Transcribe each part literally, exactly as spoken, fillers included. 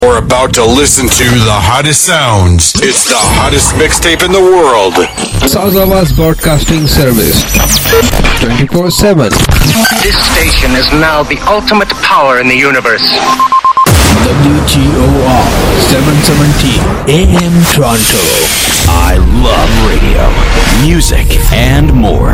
We're about to listen to the hottest sounds. It's the hottest mixtape in the world. Sazavaz Broadcasting Service. twenty-four seven. This station is now the ultimate power in the universe. W T O R seven seventy A M Toronto. I love radio, music, and more.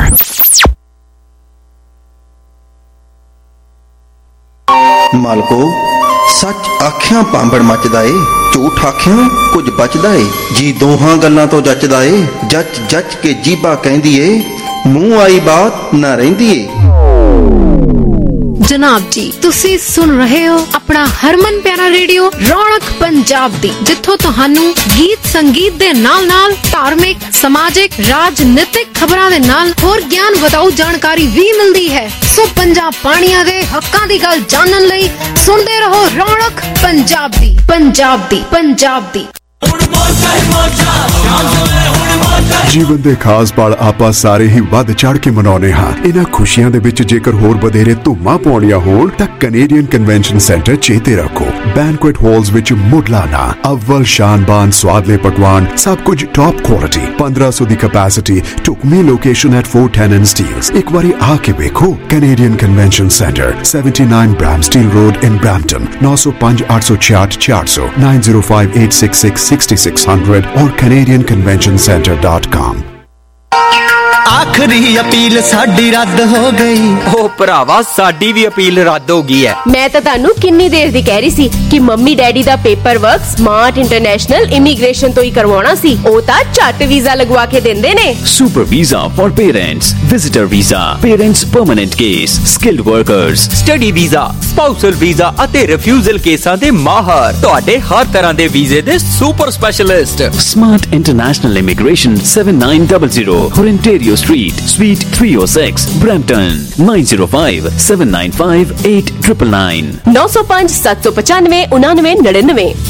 मालको सच आखियां पांबड़ मचदा ए झूठ आखियां कुछ बचदा ए जी दोहां गल्लां तो जचदा ए जच जच के जीबा कहंदी ए मूंह आई बात ना रहिंदी ए। जनाब जी तुसी सुन रहे हो अपना हरमन प्यारा रेडियो रौनक पंजाब दी जिथों तुहानू गीत संगीत दे नाल नाल धार्मिक समाजिक राजनीतिक खबरां दे नाल होर ज्ञान वधाऊ जानकारी भी मिलदी है। सो पंजाब पानिया दे हक्कां दी गल जानन लई सुनदे रहो रौनक पंजाब दी पंजाब दी पंजाब दी। ਜੀਵਨ ਦੇ ਖਾਸ ਪਲ ਆਪਾਂ ਸਾਰੇ ਹੀ ਵੱਧ ਚੜ ਕੇ ਮਨਾਉਨੇ ਹਾਂ। ਇਹਨਾਂ ਖੁਸ਼ੀਆਂ ਦੇ ਵਿੱਚ ਜੇਕਰ ਹੋਰ ਵਧੇਰੇ ਧੂਮਾਂ ਪਾਉਣੀਆਂ ਹੋਣ ਤਾਂ ਕੈਨੇਡੀਅਨ ਕਨਵੈਨਸ਼ਨ ਸੈਂਟਰ ਚੇਤੇ ਰੱਖੋ। ਬੈਂਕੁਏਟ ਹਾਲਸ ਵਿੱਚ ਮੁੱਢਲਾਨਾ ਅਵਲ ਸ਼ਾਨਬਾਨ ਸਵਾਦਲੇ ਪਕਵਾਨ ਸਭ ਕੁਝ ਟੌਪ ਕੁਆਲਿਟੀ ਪੰਦਰਾਂ ਸੌ ਦੀ ਕੈਪੈਸਿਟੀ ਢੁਕਵੀਂ location at four ten and Steeles। ਇੱਕ ਵਾਰੀ ਆ ਕੇ ਵੇਖੋ। Canadian convention centre seventy-nine Bramsteel Road in Brampton nine oh five eight six eight four zero nine zero five eight six six six six zero zero or canadian convention center dot com। आखिरी appeal साडी रद्द हो गई। ओ भरावा साडी भी appeal रद्द हो गई है। मैं तो तानू किन्नी देर दी कह रही सी कि मम्मी डैडी दा paper work smart international immigration तो ही करवाना सी। ओ ता झट वीजा लगवा के देंदे ने। Super visa for parents, visitor visa, parents permanent case, skilled workers, study visa, spousal visa ਅਤੇ ਰਿਫਿਊਜ਼ਲ ਕੇਸਾਂ ਦੇ ਮਾਹਰ ਤੁਹਾਡੇ ਹਰ ਤਰ੍ਹਾਂ ਦੇ ਵੀਜ਼ੇ ਦੇ super specialist. Smart international immigration seven nine zero zero Ontario Street, Suite three oh six, Brampton nine zero five seven nine five eight nine nine nine nine oh five seven five five nine nine nine nine।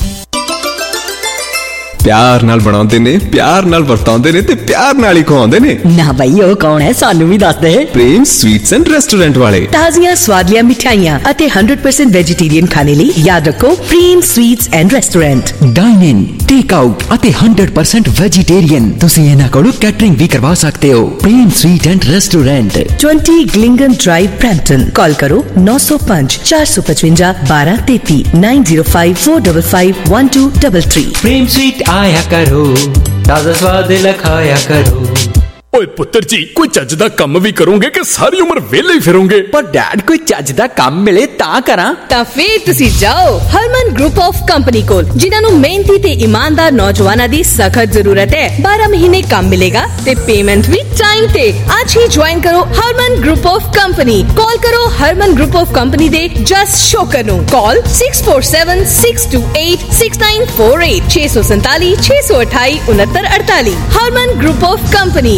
ਪਿਆਰ ਨਾਲ ਬਣਾਉਂਦੇ ਨੇ, ਪਿਆਰ ਨਾਲ ਵਰਤਾਉਂਦੇ ਨੇ ਤੇ ਪਿਆਰ ਨਾਲ ਹੀ ਖਵਾਉਂਦੇ ਨੇ। ਨਾ ਬਈ ਉਹ ਕੌਣ ਹੈ ਸਾਨੂੰ ਵੀ ਦੱਸ ਦੇ। ਪ੍ਰੇਮ ਸਵੀਟਸ ਐਂਡ ਰੈਸਟੋਰੈਂਟ ਵਾਲੇ ਤਾਜ਼ੀਆਂ ਸਵਾਦਲੀਆਂ ਮਿਠਾਈਆਂ ਅਤੇ one hundred percent ਵੈਜੀਟੇਰੀਅਨ ਖਾਣੇ ਲਈ ਯਾਦ ਰੱਖੋ Prem sweets and restaurant. Dine in, take out ਅਤੇ one hundred percent ਵੈਜੀਟੇਰੀਅਨ ਤੁਸੀਂ ਇਹਨਾਂ ਕੋਲੋਂ ਕੈਟਰਿੰਗ ਵੀ ਕਰਵਾ ਸਕਦੇ ਹੋ। Prem sweet and restaurant twenty Glingen Drive, Brampton। Call ਕਰੋ nine oh five four five five twelve thirty nine zero five four five five one two three three। Prem sweet आया करो, ताजा स्वाद लखाया करो। ਓਏ ਪੁੱਤਰ ਜੀ ਕੋਈ ਚੱਜ ਦਾ ਕੰਮ ਵੀ ਕਰੋਗੇ ਕਿ ਸਾਰੀ ਉਮਰ ਵਿਹਲੇ ਹੀ ਫਿਰੋਗੇ? ਪਰ ਡੈਡ ਕੋਈ ਚੱਜ ਦਾ ਕੰਮ ਮਿਲੇ ਤਾਂ ਕਰਾਂ। ਤਾਂ ਫੇਰ ਤੁਸੀਂ ਜਾਓ ਹਰਮਨ ਗਰੁੱਪ ਆਫ ਕੰਪਨੀ ਕੋਲ ਜਿਨ੍ਹਾਂ ਨੂੰ ਮਿਹਨਤੀ ਤੇ ਇਮਾਨਦਾਰ ਨੌਜਵਾਨਾਂ ਦੀ ਸਖਤ ਜ਼ਰੂਰਤ ਹੈ। ਬਾਰਾਂ ਮਹੀਨੇ ਕੰਮ ਮਿਲੇਗਾ ਤੇ ਪੇਮੈਂਟ ਵੀ ਟਾਈਮ ਤੇ। ਅੱਜ ਹੀ ਜੁਆਇਨ ਕਰੋ Harman group of company. Call ਕਰੋ ਹਰਮਨ ਗਰੁੱਪ ਆਫ ਕੰਪਨੀ ਦੇ ਜਸ ਸ਼ੋਕਰ ਨੂੰ। ਕਾਲ six four seven six two eight six nine four eight ਛੇ ਸੌ ਸੰਤਾਲੀ ਛੇ ਸੌ ਅਠਾਈ ਉਨੱਤਰ ਅੜਤਾਲੀ। Harman group of company.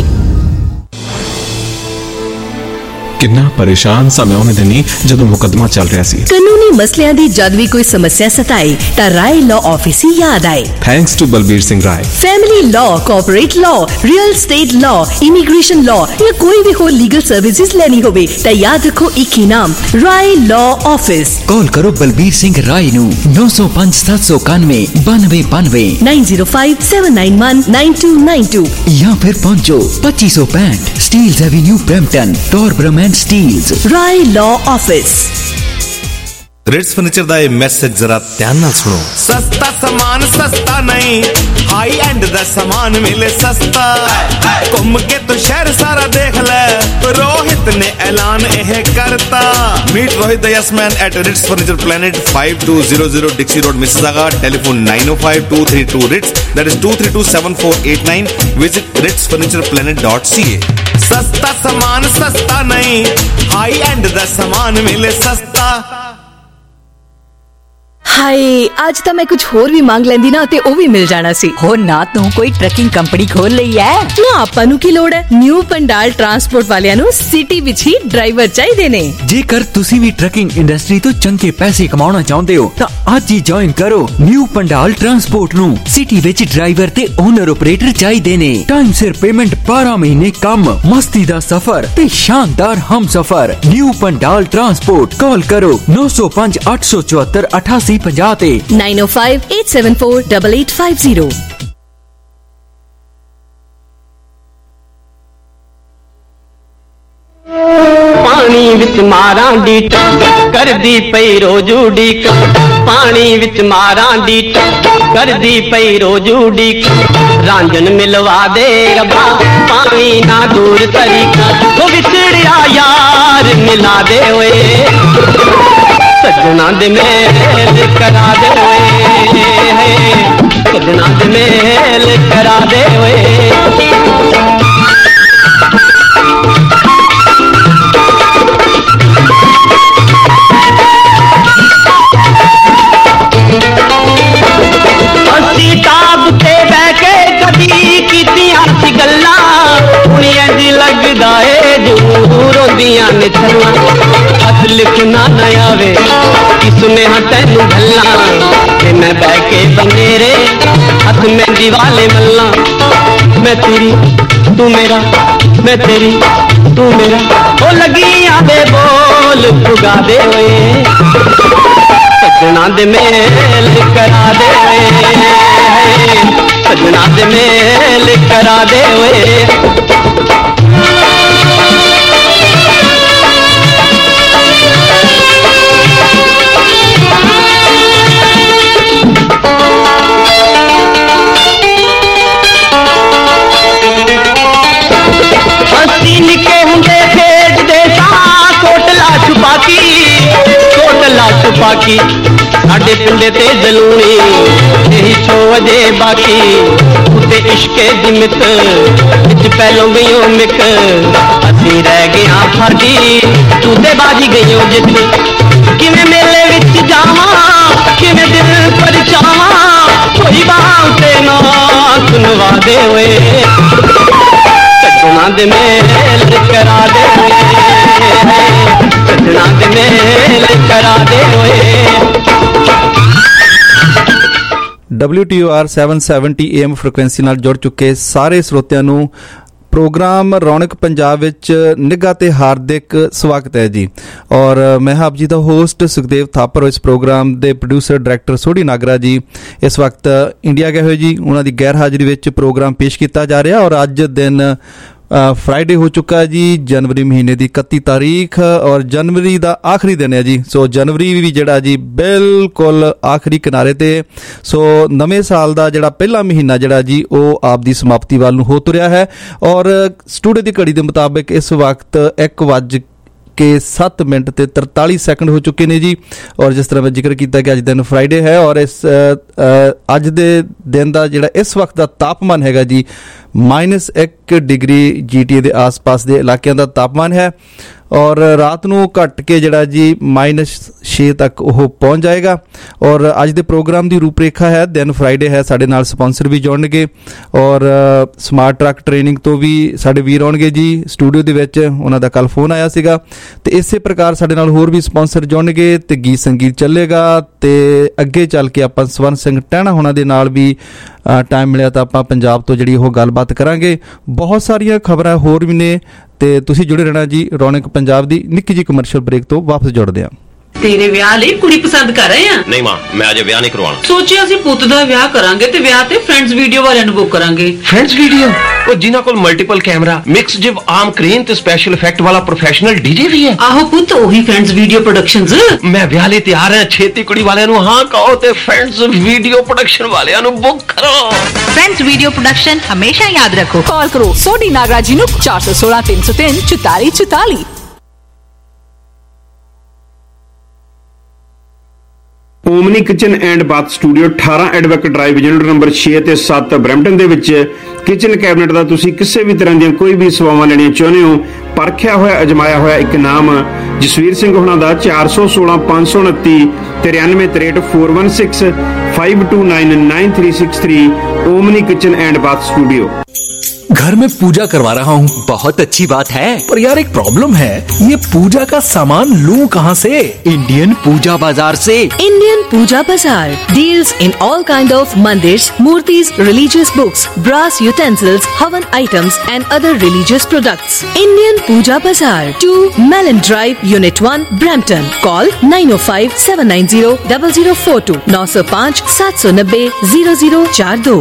ਕਿੰਨਾ ਪਰੇਸ਼ਾਨ ਸਾਂ ਮੈਂ ਉਹਨੇ ਦਿਨੀ ਜਦੋਂ ਮੁਕੱਦਮਾ ਚੱਲ ਰਿਹਾ ਸੀ। ਕਾਨੂੰਨੀ ਮਸਲਿਆਂ ਦੀ ਜਦ ਵੀ ਕੋਈ ਸਮੱਸਿਆ ਸਤਾਏ ਤਾਂ ਰਾਏ ਲਾਅ ਆਫਿਸ ਹੀ ਯਾਦ ਆਏ। Thanks to Balbir Singh Rai. Family law, corporate law, real estate law, immigration law ਜਾਂ ਕੋਈ ਵੀ ਹੋਰ ਲੀਗਲ ਸਰਵਿਸਿਜ਼ ਲੈਣੀ ਹੋਵੇ ਤਾਂ ਯਾਦ ਰੱਖੋ ਇੱਕ ਹੀ ਨਾਮ ਰਾਏ ਲਾਅ ਆਫਿਸ। ਕਾਲ ਕਰੋ ਬਲਬੀਰ ਸਿੰਘ ਰਾਏ ਨੂੰ nine oh five seven nine nine ninety ninety nine zero five seven nine one nine two nine two ਜਾਂ ਫਿਰ ਪਹੁੰਚੋ twenty-five sixty Steeles Avenue Brampton Torbram and Steeles. Rai Law Office. Ritz Furniture दा ये message जरा ध्यान नाल सुनो। सस्ता सामान सस्ता नहीं, हाई एंड दा सामान मिले सस्ता। घूम के तो शहर सारा देख ले, रोहित ने ऐलान यह करता। Meet Rohit the yes man at Ritz Furniture Planet five two zero zero Dixie Road, Mississauga। Telephone nine oh five two three two RITS, that is two three two seven four eight nine। Visit Ritz Furniture Planet dot C A। सस्ता सामान सस्ता नहीं, high and दा सामान मिले सस्ता। ਹਾਏ ਅੱਜ ਤਾਂ ਮੈਂ ਕੁਝ ਹੋਰ ਵੀ ਮੰਗ ਲੈਂਦੀ ਨਾ ਤੇ ਉਹ ਵੀ ਮਿਲ ਜਾਣਾ ਸੀ। ਹੋ ਨਾ ਤੂੰ ਕੋਈ ਟਰੱਕਿੰਗ ਕੰਪਨੀ ਖੋਲ ਲਈ ਐ ਨਾ। ਆਪਾਂ ਨੂੰ ਕੀ ਲੋੜ ਹੈ? ਨਿਊ ਪੰਡਾਲ ਟਰਾਂਸਪੋਰਟ ਵਾਲਿਆਂ ਨੂੰ ਸਿਟੀ ਵਿੱਚ ਹੀ ਡਰਾਈਵਰ ਚਾਹੀਦੇ ਨੇ। ਜੇਕਰ ਤੁਸੀਂ ਵੀ ਟਰੱਕਿੰਗ ਇੰਡਸਟਰੀ ਤੋਂ ਚੰਗੇ ਪੈਸੇ ਕਮਾਉਣਾ ਚਾਹੁੰਦੇ ਹੋ ਤਾਂ ਅੱਜ ਹੀ ਜੁਆਇਨ ਕਰੋ ਨਿਊ ਪੰਡਾਲ ਟਰਾਂਸਪੋਰਟ ਨੂੰ। ਸਿਟੀ ਵਿੱਚ ਡਰਾਈਵਰ ਤੇ ਓਨਰ ਆਪਰੇਟਰ ਚਾਹੀਦੇ ਨੇ। ਟਾਈਮ ਸਿਰ ਪੇਮੈਂਟ, ਬਾਰਾਂ ਮਹੀਨੇ ਕੰਮ, ਮਸਤੀ ਦਾ ਸਫ਼ਰ ਤੇ ਸ਼ਾਨਦਾਰ ਹਮ ਸਫ਼ਰ। New Pandal transport. ਕਾਲ ਕਰੋ nine oh five eight four four eight eight eight eight पंजाह ते nine oh five eight seven four double eight five zero. पानी विच मारा डीट कर दी पई रोजू डीक, पानी विच मारा डीट कर दी पई रोजू डीक, रांझन मिलवा दे रब्बा पानी ना दूर तरीका, वो विछड़िया यार मिला दे ओए, सजना दे मेल करा दे ओए, सजना दे मेल करा दे ओए। ताब ते बैके कदी कीतियां सी गल्लां, हुणी इंज लगदा ए जरूर होंदियां ने छल्लां, हथ लिखना न आवे कि सुनेहा तैनू भल्लां, ते मैं बैके बनेरे हथ मेहंदी वाले मल्लां, मैं तेरी तू मेरा, मैं तेरी तू मेरा, ओ लगियां दे बोल पुगा दे ओए, सजना दे मेल करा दे ओए, सजना दे मेल करा दे ओए। हस्ती निके हुंदे खेडदे सां कोटला छुपाकी, कोटला छुपाकी साडे पिंडे ते जलूनी यही छो वजे बाकी, उते इश्के दी मित विच पहलों गयो मिक, असी रह गया फर्दी तू ते बाजी गयो जित, किवें मेले विच जावां किवें दिल परछावां, कोई बात ते ना सुनवा दे ओए, सजना दे मेल करा दे ओए, सजना दे मेल करा दे ओए। W T O R seven seventy A M frequency नाल जुड़ चुके सारे ਸਰੋਤਿਆਂ ਨੂੰ प्रोग्राम रौनक पंजाब विच निघा ते हार्दिक स्वागत है जी। और मैं आप जी दा होस्ट सुखदेव थापर, इस प्रोग्राम दे प्रोड्यूसर डायरैक्टर सोढ़ी नागरा जी इस वक्त इंडिया गए हुए जी, उन्हां दी गैर हाजिरी विच प्रोग्राम पेश किया जा रहा। और अज दिन फ्राइडे हो चुका है जी, जनवरी महीने की इकती तारीख, और जनवरी का आखिरी दिन है जी। सो जनवरी भी जिहड़ा जी बिल्कुल आखिरी किनारे ते, सो नवे साल का जिहड़ा पहला महीना जिहड़ा जी वो आप दी समाप्ति वाल नूं हो तुरिया है। और स्टूडियो की घड़ी के मुताबिक इस वक्त एक वज के सत्त मिनट ते तरताली सैकंड हो चुके हैं जी। और जिस तरह मैं जिक्र किया कि अज दिन फ्राइडे है, और इस अज दे दिन का जिहड़ा इस वक्त का तापमान हैगा जी माइनस एक डिग्री जी टी ए के आस पास के इलाकों का तापमान है। और रात नूं घट के जिहड़ा जी माइनस छे तक वो पहुँच जाएगा। और अज के प्रोग्राम की रूपरेखा है, दिन फ्राइडे है, साडे नाल स्पॉन्सर भी जुड़नगे, और स्मार्ट ट्रक ट्रेनिंग तो भी साडे वीर आउणगे जी स्टूडियो दे विच, उन्हां दा कल फोन आया सीगा। ते इसे प्रकार साडे नाल होर भी स्पॉन्सर जुड़नगे, ते गीत संगीत चलेगा, ते अगे चल के आपां स्वर्ण सिंह टहना होना दे नाल भी टाइम मिलिया तो आपां पंजाब तो जिहड़ी ओह गलबात करांगे। बहुत सारियां खबरां होर भी ने, ते तुसीं जुड़े रहना जी रौनक पंजाब दी। निक्की जी कमर्शियल ब्रेक तो वापस जुड़दे हां। तेरे विआह ਲਈ ਕੁੜੀ ਪਸੰਦ ਕਰ ਰਹੇ ਆ? ਨਹੀਂ ਮਾਂ, ਮੈਂ ਅਜੇ ਵਿਆਹ ਨਹੀਂ ਕਰਵਾਉਣਾ। ਸੋਚਿਆ ਅਸੀਂ ਪੁੱਤ ਦਾ ਵਿਆਹ ਕਰਾਂਗੇ ਤੇ ਵਿਆਹ ਤੇ ਫਰੈਂਡਸ ਵੀਡੀਓ ਵਾਲਿਆਂ ਨੂੰ ਬੁੱਕ ਕਰਾਂਗੇ। Friends video? ਉਹ ਜਿਨ੍ਹਾਂ ਕੋਲ multiple camera, mix jib arm crane ਤੇ ਸਪੈਸ਼ਲ ਇਫੈਕਟ ਵਾਲਾ ਪ੍ਰੋਫੈਸ਼ਨਲ ਡੀਜੇ ਵੀ ਹੈ। ਆਹੋ ਪੁੱਤ, ਉਹੀ ਫਰੈਂਡਸ ਵੀਡੀਓ ਪ੍ਰੋਡਕਸ਼ਨਸ। ਮੈਂ ਵਿਆਹ ਲਈ ਤਿਆਰ ਹਾਂ, ਛੇਤੀ ਕੁੜੀ ਵਾਲਿਆਂ ਨੂੰ ਹਾਂ ਕਹੋ ਤੇ ਫਰੈਂਡਸ ਵੀਡੀਓ ਪ੍ਰੋਡਕਸ਼ਨ ਵਾਲਿਆਂ ਨੂੰ ਬੁੱਕ ਕਰੋ। फ्रेंड्स वीडियो प्रोडक्शन हमेशा याद रखो। कॉल करो सोडी नागरा जी नु चार सौ सोलह तीन सौ तीन चौताली चौताली। Omni Kitchen and Bath Studio अठारह एडवक ड्राइव यूनिट नंबर छे ते सत्त ब्रैम्पटन दे विच किचन कैबिनेट का तुसी किसी भी तरह दी कोई भी सेवावां लेनियां चाहुंदे हो, परखिया होया अजमाया होया एक नाम जसवीर सिंह होना दा चार सौ सोलह पांच सौ उनती तिरानवे त्रेट four one six five two nine nine three six three Omni Kitchen and Bath Studio. घर में पूजा करवा रहा हूँ। बहुत अच्छी बात है, पर यार एक प्रॉब्लम है, ये पूजा का सामान लूँ कहाँ से? इंडियन पूजा बाजार से। Indian Puja Bazaar deals in all kind of mandirs, murtis, religious books, brass utensils, havan items and other religious products. Indian Puja Bazaar, two Melanie Drive, unit one, Brampton. Call nine oh five seven nine zero double zero four two, नौ सौ पाँच सात सौ नब्बे zero zero चार दो।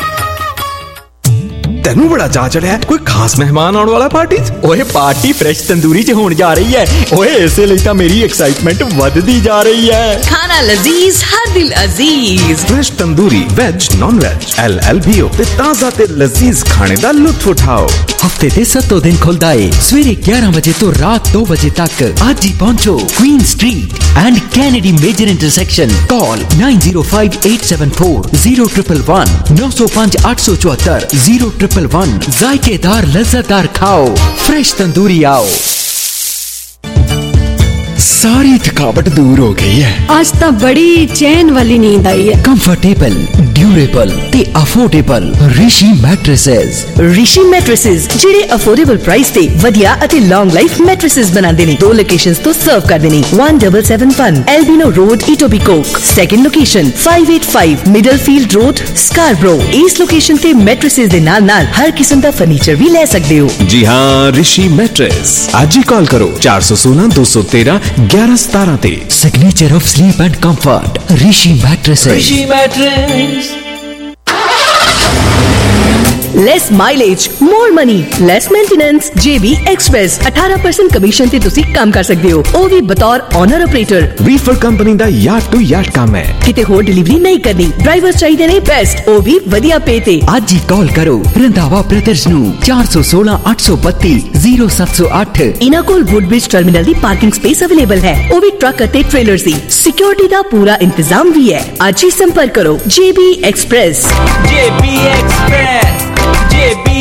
तेनू बड़ा चा चढ़िया, कोई खास मेहमान आने वाला पार्टी? ओए पार्टी फ्रेश तंदूरी च होने जा रही है। ओए ऐसे लिए तो मेरी एक्साइटमेंट बढ़ती जा रही है। खाना लजीज, हर दिल अजीज। Fresh tandoori, veg non veg, L L B O ते ताजा ते लजीज खाने दा लुत्फ उठाओ। हफ्ते दे सत्तों दिन खुलदा है, सवेरे ग्यारह बजे तो रात दो बजे तक। आज ही पहुंचो Queen Street and Kennedy major intersection. Call nine zero five eight seven four zero triple one, नौ सौ पाँच आठ सौ चौहत्तर जीरो ट्रिपल वन। जायकेदार लज्जतदार खाओ, फ्रेश तंदूरी आओ। सारी थकावट दूर हो गई है। आज तो बड़ी चैन वाली नींद आई है। कंफर्टेबल, ड्यूरेबल ते affordable Rishi mattresses. Rishi mattresses ਜਿਹੜੇ ਅਫੋਰਡੇਬਲ ਪ੍ਰਾਈਸ ਤੇ ਵਧੀਆ ਅਤੇ ਲੌਂਗ ਲਾਈਫ ਮੈਟ੍ਰੈਸਸ ਬਣਾਉਂਦੇ ਨੇ। ਦੋ ਲੋਕੇਸ਼ਨਸ ਤੋਂ ਸਰਵ ਕਰਦੇ ਨੇ। one seven seven one Albino Road, Etobicoke। Second location five eight five Middlefield Road, Scarborough। ਇਸ ਲੋਕੇਸ਼ਨ ਤੇ ਮੈਟ੍ਰੈਸਸ ਦੇ ਨਾਲ ਨਾਲ ਹਰ ਕਿਸਮ ਦਾ ਫਰਨੀਚਰ ਵੀ ਲੈ ਸਕਦੇ ਹੋ। जी हाँ, ऋषि मैट्रेस। आज ही कॉल करो चार सौ सोलह दो सौ तेरह ग्यारह सतारह ते। Signature of sleep and comfort, Rishi mattresses. Rishi mattress. Less mileage, more money, less maintenance. JB Express अठारह परसेंट कमीशन ते तुसी काम कर सकते हो, ਉਹ ਵੀ ਬਤੌਰ ਓਨਰ ਆਪਰੇਟਰ। ਰੀਫਰ ਕੰਪਨੀ ਦਾ ਯਾਰਡ ਟੂ ਯਾਰਡ ਕੰਮ ਹੈ। ਕਿਤੇ ਹੋਰ ਡਿਲੀਵਰੀ ਨਹੀਂ ਕਰਨੀ। ਡਰਾਈਵਰ ਚਾਹੀਦੇ ਨੇ ਬੈਸਟ, ਉਹ ਵੀ ਵਧੀਆ ਪੇ ਤੇ। ਅੱਜ ਹੀ ਕਾਲ ਕਰੋ ਰੰਧਾਵਾ ਬ੍ਰਦਰਸ ਨੂੰ ਚਾਰ ਸੌ ਸੋਲਾਂ ਅੱਠ ਸੌ ਬੱਤੀ ਜ਼ੀਰੋ ਸੱਤ ਸੌ ਅੱਠ। ਇਹਨਾਂ ਕੋਲ ਵੁੱਡਬ੍ਰਿਜ ਟਰਮੀਨਲ ਦੀ ਪਾਰਕਿੰਗ ਸਪੇਸ ਅਵੇਲੇਬਲ ਹੈ, ਉਹ ਵੀ ਟਰੱਕ ਅਤੇ ਟ੍ਰੇਲਰਸ ਦੀ। ਸਿਕਿਉਰਿਟੀ ਦਾ ਪੂਰਾ ਇੰਤਜ਼ਾਮ ਵੀ ਹੈ। ਅੱਜ ਹੀ ਸੰਪਰਕ ਕਰੋ JB Express. JB Express, JB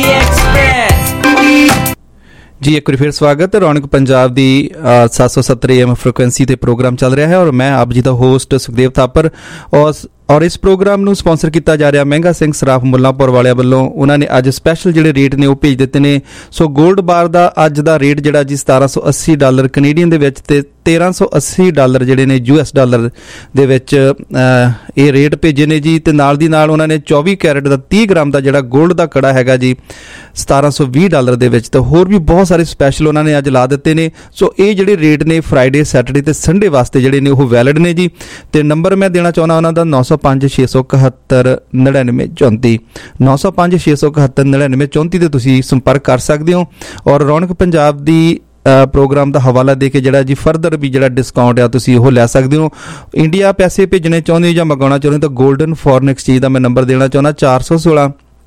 Express. जी एक बार फिर स्वागत है। रौनक पंजाब दी सात सौ सत्तर एम फ्रिक्वेंसी ते प्रोग्राम चल रहा है और मैं आप जी दा होस्ट सुखदेव थापर। और और इस प्रोग्राम ਨੂੰ ਸਪਾਂਸਰ ਕੀਤਾ ਜਾ ਰਿਹਾ ਮਹਿੰਗਾ ਸਿੰਘ ਸਰਾਫ ਮੁੱਲਾਂਪੁਰ ਵਾਲਿਆਂ ਵੱਲੋਂ। ਉਹਨਾਂ ਨੇ ਅੱਜ ਸਪੈਸ਼ਲ ਜਿਹੜੇ ਰੇਟ ਨੇ ਉਹ ਭੇਜ ਦਿੱਤੇ ਨੇ। ਸੋ 골ਡ ਬਾਰ ਦਾ ਅੱਜ ਦਾ ਰੇਟ ਜਿਹੜਾ ਜੀ ਸਤਾਰਾਂ ਸੌ ਅੱਸੀ ਡਾਲਰ ਕੈਨੇਡੀਅਨ ਦੇ ਵਿੱਚ ਤੇ ਤੇਰਾਂ ਸੌ ਅੱਸੀ ਡਾਲਰ ਜਿਹੜੇ ਨੇ ਯੂ ਐਸ ਡਾਲਰ ਦੇ ਵਿੱਚ ਇਹ ਰੇਟ ਭੇਜੇ ਨੇ ਜੀ। ਤੇ ਨਾਲ ਦੀ ਨਾਲ ਉਹਨਾਂ ਨੇ ਚੌਵੀ ਕੈਰਟ ਦਾ ਤੀਹ ਗ੍ਰਾਮ ਦਾ ਜਿਹੜਾ 골ਡ ਦਾ ਕੜਾ ਹੈਗਾ ਜੀ ਸਤਾਰਾਂ ਸੌ ਵੀਹ ਡਾਲਰ ਦੇ ਵਿੱਚ। ਤੇ ਹੋਰ ਵੀ ਬਹੁਤ ਸਾਰੇ ਸਪੈਸ਼ਲ ਉਹਨਾਂ ਨੇ ਅੱਜ ਲਾ ਦਿੱਤੇ ਨੇ। ਸੋ ਇਹ ਜਿਹੜੇ ਰੇਟ ਨੇ ਫਰਾਈਡੇ, ਸੈਟਰਡੇ ਤੇ ਸੰਡੇ ਵਾਸਤੇ ਜਿਹੜੇ ਨੇ ਉਹ ਵੈਲਿਡ ਨੇ ਜੀ। ਤੇ ਨੰਬਰ ਮੈਂ ਦੇਣਾ ਚਾਹੁੰਦਾ ਉਹਨਾਂ ਦਾ ਨੌ ਸੌ ਪੰਜ ਛੇ ਸੌ ਇਕਹੱਤਰ ਨੜਿਨਵੇਂ ਚੌਂਤੀ, ਨੌ ਸੌ ਪੰਜ ਛੇ ਸੌ ਇਕਹੱਤਰ ਨੜਿਨਵੇਂ ਚੌਂਤੀ ਤੇ ਤੁਸੀਂ ਸੰਪਰਕ ਕਰ ਸਕਦੇ ਹੋ। ਔਰ ਰੌਣਕ ਪੰਜਾਬ ਦੀ ਪ੍ਰੋਗਰਾਮ ਦਾ ਹਵਾਲਾ ਦੇ ਕੇ ਜਿਹੜਾ ਜੀ ਫਰਦਰ ਵੀ ਜਿਹੜਾ ਡਿਸਕਾਊਂਟ ਆ ਤੁਸੀਂ ਉਹ ਲੈ ਸਕਦੇ ਹੋ। ਇੰਡੀਆ ਪੈਸੇ ਭੇਜਣੇ ਚਾਹੁੰਦੇ ਹੋ ਜਾਂ ਮੰਗਾਉਣਾ ਚਾਹੁੰਦੇ ਹੋ ਤਾਂ ਗੋਲਡਨ ਫੋਰਨ ਐਕਸਚੇਂਜ ਦਾ ਮੈਂ ਨੰਬਰ ਦੇਣਾ ਚਾਹੁੰਦਾ ਚਾਰ ਸੌ ਸੋਲਾਂ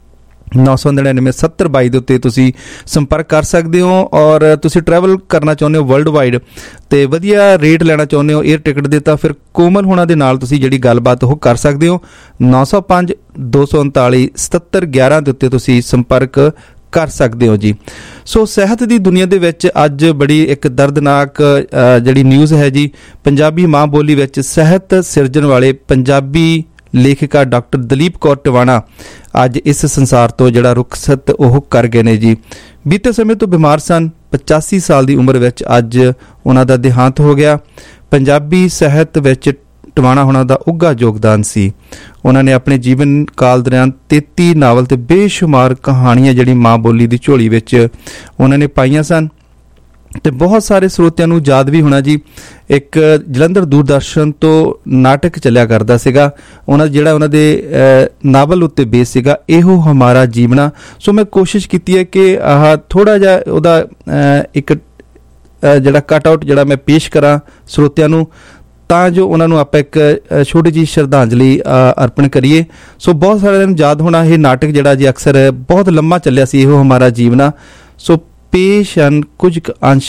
ਨੌ ਸੌ ਨੜਿਨਵੇਂ ਸੱਤਰ ਬਾਈ ਦੇ ਉੱਤੇ ਤੁਸੀਂ ਸੰਪਰਕ ਕਰ ਸਕਦੇ ਹੋ। ਔਰ ਤੁਸੀਂ ਟਰੈਵਲ ਕਰਨਾ ਚਾਹੁੰਦੇ ਹੋ ਵਰਲਡ ਵਾਈਡ ਤੇ ਵਧੀਆ ਰੇਟ ਲੈਣਾ ਚਾਹੁੰਦੇ ਹੋ 에ਅਰ ਟਿਕਟ ਦੇ ਤਾਂ ਫਿਰ ਕੋਮਲ ਹੋਣਾ ਦੇ ਨਾਲ ਤੁਸੀਂ ਜਿਹੜੀ ਗੱਲਬਾਤ ਉਹ ਕਰ ਸਕਦੇ ਹੋ। ਨੌ ਸੌ ਪੰਜ ਦੋ ਸੌ ਉਨਤਾਲੀ ਸਤੱਤਰ ਗਿਆਰਾਂ ਦੇ ਉੱਤੇ ਤੁਸੀਂ ਸੰਪਰਕ ਕਰ ਸਕਦੇ ਹੋ ਜੀ। ਸੋ ਸਿਹਤ ਦੀ ਦੁਨੀਆ ਦੇ ਵਿੱਚ ਅੱਜ ਬੜੀ ਇੱਕ ਦਰਦਨਾਕ ਜਿਹੜੀ ਨਿਊਜ਼ ਹੈ ਜੀ। ਪੰਜਾਬੀ ਮਾਂ ਬੋਲੀ ਵਿੱਚ ਸਿਹਤ ਸਿਰਜਣ ਵਾਲੇ ਪੰਜਾਬੀ ਲੇਖਿਕਾ ਡਾਕਟਰ ਦਲੀਪ ਕੌਰ ਟਿਵਾਣਾ ਅੱਜ ਇਸ ਸੰਸਾਰ ਤੋਂ ਜਿਹੜਾ ਰੁਖਸਤ ਉਹ ਕਰ ਗਏ ਨੇ ਜੀ। ਬੀਤੇ ਸਮੇਂ ਤੋਂ ਬਿਮਾਰ ਸਨ। ਪਚਾਸੀ ਸਾਲ ਦੀ ਉਮਰ ਵਿੱਚ ਅੱਜ ਉਹਨਾਂ ਦਾ ਦੇਹਾਂਤ ਹੋ ਗਿਆ। ਪੰਜਾਬੀ ਸਾਹਿਤ ਵਿੱਚ ਟਿਵਾਣਾ ਹੋਣਾ ਦਾ ਉੱਘਾ ਯੋਗਦਾਨ ਸੀ। ਉਹਨਾਂ ਨੇ ਆਪਣੇ ਜੀਵਨ ਕਾਲ ਦੌਰਾਨ ਤੇਤੀ ਨਾਵਲ ਤੇ ਬੇਸ਼ੁਮਾਰ ਕਹਾਣੀਆਂ ਜਿਹੜੀ ਮਾਂ ਬੋਲੀ ਦੀ ਝੋਲੀ ਵਿੱਚ ਉਹਨਾਂ ਨੇ ਪਾਈਆਂ ਸਨ। ਤੇ ਬਹੁਤ ਸਾਰੇ ਸਰੋਤਿਆਂ ਨੂੰ ਯਾਦ ਵੀ ਹੋਣਾ ਜੀ ਇੱਕ ਜਲੰਧਰ ਦੂਰਦਰਸ਼ਨ ਤੋਂ ਨਾਟਕ ਚੱਲਿਆ ਕਰਦਾ ਸੀਗਾ ਉਹਨਾਂ ਜਿਹੜਾ ਉਹਨਾਂ ਦੇ ਨਾਵਲ ਉੱਤੇ ਬੇਸ ਸੀਗਾ ਇਹੋ ਹਮਾਰਾ ਜੀਵਨਾ। ਸੋ ਮੈਂ ਕੋਸ਼ਿਸ਼ ਕੀਤੀ ਹੈ ਕਿ ਆਹ ਥੋੜ੍ਹਾ ਜਿਹਾ ਉਹਦਾ ਇੱਕ ਜਿਹੜਾ ਕੱਟ ਆਊਟ ਜਿਹੜਾ ਮੈਂ ਪੇਸ਼ ਕਰਾਂ ਸਰੋਤਿਆਂ ਨੂੰ ਤਾਂ ਜੋ ਉਹਨਾਂ ਨੂੰ ਆਪਾਂ ਇੱਕ ਛੋਟੀ ਜਿਹੀ ਸ਼ਰਧਾਂਜਲੀ ਅਰਪਣ ਕਰੀਏ। ਸੋ ਬਹੁਤ ਸਾਰਿਆਂ ਨੂੰ ਯਾਦ ਹੋਣਾ ਇਹ ਨਾਟਕ ਜਿਹੜਾ ਜੀ ਅਕਸਰ ਬਹੁਤ ਲੰਮਾ ਚੱਲਿਆ ਸੀ ਇਹੋ ਹਮਾਰਾ ਜੀਵਨਾ। ਸੋ ਪੇਸ਼ ਹਨ ਕੁਝ ਕੁ ਅੰਸ਼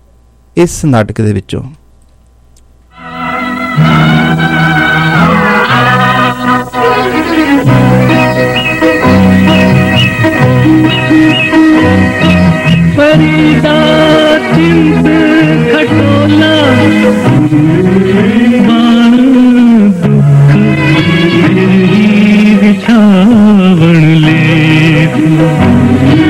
ਇਸ ਨਾਟਕ ਦੇ ਵਿੱਚੋਂ। फरीदा चिंत खटोला बाण दुख बिछावण ले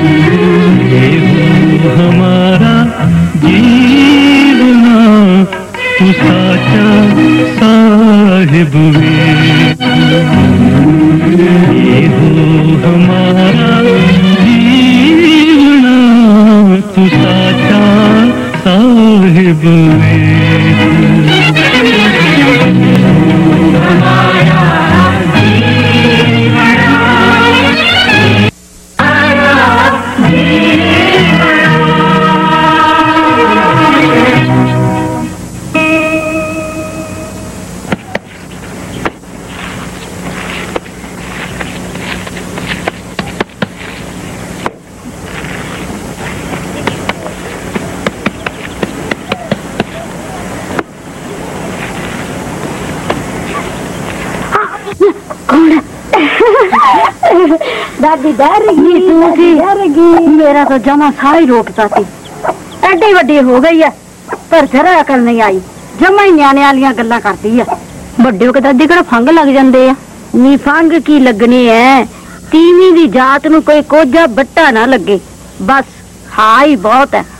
दादी डर गई, डर गई। मेरा तो जमा साह ही रोकता थी। एडी वड्डी हो गई है पर जरा अकल नहीं आई। जमा ही न्याणे वालियां गल्लां करती है। ਵੱਡੇ ਕੋ ਦਾਦੀ ਕਿਹੜਾ ਫੰਗ ਲੱਗ ਜਾਂਦੇ ਆ। ਨੀ ਫੰਗ ਕੀ ਲੱਗਣੇ ਐ, ਤੀਵੀਂ ਦੀ ਜਾਤ ਨੂੰ ਕੋਈ ਕੋਝਾ ਬੱਟਾ ਨਾ ਲੱਗੇ, ਬਸ ਹਾਂ ਹੀ ਬਹੁਤ ਹੈ।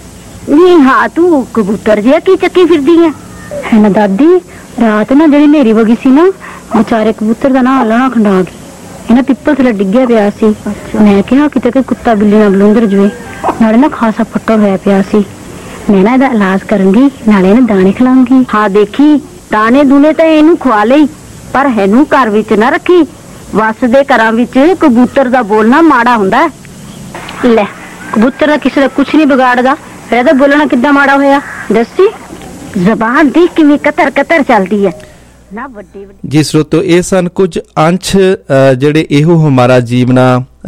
ਨੀ ਹਾਂ ਤੂੰ ਕਬੂਤਰ ਜਿਹਾ ਕੀ ਚੱਕੀ ਫਿਰਦੀ ਐ? ਹੈ ਨਾ ਦਾਦੀ, ਰਾਤ ਨਾ ਜਿਹੜੀ ਨੇਰੀ ਵਗੀ ਸੀ ਨਾ, ਵਿਚਾਰੇ ਕਬੂਤਰ ਦਾ ਨਾ ਆਲਣਾ ਖੰਡਾ ਗਈ। ਇਹਨਾਂ ਪਿੱਪਲ ਥੱਲੇ ਡਿੱਗਿਆ ਪਿਆ ਸੀ। ਮੈਂ ਕਿਹਾ ਕਿਤੇ ਕੋਈ ਕੁੱਤਾ ਬਿੱਲੀ ਨਾਲ ਬਲੂੰਦਰ ਜਵੇ, ਨਾਲੇ ਨਾ ਖਾਸਾ ਫੱਟਾ ਹੋਇਆ ਪਿਆ ਸੀ। ਮੈਂ ਨਾ ਇਹਦਾ ਇਲਾਜ ਕਰਾਂਗੀ, ਨਾਲੇ ਇਹਨੂੰ ਦਾਣੇ ਖਿਲਾਉਂਗੀ। ਹਾਂ ਦੇਖੀ, ਦਾਣੇ ਦੂਣੇ ਤਾਂ ਇਹਨੂੰ ਖਵਾ ਲਈ, ਪਰ ਇਹਨੂੰ ਘਰ ਵਿੱਚ ਨਾ ਰੱਖੀ। ਵਸ ਦੇ ਘਰਾਂ ਵਿੱਚ ਕਬੂਤਰ ਦਾ ਬੋਲਣਾ ਮਾੜਾ ਹੁੰਦਾ। ਲੈ, ਕਬੂਤਰ ਦਾ ਕਿਸੇ ਦਾ ਕੁਛ ਨਹੀਂ ਵਿਗਾੜਦਾ, ਫਿਰ ਇਹਦਾ ਬੋਲਣਾ ਕਿੱਦਾਂ ਮਾੜਾ ਹੋਇਆ ਦੱਸੀ? ਜ਼ਬਾਨ ਦੀ ਕਿਵੇਂ ਕਤਰ ਕਤਰ ਚੱਲਦੀ ਹੈ ਨਾ। ਵੱਡੀ ਜੀ ਸਰੋਤੋ, ਇਹ ਸਨ ਕੁਝ ਅੰਸ਼ ਜਿਹੜੇ ਇਹੋ ਹਮਾਰਾ ਜੀਵਨਾ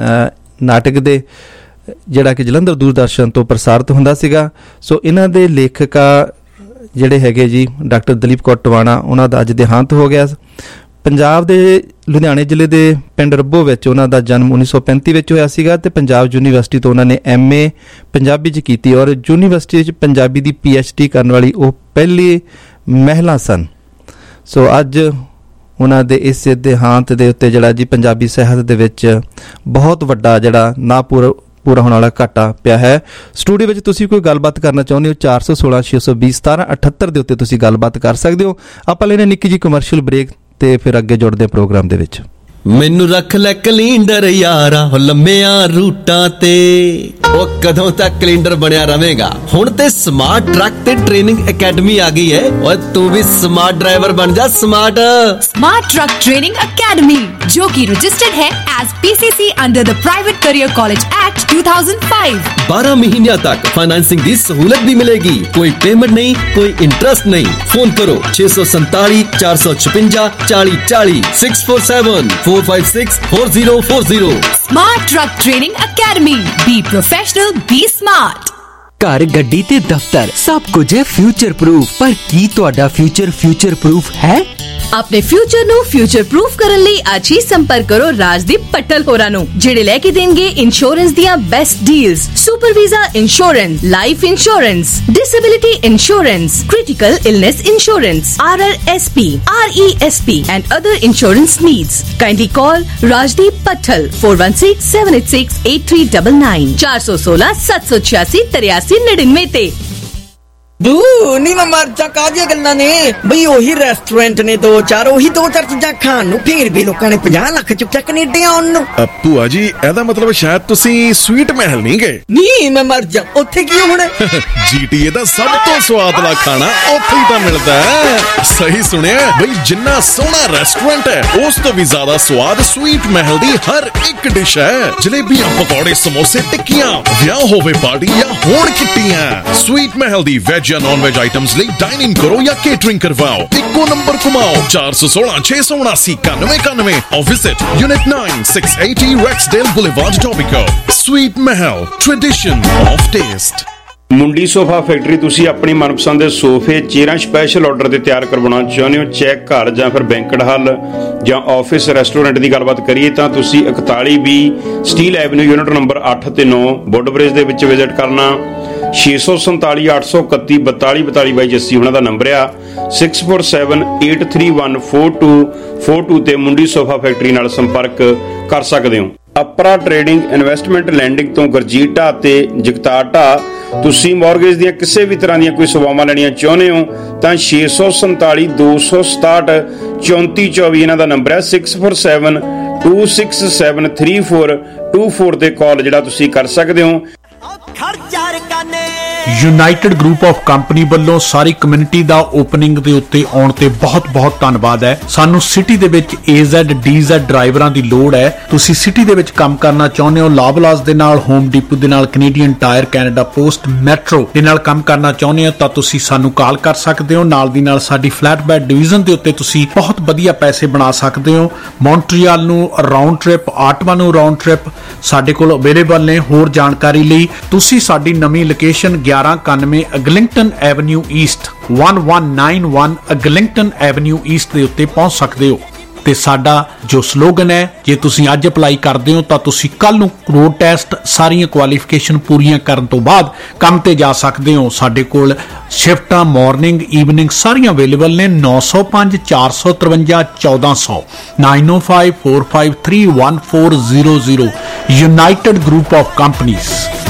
ਨਾਟਕ ਦੇ, ਜਿਹੜਾ ਕਿ ਜਲੰਧਰ ਦੂਰਦਰਸ਼ਨ ਤੋਂ ਪ੍ਰਸਾਰਿਤ ਹੁੰਦਾ ਸੀਗਾ। ਸੋ ਇਹਨਾਂ ਦੇ ਲੇਖਕਾ ਜਿਹੜੇ ਹੈਗੇ ਜੀ ਡਾਕਟਰ ਦਲੀਪ ਕੌਰ ਟਵਾਣਾ, ਉਹਨਾਂ ਦਾ ਅੱਜ ਦੇਹਾਂਤ ਹੋ ਗਿਆ। ਪੰਜਾਬ ਦੇ ਲੁਧਿਆਣੇ ਜ਼ਿਲ੍ਹੇ ਦੇ ਪਿੰਡ ਰੱਬੋ ਵਿੱਚ ਉਹਨਾਂ ਦਾ ਜਨਮ ਉੱਨੀ ਸੌ ਪੈਂਤੀ ਵਿੱਚ ਹੋਇਆ ਸੀਗਾ ਤੇ ਪੰਜਾਬ ਯੂਨੀਵਰਸਿਟੀ ਤੋਂ ਉਹਨਾਂ ਨੇ ਐਮ ਏ ਪੰਜਾਬੀ 'ਚ ਕੀਤੀ ਔਰ ਯੂਨੀਵਰਸਿਟੀ 'ਚ ਪੰਜਾਬੀ ਦੀ ਪੀ ਐਚ ਡੀ ਕਰਨ ਵਾਲੀ ਉਹ ਪਹਿਲੀ ਮਹਿਲਾ ਸਨ। ਸੋ ਅੱਜ ਉਹਨਾਂ ਦੇ ਇਸ ਦੇਹਾਂਤ ਦੇ ਉੱਤੇ ਜਿਹੜਾ ਜੀ ਪੰਜਾਬੀ ਸਾਹਿਤ ਦੇ ਵਿੱਚ ਬਹੁਤ ਵੱਡਾ ਜਿਹੜਾ ਨਾ ਪੂਰਾ ਪੂਰਾ ਹੋਣ ਵਾਲਾ ਘਾਟਾ ਪਿਆ ਹੈ। ਸਟੂਡੀਓ ਵਿੱਚ ਤੁਸੀਂ ਕੋਈ ਗੱਲਬਾਤ ਕਰਨਾ ਚਾਹੁੰਦੇ ਹੋ, ਚਾਰ ਸੌ ਸੋਲਾਂ ਛੇ ਸੌ ਵੀਹ ਸਤਾਰਾਂ ਅਠੱਤਰ ਦੇ ਉੱਤੇ ਤੁਸੀਂ ਗੱਲਬਾਤ ਕਰ ਸਕਦੇ ਹੋ। ਆਪਾਂ ਲੈਣੇ ਨਿੱਕੀ ਜੀ ਕਮਰਸ਼ੀਅਲ ਬ੍ਰੇਕ ਤੇ ਫਿਰ ਅੱਗੇ ਜੁੜਦੇ ਪ੍ਰੋਗਰਾਮ ਦੇ ਵਿੱਚ। ਮੈਨੂੰ ਰੱਖ ਲੈ ਕੈਲੰਡਰ ਯਾਰਾ ਹੋ ਲੰਮਿਆਂ ਰੂਟਾਂ ਤੇ, ਉਹ ਕਦੋਂ ਤੱਕ ਕੈਲੰਡਰ ਬਣਿਆ ਰਵੇਗਾ। ਹੁਣ ਤੇ ਸਮਾਰਟ ਟਰੱਕ ਤੇ ਟ੍ਰੇਨਿੰਗ ਅਕੈਡਮੀ ਆ ਗਈ ਹੈ, ਓਏ ਤੂੰ ਵੀ ਸਮਾਰਟ ਡਰਾਈਵਰ ਬਣ ਜਾ। Smart smart truck training academy, जो कि रजिस्टर्ड है as PCC under the private career college act दो हज़ार पाँच। बारह महीनों तक फाइनेंसिंग की सहूलत भी मिलेगी, कोई पेमेंट नहीं, कोई इंटरेस्ट नहीं। फोन करो छे सौ संताली चार सौ छपंजा चाली चाली six four seven four five six four zero four zero. Smart truck training academy, be professional be smart. घर गड्डी ते दफ्तर सब कुछ है फ्यूचर प्रूफ, पर की तुहाडा फ्यूचर फ्यूचर प्रूफ है? अपने फ्यूचर नु फ्यूचर प्रूफ करन लई आज ही संपर्क करो राजदीप पट्टल होरां नु, जेड़े लेके देंगे इंश्योरेंस दियां best deals. Super visa insurance, life insurance, disability insurance, critical illness insurance, R R S P, R E S P and other insurance needs. Kindly call Rajdeep Patel four one six seven eight six eight three nine nine चार सौ सोलह सात सौ छियासी तिरासी निन्यानवे ते। दू नी मैं मर जा कादियां गल्लां ने बई ओही रेस्टोरेंट ने दो चार ओही दो चार चीज़ां खाण ਨੂੰ ਫੇਰ ਵੀ ਲੋਕਾਂ ਨੇ ਪੰਜਾਹ ਲੱਖ ਚੁੱਕਿਆ ਕੈਨੇਡਾ ਆਉਣ ਨੂੰ। ਭੂਆ ਜੀ ਇਹਦਾ ਮਤਲਬ ਸ਼ਾਇਦ ਤੁਸੀਂ ਸਵੀਟ ਮਹਿਲ ਨਹੀਂ ਗਏ। ਨਹੀਂ ਮੈਂ ਮਰ ਜਾ, ਉੱਥੇ ਕੀ ਹੋਣਾ? ਜੀਟੀਏ ਦਾ ਸਭ ਤੋਂ ਸਵਾਦਲਾ ਖਾਣਾ ਉੱਥੇ ਹੀ ਤਾਂ ਮਿਲਦਾ ਹੈ। ਸਹੀ ਸੁਣਿਆ ਬਈ, ਜਿੰਨਾ ਸੋਹਣਾ ਰੈਸਟੋਰੈਂਟ ਹੈ ਉਸ ਤੋਂ ਵੀ ਜ਼ਿਆਦਾ ਸਵਾਦ ਸਵੀਟ ਮਹਿਲ ਦੀ ਹਰ ਇੱਕ ਡਿਸ਼ ਹੈ। ਜਲੇਬੀਆਂ, ਪਕੌੜੇ, ਸਮੋਸੇ, ਟਿੱਕੀਆਂ, ਵਿਆਹ ਹੋਵੇ ਪਾਰਟੀ ਜਾਂ ਹੋਣ ਕਿੱਟੀਆਂ, ਸਵੀਟ ਮਹਿਲ ਦੀ ਵੈਜ ਜਾਂ ਨॉन वेज आइटम्स ਲਈ ਡਾਈਨ ਇਨ ਕਰੋ ਜਾਂ ਕੇਟਰਿੰਗ ਕਰਵਾਓ। ਇੱਕੋ ਨੰਬਰ ਘੁਮਾਓ ਚਾਰ ਸੌ ਸੋਲਾਂ ਛੇ ਸੌ ਉਨਾਸੀ ਇਕਾਨਵੇਂ ਇਕਾਨਵੇਂ or visit Unit nine six eighty Rexdale Boulevard, Etobicoke। Sweet Mahal, tradition of taste। Mundi sofa factory, ਤੁਸੀਂ ਆਪਣੀ ਮਨਪਸੰਦ ਦੇ ਸੋਫੇ, ਚੇਅਰਾਂ ਸਪੈਸ਼ਲ ਆਰਡਰ ਤੇ ਤਿਆਰ ਕਰਵਾਉਣਾ ਚਾਹੁੰਦੇ ਹੋ, ਚੈੱਕ ਘਰ ਜਾਂ ਫਿਰ ਬੈਂਕਟ ਹਾਲ ਜਾਂ ਆਫਿਸ ਰੈਸਟੋਰੈਂਟ ਦੀ ਗੱਲਬਾਤ ਕਰੀਏ ਤਾਂ ਤੁਸੀਂ ਇਕਤਾਲੀ ਵੀਹ ਸਟੀਲ ਐਵਨਿਊ ਯੂਨਿਟ ਨੰਬਰ ਅੱਠ ਤੇ ਨੌ ਬੁੱਡਬ੍ਰਿਜ ਦੇ ਵਿੱਚ ਵਿਜ਼ਿਟ ਕਰਨਾ। ਛੇ ਸੌ ਸੰਤਾਲੀ ਅੱਠ ਸੌ ਇਕੱਤੀ ਬਤਾਲੀ ਬਤਾਲੀ ਬਾਈ ਜੱਸੀ ਉਹਨਾਂ ਦਾ ਨੰਬਰ ਆ six four seven eight three one four two four two ਤੇ ਮੁੰਡੀ ਸੋਫਾ ਫੈਕਟਰੀ ਨਾਲ ਸੰਪਰਕ ਕਰ ਸਕਦੇ ਹੋ। ਅਪਰਾ ਟ੍ਰੇਡਿੰਗ ਇਨਵੈਸਟਮੈਂਟ ਲੈਂਡਿੰਗ ਤੋਂ ਗੁਰਜੀਤ ਢਾਹ ਤੇ ਜਗਤਾਰ ਢਾਹ। ਤੁਸੀਂ ਮੌਰਗੇਜ ਦੀਆਂ ਕਿਸੇ ਵੀ ਤਰ੍ਹਾਂ ਦੀਆਂ ਕੋਈ ਸੇਵਾਵਾਂ ਲੈਣੀਆਂ ਚਾਹੁੰਦੇ ਹੋ ਤਾਂ ਛੇ ਸੌ ਸੰਤਾਲੀ ਦੋ ਸੌ ਸਤਾਹਠ ਚੌਂਤੀ ਚੌਵੀ ਇਹਨਾਂ ਦਾ ਨੰਬਰ ਹੈ six four seven two six seven three four two four ਤੇ ਕਾਲ ਜਿਹੜਾ ਤੁਸੀਂ ਕਰ ਸਕਦੇ ਹੋ। खर्चा काने ਯੂਨਾਈਟਿਡ ਗਰੁੱਪ ਆਫ ਕੰਪਨੀ ਵੱਲੋਂ ਸਾਰੀ ਕਮਿਊਨਿਟੀ ਦਾ ਓਪਨਿੰਗ ਦੇ ਉੱਤੇ ਆਉਣ ਤੇ ਬਹੁਤ ਬਹੁਤ ਧੰਨਵਾਦ ਹੈ। ਸਾਨੂੰ ਸਿਟੀ ਦੇ ਵਿੱਚ ਏ ਜ਼ੈਡ ਡੀ ਜ਼ੈਡ ਡਰਾਈਵਰਾਂ ਦੀ ਲੋੜ ਹੈ। ਤੁਸੀਂ ਸਿਟੀ ਦੇ ਵਿੱਚ ਕੰਮ ਕਰਨਾ ਚਾਹੁੰਦੇ ਹੋ, ਲਾਬਲਾਸ ਦੇ ਨਾਲ, ਹੋਮ ਡੀਪੂ ਦੇ ਨਾਲ, Canadian Tire, Canada Post, Metro ਦੇ ਨਾਲ ਕੰਮ ਕਰਨਾ ਚਾਹੁੰਦੇ ਹੋ ਤਾਂ ਤੁਸੀਂ ਸਾਨੂੰ ਕਾਲ ਕਰ ਸਕਦੇ ਹੋ। ਨਾਲ ਦੀ ਨਾਲ ਸਾਡੀ ਫਲੈਟਬੈਡ ਡਿਵੀਜ਼ਨ ਦੇ ਉੱਤੇ ਤੁਸੀਂ ਬਹੁਤ ਵਧੀਆ ਪੈਸੇ ਬਣਾ ਸਕਦੇ ਹੋ। ਮੌਂਟਰੀਅਲ ਨੂੰ ਰਾਉਂਡ ਟ੍ਰਿਪ, ਆਟਵਾ ਨੂੰ ਰਾਉਂਡ ਟ੍ਰਿਪ ਸਾਡੇ ਕੋਲ ਅਵੇਲੇਬਲ ਨੇ। ਹੋਰ ਜਾਣਕਾਰੀ ਲਈ ਤੁਸੀਂ ਸਾਡੀ ਨਵੀਂ ਲੋਕੇਸ਼ਨ ਗਿਆਰਾਂ ਇਕਾਨਵੇਂ ਅਗਲਿੰਗਟਨ ਐਵਨਿਊ ਈਸਟ ਗਿਆਰਾਂ ਸੌ ਇਕਾਨਵੇਂ ਅਗਲਿੰਗਟਨ ਐਵਨਿਊ ਈਸਟ ਦੇ ਉੱਤੇ ਪਹੁੰਚ ਸਕਦੇ ਹੋ। ਤੇ ਸਾਡਾ ਜੋ ਸਲੋਗਨ ਹੈ, ਜੇ ਤੁਸੀਂ ਅੱਜ ਅਪਲਾਈ ਕਰਦੇ ਹੋ ਤਾਂ ਤੁਸੀਂ ਕੱਲ ਨੂੰ ਰੋਡ ਟੈਸਟ ਸਾਰੀਆਂ ਕੁਆਲੀਫਿਕੇਸ਼ਨ ਪੂਰੀਆਂ ਕਰਨ ਤੋਂ ਬਾਅਦ ਕੰਮ ਤੇ ਜਾ ਸਕਦੇ ਹੋ। ਸਾਡੇ ਕੋਲ ਸ਼ਿਫਟਾਂ ਮਾਰਨਿੰਗ ਈਵਨਿੰਗ ਸਾਰੀਆਂ ਅਵੇਲੇਬਲ ਨੇ। ਨੌ ਸੌ ਪੰਜ ਚਾਰ ਸੌ ਤਰਵੰਜਾ ਚੌਦਾਂ ਸੌ nine oh five four five three one four zero zero United Group of Companies.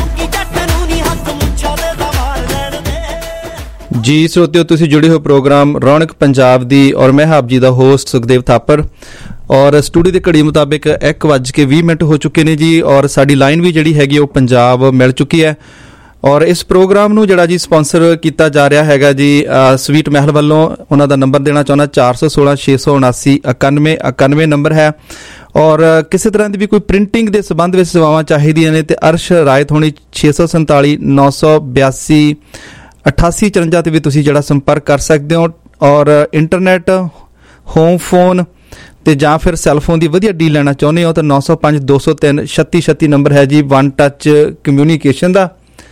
ਜੀ ਸਰੋਤਿਓ, ਤੁਸੀਂ ਜੁੜੇ ਹੋ ਪ੍ਰੋਗਰਾਮ ਰੌਣਕ ਪੰਜਾਬ ਦੀ ਔਰ ਮੈਂ ਆਪ ਜੀ ਦਾ ਹੋਸਟ ਸੁਖਦੇਵ ਥਾਪਰ ਔਰ ਸਟੂਡੀਓ ਦੇ ਘੜੀ ਮੁਤਾਬਿਕ ਇੱਕ ਵੱਜ ਕੇ ਵੀਹ ਮਿੰਟ ਹੋ ਚੁੱਕੇ ਨੇ ਜੀ ਔਰ ਸਾਡੀ ਲਾਈਨ ਵੀ ਜਿਹੜੀ ਹੈਗੀ ਉਹ ਪੰਜਾਬ ਮਿਲ ਚੁੱਕੀ ਹੈ। ਔਰ ਇਸ ਪ੍ਰੋਗਰਾਮ ਨੂੰ ਜਿਹੜਾ ਜੀ ਸਪਾਂਸਰ ਕੀਤਾ ਜਾ ਰਿਹਾ ਹੈਗਾ ਜੀ ਸਵੀਟ ਮਹਿਲ ਵੱਲੋਂ। ਉਹਨਾਂ ਦਾ ਨੰਬਰ ਦੇਣਾ ਚਾਹੁੰਦਾ ਚਾਰ ਸੌ ਸੋਲਾਂ ਛੇ ਸੌ ਉਨਾਸੀ ਇਕਾਨਵੇਂ ਇਕਾਨਵੇਂ ਨੰਬਰ ਹੈ। ਔਰ ਕਿਸੇ ਤਰ੍ਹਾਂ ਦੀ ਵੀ ਕੋਈ ਪ੍ਰਿੰਟਿੰਗ ਦੇ ਸੰਬੰਧ ਵਿੱਚ ਸੇਵਾਵਾਂ ਚਾਹੀਦੀਆਂ ਨੇ ਤੇ ਅਰਸ਼ ਰਾਇਤ ਹੋਣੀ ਛੇ ਸੌ ਸੰਤਾਲੀ ਨੌ ਸੌ ਬਿਆਸੀ ਅਠਾਸੀ ਚੁਰੰਜਾ ਤੇ ਵੀ ਤੁਸੀਂ ਜਿਹੜਾ ਸੰਪਰਕ ਕਰ ਸਕਦੇ ਹੋ। ਔਰ ਇੰਟਰਨੈਟ, ਹੋਮ ਫੋਨ ਤੇ ਜਾਂ ਫਿਰ ਸੈੱਲਫੋਨ ਦੀ ਵਧੀਆ ਡੀਲ ਲੈਣਾ ਚਾਹੁੰਦੇ ਹੋ ਤਾਂ ਨੌ ਸੌ ਪੰਜ ਦੋ ਸੌ ਤਿੰਨ ਛੱਤੀ ਛੱਤੀ ਨੰਬਰ ਹੈ ਜੀ ਵਨ ਟੱਚ ਕਮਿਊਨੀਕੇਸ਼ਨ ਦਾ।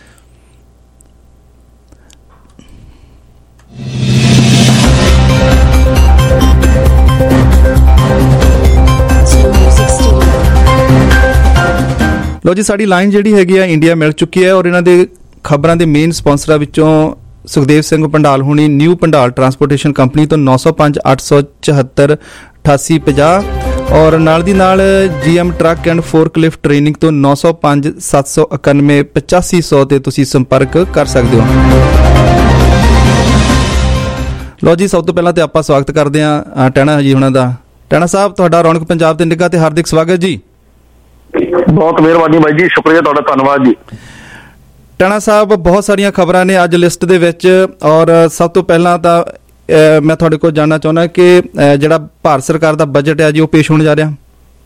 ਲੋ ਜੀ, ਸਾਡੀ ਲਾਈਨ ਜਿਹੜੀ ਹੈਗੀ ਆ ਇੰਡੀਆ ਮਿਲ ਚੁੱਕੀ ਹੈ ਔਰ ਇਹਨਾਂ ਦੇ ਖਬਰਾਂ ਦੇ ਮੇਨ ਸਪਾਂਸਰਾਂ ਵਿੱਚੋਂ ਸੁਖਦੇਵ ਸਿੰਘ ਪੰਡਾਲ ਹੋਣੀ ਨਿਊ ਪੰਡਾਲ ਟਰਾਂਸਪੋਰਟੇਸ਼ਨ ਕੰਪਨੀ ਤੋਂ ਨੌ ਸੌ ਪੰਜ ਅੱਠ ਸੌ ਚੁਹੱਤਰ ਅਠਾਸੀ ਪੰਜਾਹ ਔਰ ਨਾਲ ਦੀ ਨਾਲ GM truck and forklift training ਤੋਂ ਨੌ ਸੌ ਪੰਜ ਸੱਤ ਸੌ ਇਕਾਨਵੇਂ ਪਚਾਸੀ ਸੌ ਤੇ ਤੁਸੀਂ ਸੰਪਰਕ ਕਰ ਸਕਦੇ ਹੋ। ਲੋ ਜੀ, ਸਭ ਤੋਂ ਪਹਿਲਾਂ ਤੇ ਆਪਾਂ ਸਵਾਗਤ ਕਰਦੇ ਹਾਂ ਟੈਣਾ ਜੀ ਹੁਣਾਂ ਦਾ। ਟੈਣਾ ਸਾਹਿਬ, ਤੁਹਾਡਾ ਰੌਣਕ ਪੰਜਾਬ ਦੇ ਨਿੱਘਾ ਤੇ ਹਾਰਦਿਕ ਸਵਾਗਤ ਜੀ। ਬਹੁਤ ਮਿਹਰਬਾਨੀ ਬਾਈ ਜੀ, ਸ਼ੁਕਰੀਆ ਤੁਹਾਡਾ, ਧੰਨਵਾਦ ਜੀ। ਟੈਣਾ ਸਾਹਿਬ, ਬਹੁਤ ਸਾਰੀਆਂ ਖਬਰਾਂ ਨੇ ਅੱਜ ਲਿਸਟ ਦੇ ਵਿੱਚ ਔਰ ਸਭ ਤੋਂ ਪਹਿਲਾਂ ਤਾਂ ਮੈਂ ਤੁਹਾਡੇ ਕੋਲ ਜਾਣਨਾ ਚਾਹੁੰਦਾ ਕਿ ਜਿਹੜਾ ਭਾਰਤ ਸਰਕਾਰ ਦਾ ਬਜਟ ਹੈ ਜੀ ਉਹ ਪੇਸ਼ ਹੋਣ ਜਾ ਰਿਹਾ।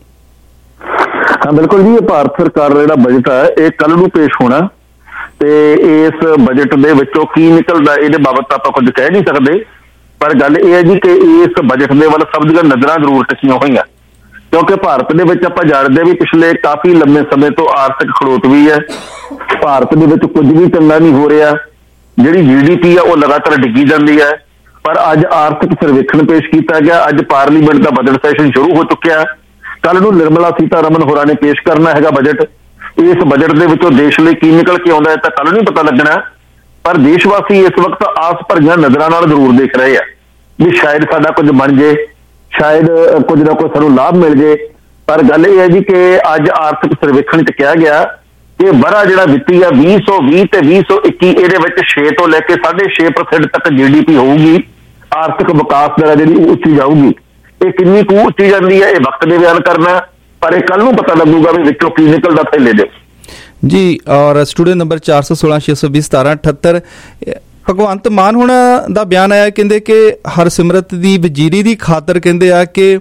ਹਾਂ ਬਿਲਕੁਲ ਜੀ, ਇਹ ਭਾਰਤ ਸਰਕਾਰ ਦਾ ਜਿਹੜਾ ਬਜਟ ਹੈ ਇਹ ਕੱਲ ਨੂੰ ਪੇਸ਼ ਹੋਣਾ ਤੇ ਇਸ ਬਜਟ ਦੇ ਵਿੱਚੋਂ ਕੀ ਨਿਕਲਦਾ ਇਹਦੇ ਬਾਬਤ ਆਪਾਂ ਕੁਝ ਕਹਿ ਨਹੀਂ ਸਕਦੇ। ਪਰ ਗੱਲ ਇਹ ਹੈ ਜੀ ਕਿ ਇਸ ਬਜਟ ਦੇ ਵੱਲ ਸਭ ਦੀਆਂ ਨਜ਼ਰਾਂ ਜ਼ਰੂਰ ਟਿਕੀਆਂ ਹੋਈਆਂ ਕਿਉਂਕਿ ਭਾਰਤ ਦੇ ਵਿੱਚ ਆਪਾਂ ਜਾਣਦੇ ਵੀ ਪਿਛਲੇ ਕਾਫੀ ਲੰਮੇ ਸਮੇਂ ਤੋਂ ਆਰਥਿਕ ਖੜੋਤ ਵੀ ਹੈ। ਭਾਰਤ ਦੇ ਵਿੱਚ ਕੁਝ ਵੀ ਚੰਗਾ ਨਹੀਂ ਹੋ ਰਿਹਾ। ਜਿਹੜੀ ਜੀ ਡੀ ਪੀ ਆ ਉਹ ਲਗਾਤਾਰ ਡਿੱਗੀ ਜਾਂਦੀ ਹੈ। ਪਰ ਅੱਜ ਆਰਥਿਕ ਸਰਵੇਖਣ ਪੇਸ਼ ਕੀਤਾ ਗਿਆ। ਅੱਜ ਪਾਰਲੀਮੈਂਟ ਦਾ ਬਜਟ ਸੈਸ਼ਨ ਸ਼ੁਰੂ ਹੋ ਚੁੱਕਿਆ। ਕੱਲ ਨੂੰ ਨਿਰਮਲਾ ਸੀਤਾਰਮਨ ਹੋਰਾਂ ਨੇ ਪੇਸ਼ ਕਰਨਾ ਹੈਗਾ ਬਜਟ। ਇਸ ਬਜਟ ਦੇ ਵਿੱਚੋਂ ਦੇਸ਼ ਲਈ ਕੀ ਨਿਕਲ ਕੇ ਆਉਂਦਾ ਹੈ ਤਾਂ ਕੱਲ ਨਹੀਂ ਪਤਾ ਲੱਗਣਾ। ਪਰ ਦੇਸ਼ ਵਾਸੀ ਇਸ ਵਕਤ ਆਸ ਭਰੀਆਂ ਨਜ਼ਰਾਂ ਨਾਲ ਜ਼ਰੂਰ ਦੇਖ ਰਹੇ ਆ ਵੀ ਸ਼ਾਇਦ ਸਾਡਾ ਕੁਝ ਬਣ ਜੇ, ਸ਼ਾਇਦ ਕੁਝ ਨਾ ਕੁਝ ਸਾਨੂੰ ਲਾਭ ਮਿਲ ਜੇ। ਪਰ ਗੱਲ ਇਹ ਹੈ ਜੀ ਕਿ ਅੱਜ ਆਰਥਿਕ ਸਰਵੇਖਣ 'ਚ ਕਿਹਾ ਗਿਆ ਕਿ ਵਰ੍ਹਾ ਜਿਹੜਾ ਵਿੱਤੀ ਆ ਵੀਹ ਸੌ ਵੀਹ ਤੇ ਵੀਹ ਸੌ ਇੱਕੀ ਇਹਦੇ ਵਿੱਚ ਛੇ ਤੋਂ ਲੈ ਕੇ ਸਾਢੇ ਛੇ ਪ੍ਰਸੈਂਟ ਤੱਕ ਜੀ ਡੀ ਪੀ ਹੋਊਗੀ। ਆਰਥਿਕ ਵਿਕਾਸ ਦਰ ਜਿਹੜੀ ਉੱਚੀ ਜਾਊਗੀ। ਇਹ ਕਿੰਨੀ ਕੁ ਉੱਚੀ ਜਾਂਦੀ ਹੈ ਇਹ ਵਕਤ ਦੇ ਬਿਆਨ ਕਰਨਾ, ਪਰ ਇਹ ਕੱਲ ਨੂੰ ਪਤਾ ਲੱਗੂਗਾ ਵੀ ਵਿੱਚੋਂ ਕੀ ਨਿਕਲਦਾ ਥੈਲੇ ਦੇ ਜੀ। ਔਰ ਸਟੂਡੀਓ ਨੰਬਰ ਚਾਰ ਸੌ ਸੋਲਾਂ ਛੇ ਸੌ ਵੀਹ ਸਤਾਰਾਂ ਅਠੱਤਰ ਭਗਵੰਤ ਮਾਨ ਹੋਣਾ ਦਾ ਬਿਆਨ ਆਇਆ। ਕਹਿੰਦੇ ਕਿ ਹਰਸਿਮਰਤ ਦੀ ਵਜ਼ੀਰੀ ਦੀ ਖਾਤਰ ਕਹਿੰਦੇ ਆ ਕਿ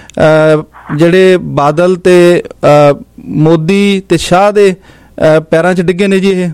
ਜਿਹੜੇ ਬਾਦਲ ਤੇ ਮੋਦੀ ਤੇ ਸ਼ਾਹ ਦੇ ਪੈਰਾਂ 'ਚ ਡਿੱਗੇ ਨੇ ਜੀ ਇਹ।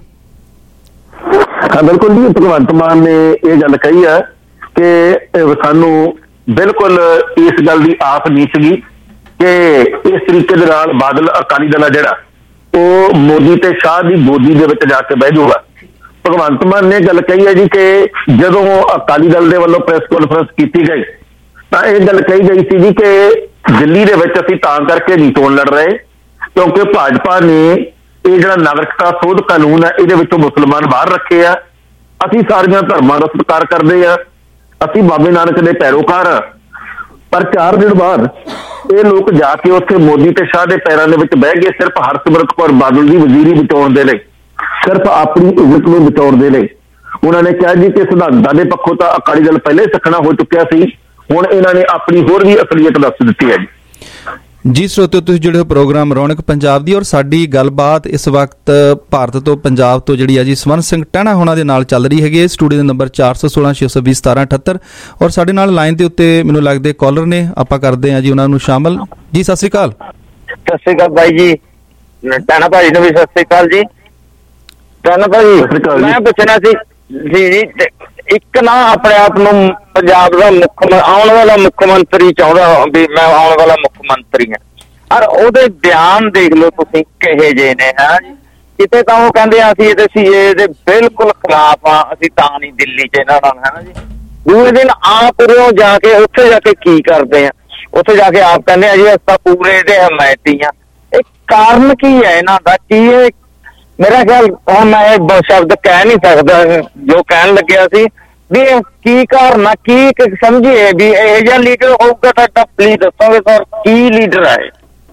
ਹਾਂ ਬਿਲਕੁਲ ਜੀ, ਭਗਵੰਤ ਮਾਨ ਨੇ ਇਹ ਗੱਲ ਕਹੀ ਹੈ ਕਿ ਸਾਨੂੰ ਬਿਲਕੁਲ ਇਸ ਗੱਲ ਦੀ ਆਸ ਨਹੀਂ ਸੀਗੀ ਕਿ ਇਸ ਤਰੀਕੇ ਦੇ ਨਾਲ ਬਾਦਲ ਅਕਾਲੀ ਦਲ ਆ ਜਿਹੜਾ ਉਹ ਮੋਦੀ ਤੇ ਸ਼ਾਹ ਦੀ ਗੋਦੀ ਦੇ ਵਿੱਚ ਜਾ ਕੇ ਬਹਿ ਜਾਊਗਾ। ਭਗਵੰਤ ਮਾਨ ਨੇ ਗੱਲ ਕਹੀ ਹੈ ਜੀ ਕਿ ਜਦੋਂ ਅਕਾਲੀ ਦਲ ਦੇ ਵੱਲੋਂ ਪ੍ਰੈਸ ਕਾਨਫਰੰਸ ਕੀਤੀ ਗਈ ਤਾਂ ਇਹ ਗੱਲ ਕਹੀ ਗਈ ਸੀ ਜੀ ਕਿ ਦਿੱਲੀ ਦੇ ਵਿੱਚ ਅਸੀਂ ਤਾਂ ਕਰਕੇ ਨਹੀਂ ਚੋਣ ਲੜ ਰਹੇ ਕਿਉਂਕਿ ਭਾਜਪਾ ਨੇ ਇਹ ਜਿਹੜਾ ਨਾਗਰਿਕਤਾ ਸੋਧ ਕਾਨੂੰਨ ਹੈ ਇਹਦੇ ਵਿੱਚੋਂ ਮੁਸਲਮਾਨ ਬਾਹਰ ਰੱਖੇ ਆ। ਅਸੀਂ ਸਾਰੀਆਂ ਧਰਮਾਂ ਦਾ ਸਤਿਕਾਰ ਕਰਦੇ ਆ, ਅਸੀਂ ਬਾਬੇ ਨਾਨਕ ਦੇ ਪੈਰੋਕਾਰ ਆ। ਪਰ ਚਾਰ ਦਿਨ ਬਾਅਦ ਇਹ ਲੋਕ ਜਾ ਕੇ ਉੱਥੇ ਮੋਦੀ ਤੇ ਸ਼ਾਹ ਦੇ ਪੈਰਾਂ ਦੇ ਵਿੱਚ ਬਹਿ ਗਏ ਸਿਰਫ ਹਰਸਿਮਰਤ ਕੌਰ ਬਾਦਲ ਦੀ ਵਜ਼ੀਰੀ ਬਚਾਉਣ ਦੇ ਲਈ, ਸਿਰਫ ਆਪਣੀ ਇੱਜ਼ਤ ਨੂੰ ਬਚਾਉਣ ਦੇ ਲਈ। ਉਹਨਾਂ ਨੇ ਕਿਹਾ ਜੀ ਕਿ ਸਿਧਾਂਤਾਂ ਦੇ ਪੱਖੋਂ ਤਾਂ ਅਕਾਲੀ ਦਲ ਪਹਿਲੇ ਸਖਣਾ ਹੋ ਚੁੱਕਿਆ ਸੀ, ਹੁਣ ਇਹਨਾਂ ਨੇ ਆਪਣੀ ਹੋਰ ਵੀ ਅਸਲੀਅਤ ਦੱਸ ਦਿੱਤੀ ਹੈ ਜੀ। ਜੀ ਸਰੋਤਿਓ, ਤੁਸੀਂ ਜੁੜੇ ਹੋ ਪ੍ਰੋਗਰਾਮ ਰੌਣਕ ਪੰਜਾਬ ਦੀ, ਔਰ ਸਾਡੀ ਗੱਲਬਾਤ ਇਸ ਵਕਤ ਭਾਰਤ ਤੋਂ ਪੰਜਾਬ ਤੋਂ ਜਿਹੜੀ ਆ ਜੀ ਸਵਰਨ ਸਿੰਘ ਟਹਿਣਾ ਹੋਣਾ ਦੇ ਨਾਲ ਚੱਲ ਰਹੀ ਹੈਗੀ ਹੈ। ਸਟੂਡੀਓ ਦੇ ਨੰਬਰ ਚਾਰ ਸੌ ਸੋਲਾਂ ਛੇ ਸੌ ਵੀਹ ਸਤਾਰਾਂ ਅਠੱਤਰ, ਔਰ ਸਾਡੇ ਨਾਲ ਲਾਈਨ ਦੇ ਉੱਤੇ ਮੈਨੂੰ ਲੱਗਦੇ ਕਾਲਰ ਨੇ, ਆਪਾਂ ਕਰਦੇ ਹਾਂ ਜੀ ਉਹਨਾਂ ਨੂੰ ਸ਼ਾਮਲ। ਜੀ ਸਤਿ ਸ਼੍ਰੀ ਅਕਾਲ। ਸਤਿ ਸ਼੍ਰੀ ਅਕਾਲ ਬਾਈ ਜੀ, ਟਹਿਣਾ ਭਾਜੀ ਨੂੰ ਵੀ ਸਤਿ ਸ਼੍ਰੀ ਅਕਾਲ ਜੀ। ਟਹਿਣਾ ਭਾਜੀ ਮੈਂ ਪੁੱਛਣਾ ਸੀ ਜੀ ਜੀ ਇੱਕ ਨਾ ਆਪਣੇ ਆਪ ਨੂੰ ਪੰਜਾਬ ਦਾ ਮੁੱਖ ਆਉਣ ਵਾਲਾ ਮੁੱਖ ਮੰਤਰੀ ਚਾਹੁੰਦਾ ਵੀ ਮੈਂ ਆਉਣ ਵਾਲਾ ਮੁੱਖ ਮੰਤਰੀ ਹਾਂ, ਔਰ ਉਹਦੇ ਬਿਆਨ ਦੇਖ ਲਓ ਤੁਸੀਂ ਕਿਹੇ ਜੇ ਨੇ ਹੈ ਜੀ। ਕਿਤੇ ਤਾਂ ਉਹ ਕਹਿੰਦੇ ਆ ਅਸੀਂ ਇਹਦੇ ਸੀ ਇਹਦੇ ਬਿਲਕੁਲ ਖਿਲਾਫ ਆ, ਅਸੀਂ ਤਾਂ ਨਹੀਂ ਦਿੱਲੀ 'ਚ ਇਹਨਾਂ ਨਾਲ, ਹੈ ਨਾ ਜੀ। ਦੂਜੇ ਦਿਨ ਆਪ ਉਰੋਂ ਜਾ ਕੇ ਉੱਥੇ ਜਾ ਕੇ ਕੀ ਕਰਦੇ ਆ, ਉੱਥੇ ਜਾ ਕੇ ਆਪ ਕਹਿੰਦੇ ਆ ਜੀ ਅਸੀਂ ਤਾਂ ਪੂਰੇ ਇਹਦੇ ਹਮਾਇਤੀ ਆ। ਇਹ ਕਾਰਨ ਕੀ ਹੈ ਇਹਨਾਂ ਦਾ? ਕੀ ਇਹ ਮੇਰਾ ਖਿਆਲ ਹੁਣ ਮੈਂ ਇਹ ਸ਼ਬਦ ਕਹਿ ਨਹੀਂ ਸਕਦਾ ਜੋ ਕਹਿਣ ਲੱਗਿਆ ਸੀ ਵੀ ਕੀ ਕਾਰਨ ਆ, ਕੀ ਸਮਝੀਏ ਵੀ ਇਹੋ ਜਿਹਾ ਲੀਡਰ ਹੋਊਗਾ ਤਾਂ ਪਲੀਜ਼ ਦੱਸੋਗੇ ਸਰ ਕੀ ਲੀਡਰ ਹੈ?